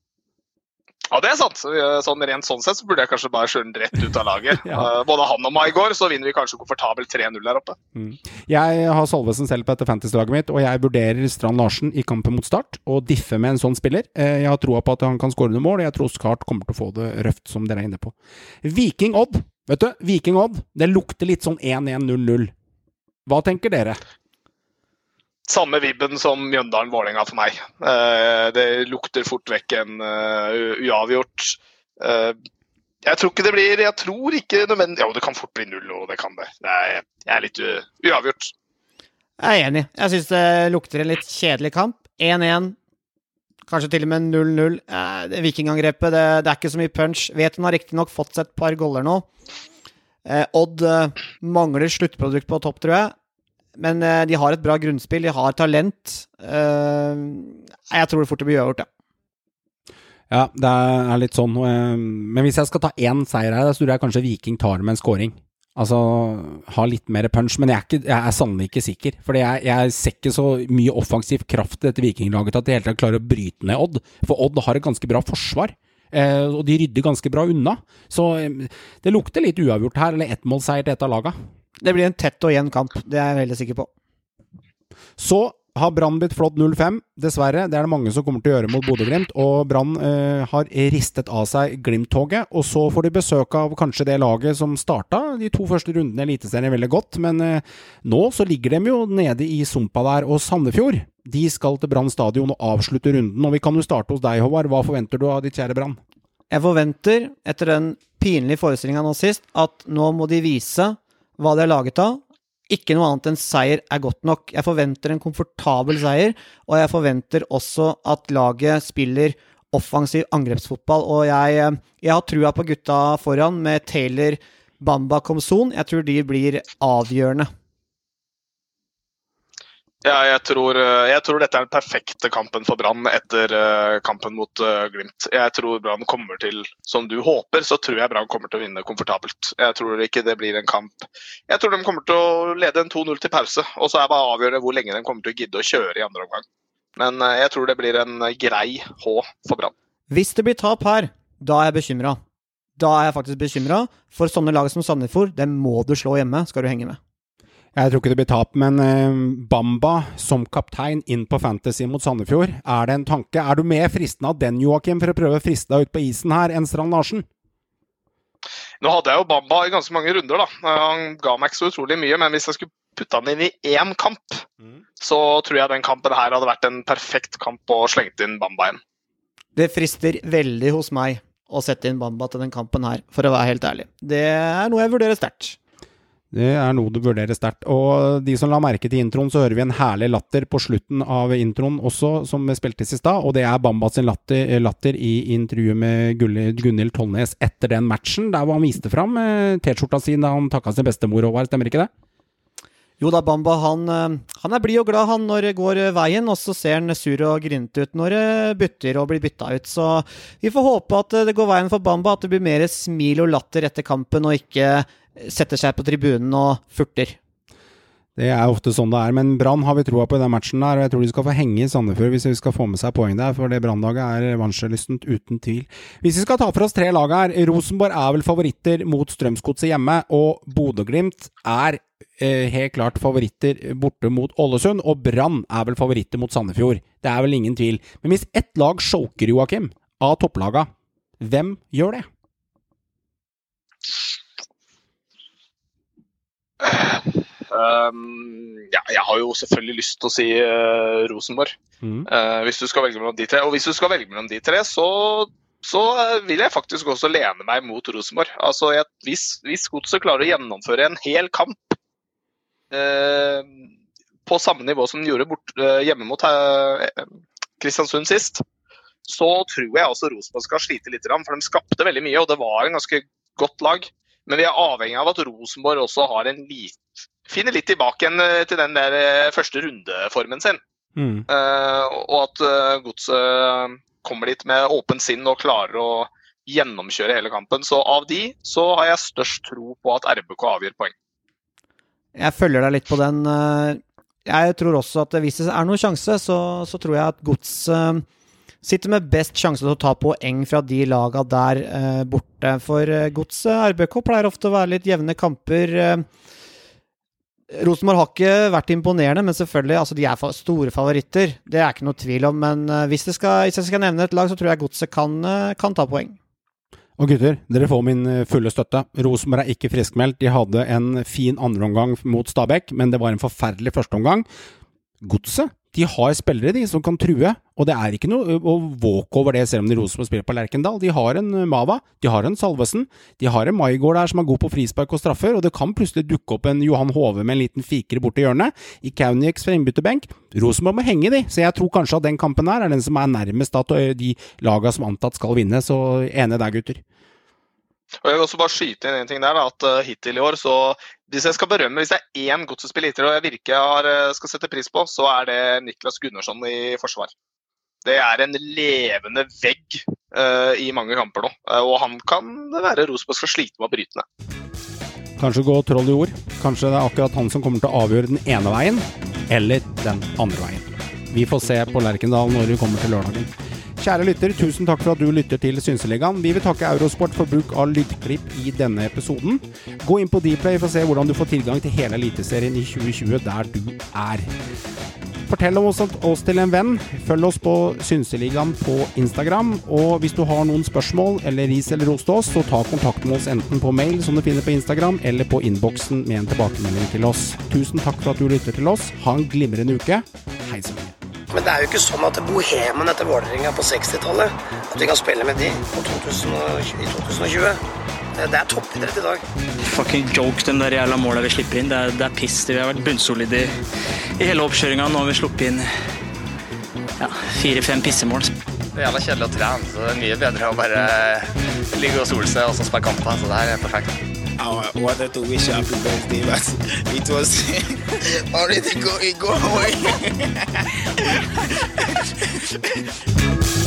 F: Ja, det er sant. Sånn, rent sånn sett så burde jeg kanskje bare kjøre den rett ut av laget. ja. Både han og meg i går, så vinner vi kanskje komfortabelt tre null der oppe.
A: Mm. Jeg har Salvesen selv på dette fantasy-laget mitt, og jeg vurderer Strand Larsen i kampen mot start, og diffe med en sånn spiller. Jeg har troa på at han kan skåre noen mål, og jeg tror Skart kommer til å få det røft som dere er inne på. Viking Odd, vet du, Viking Odd, det lukter litt sånn en en null null. Hva tenker dere?
F: Samme vibben som Mjøndalen-Vålerenga for meg. Det lukter fort vekk en uavgjort. Jeg tror ikke det blir, jeg tror ikke nødvendig, ja, det kan fort bli null, og det kan det. Det er, jeg er litt uavgjort.
G: Jeg er enig. Jeg synes det lukter en litt kjedelig kamp. en en, kanskje til og med null null. Det Vikingangrepet, det, det er ikke så mye punch. Vet hun har riktig nok fått seg et par goller nå. Odd mangler sluttprodukt på topp, tror jeg. Men uh, de har et bra grunnspill, de har talent. Uh, jeg tror det fort blir uavgjort, ja.
A: Ja, det er litt sånn. Uh, men hvis jeg skal ta én seier her, så tror jeg kanskje Viking tar med en scoring. Altså, ha litt mer punch, men jeg er, ikke, jeg er sannelig ikke sikker. Fordi jeg, jeg ser ikke så mye offensiv kraft i dette Vikinglaget at de helt klarer å bryte ned Odd. For Odd har et ganske bra forsvar. Uh, og de rydder ganske bra unna. Så um, det lukter litt uavgjort her, eller ettmålseier til et av laget.
G: Det blir en tett og jevn kamp, det er jeg veldig sikker på.
A: Så har Brann blitt flott null fem, dessverre. Det er det mange som kommer til å gjøre mot Bodø/Glimt, og Brann eh, har ristet av seg Glimt-toget, og så får de besøk av kanskje det laget som startet de to første rundene i Eliteserien veldig godt, men eh, nå så ligger de jo nede i sumpa der, og Sandefjord, de skal til Brann stadion og avslutte runden, og vi kan jo starte hos deg, Håvard. Hva forventer du av ditt kjære Brann?
G: Jeg forventer, etter den pinlige forestillingen nå sist, at nå må de vise hva de har laget av. Ikke noe annet enn seier er godt nok. Jeg forventer en komfortabel seier, og jeg forventer også at laget spiller offensiv angrepsfotball, og jeg, jeg har trua på gutta foran med Taylor, Bamba, Komson. Jeg tror de blir avgjørende.
F: Ja, jeg tror, jeg tror dette er den perfekte kampen for Brann etter uh, kampen mot uh, Glimt. Jeg tror Brann kommer til, som du håper, så tror jeg Brann kommer til å vinne komfortabelt. Jeg tror ikke det blir en kamp. Jeg tror de kommer til å lede en to null til pause, og så er det bare avgjørende hvor lenge de kommer til å gidde å kjøre i andre omgang. Men uh, jeg tror det blir en grei H for Brann.
G: Hvis det blir tap her, da er jeg bekymret. Da er jeg faktisk bekymret, for sånne lag som Sandefjord, det må du slå hjemme, skal du henge med.
A: Jeg tror ikke det blir tap, men eh, Bamba som kaptein inn på Fantasy mot Sandefjord, er det en tanke? Er du mer fristende av den, Joakim, for å prøve å friste deg ut på isen her, enn Strand Larsen?
F: Nå hadde jeg jo Bamba i ganske mange runder da. Han ga meg ikke så utrolig mye, men hvis jeg skulle putte han inn i én kamp, mm. så tror jeg den kampen her hadde vært en perfekt kamp å slenge inn Bamba igjen.
G: Det frister veldig hos meg å sette inn Bamba til den kampen her, for å være helt ærlig. Det er noe jeg vurderer sterkt.
A: Det er noe du vurderer sterkt. Og de som la merke til introen, så hører vi en herlig latter på slutten av introen også, som spiltes i stad, og det er Bamba sin latter, latter i intervjuet med Gunhild Tollnes etter den matchen, der hvor han viste frem T-skjorta sin da han takket sin bestemor over, stemmer ikke det?
G: Jo da, Bamba, han, han er blid og glad han når det går veien, og så ser han sur og grint ut når det bytter og blir byttet ut. Så vi får håpe at det går veien for Bamba, at det blir mer smil og latter etter kampen, og ikke setter seg på tribunen og furter.
A: Det er ofte sånn det er, men Brann har vi troa på i den matchen der, og jeg tror de skal få henge i Sandefjord hvis vi skal få med seg poeng der, for det Brannlaget er revansjelystent uten tvil. Hvis vi skal ta for oss tre lag her, Rosenborg er vel favoritter mot Strømsgodset hjemme, og Bodø/Glimt er eh, helt klart favoritter borte mot Ålesund, og Brann er vel favoritter mot Sandefjord. Det er vel ingen tvil. Men hvis ett lag choker, Joakim, av topplaga, hvem gjør det?
F: Um, ja, jeg har jo selvfølgelig lyst til å si uh, Rosenborg mm. uh, hvis du skal velge mellom de tre, og hvis du skal velge mellom de tre så, så uh, vil jeg faktisk også lene meg mot Rosenborg. Altså, jeg, hvis, hvis Godset klarer å gjennomføre en hel kamp uh, på samme nivå som de gjorde bort, hjemme mot uh, Kristiansund sist, så tror jeg også Rosenborg skal slite litt, for de skapte veldig mye, og det var en ganske godt lag. Men vi er avhengig av at Rosenborg også har en lit, finner litt tilbake igjen til den der første rundeformen sin. Mm. Uh, og at uh, Godset kommer dit med åpen sinn og klarer å gjennomkjøre hele kampen. Så av de, så har jeg størst tro på at R B K avgjør poeng.
G: Jeg følger deg litt på den. Jeg tror også at hvis det er noen sjanse, så, så tror jeg at Godset sitter med best sjanse til å ta poeng fra de laga der eh, borte. For eh, Godset, R B K pleier ofte å være litt jevne kamper. Eh, Rosenborg har ikke vært imponerende, men selvfølgelig, altså de er store favoritter. Det er ikke noe tvil om, men eh, hvis, det skal, hvis jeg skal nevne et lag, så tror jeg Godset kan, eh, kan ta poeng.
A: Og gutter, dere får min fulle støtte. Rosenborg er ikke friskmeldt. De hadde en fin andre omgang mot Stabæk, men det var en forferdelig første omgang. Godset, de har spillere de som kan true, og det er ikke noe å våke over det selv om de Rosenborg spiller på Lerkendal. De har en Mava, de har en Salvesen, de har en Maigård der som er god på frispark og straffer, og det kan plutselig dukke opp en Johan Hove med en liten fikere borte i hjørnet, i Kauniks fra innbytterbenk. Rosenborg må henge de, så jeg tror kanskje at den kampen her er den som er nærmest at de laga som antatt skal vinne, så enig der gutter.
F: Og jeg vil også bare skyte inn en ting der, da, at uh, hittil i år, så hvis jeg skal berømme, hvis det er én Godset-spiller hittil, og jeg virkelig har, uh, skal sette pris på, så er det Niklas Gunnarsson i forsvar. Det er en levende vegg uh, i mange kamper nå, uh, og han kan være Rosenborg skal slite med å bryte ned.
A: Kanskje gå troll i ord. Kanskje det er akkurat han som kommer til å avgjøre den ene veien, eller den andre veien. Vi får se på Lerkendal når vi kommer til lørdagen. Kjære lytter, tusen takk for at du lytter til Synseligaen. Vi vil takke Eurosport for bruk av lydklipp i denne episoden. Gå inn på Dplay for å se hvordan du får tilgang til hele Eliteserien i tjue tjue der du er. Fortell om oss, oss til en venn. Følg oss på Synseligaen på Instagram. Og hvis du har noen spørsmål eller ris eller ros til oss, så ta kontakt med oss enten på mail som du finner på Instagram, eller på inboxen med en tilbakemelding til oss. Tusen takk for at du lytter til oss. Ha en glimrende uke. Hei så mye.
B: Men det er jo ikke sånn at bohemen etter Vålerenga på sekstitallet, at vi kan spille med de på to tusen og, i to tusen og tjue. Det, det er toppidrett i dag.
C: Fucking joke, den der jævla målet vi slipper inn. Det er, det er piss. Vi har vært bunnsolide i, i hele oppkjøringen. Nå har vi sluppet inn ja, fire-fem pissemål.
D: Det er jævla kjedelig å trene, så det er mye bedre å bare ligge og sole seg og så spille kamper, så det her er perfekt.
E: I wanted to wish you happy birthday, but it was already go, go away.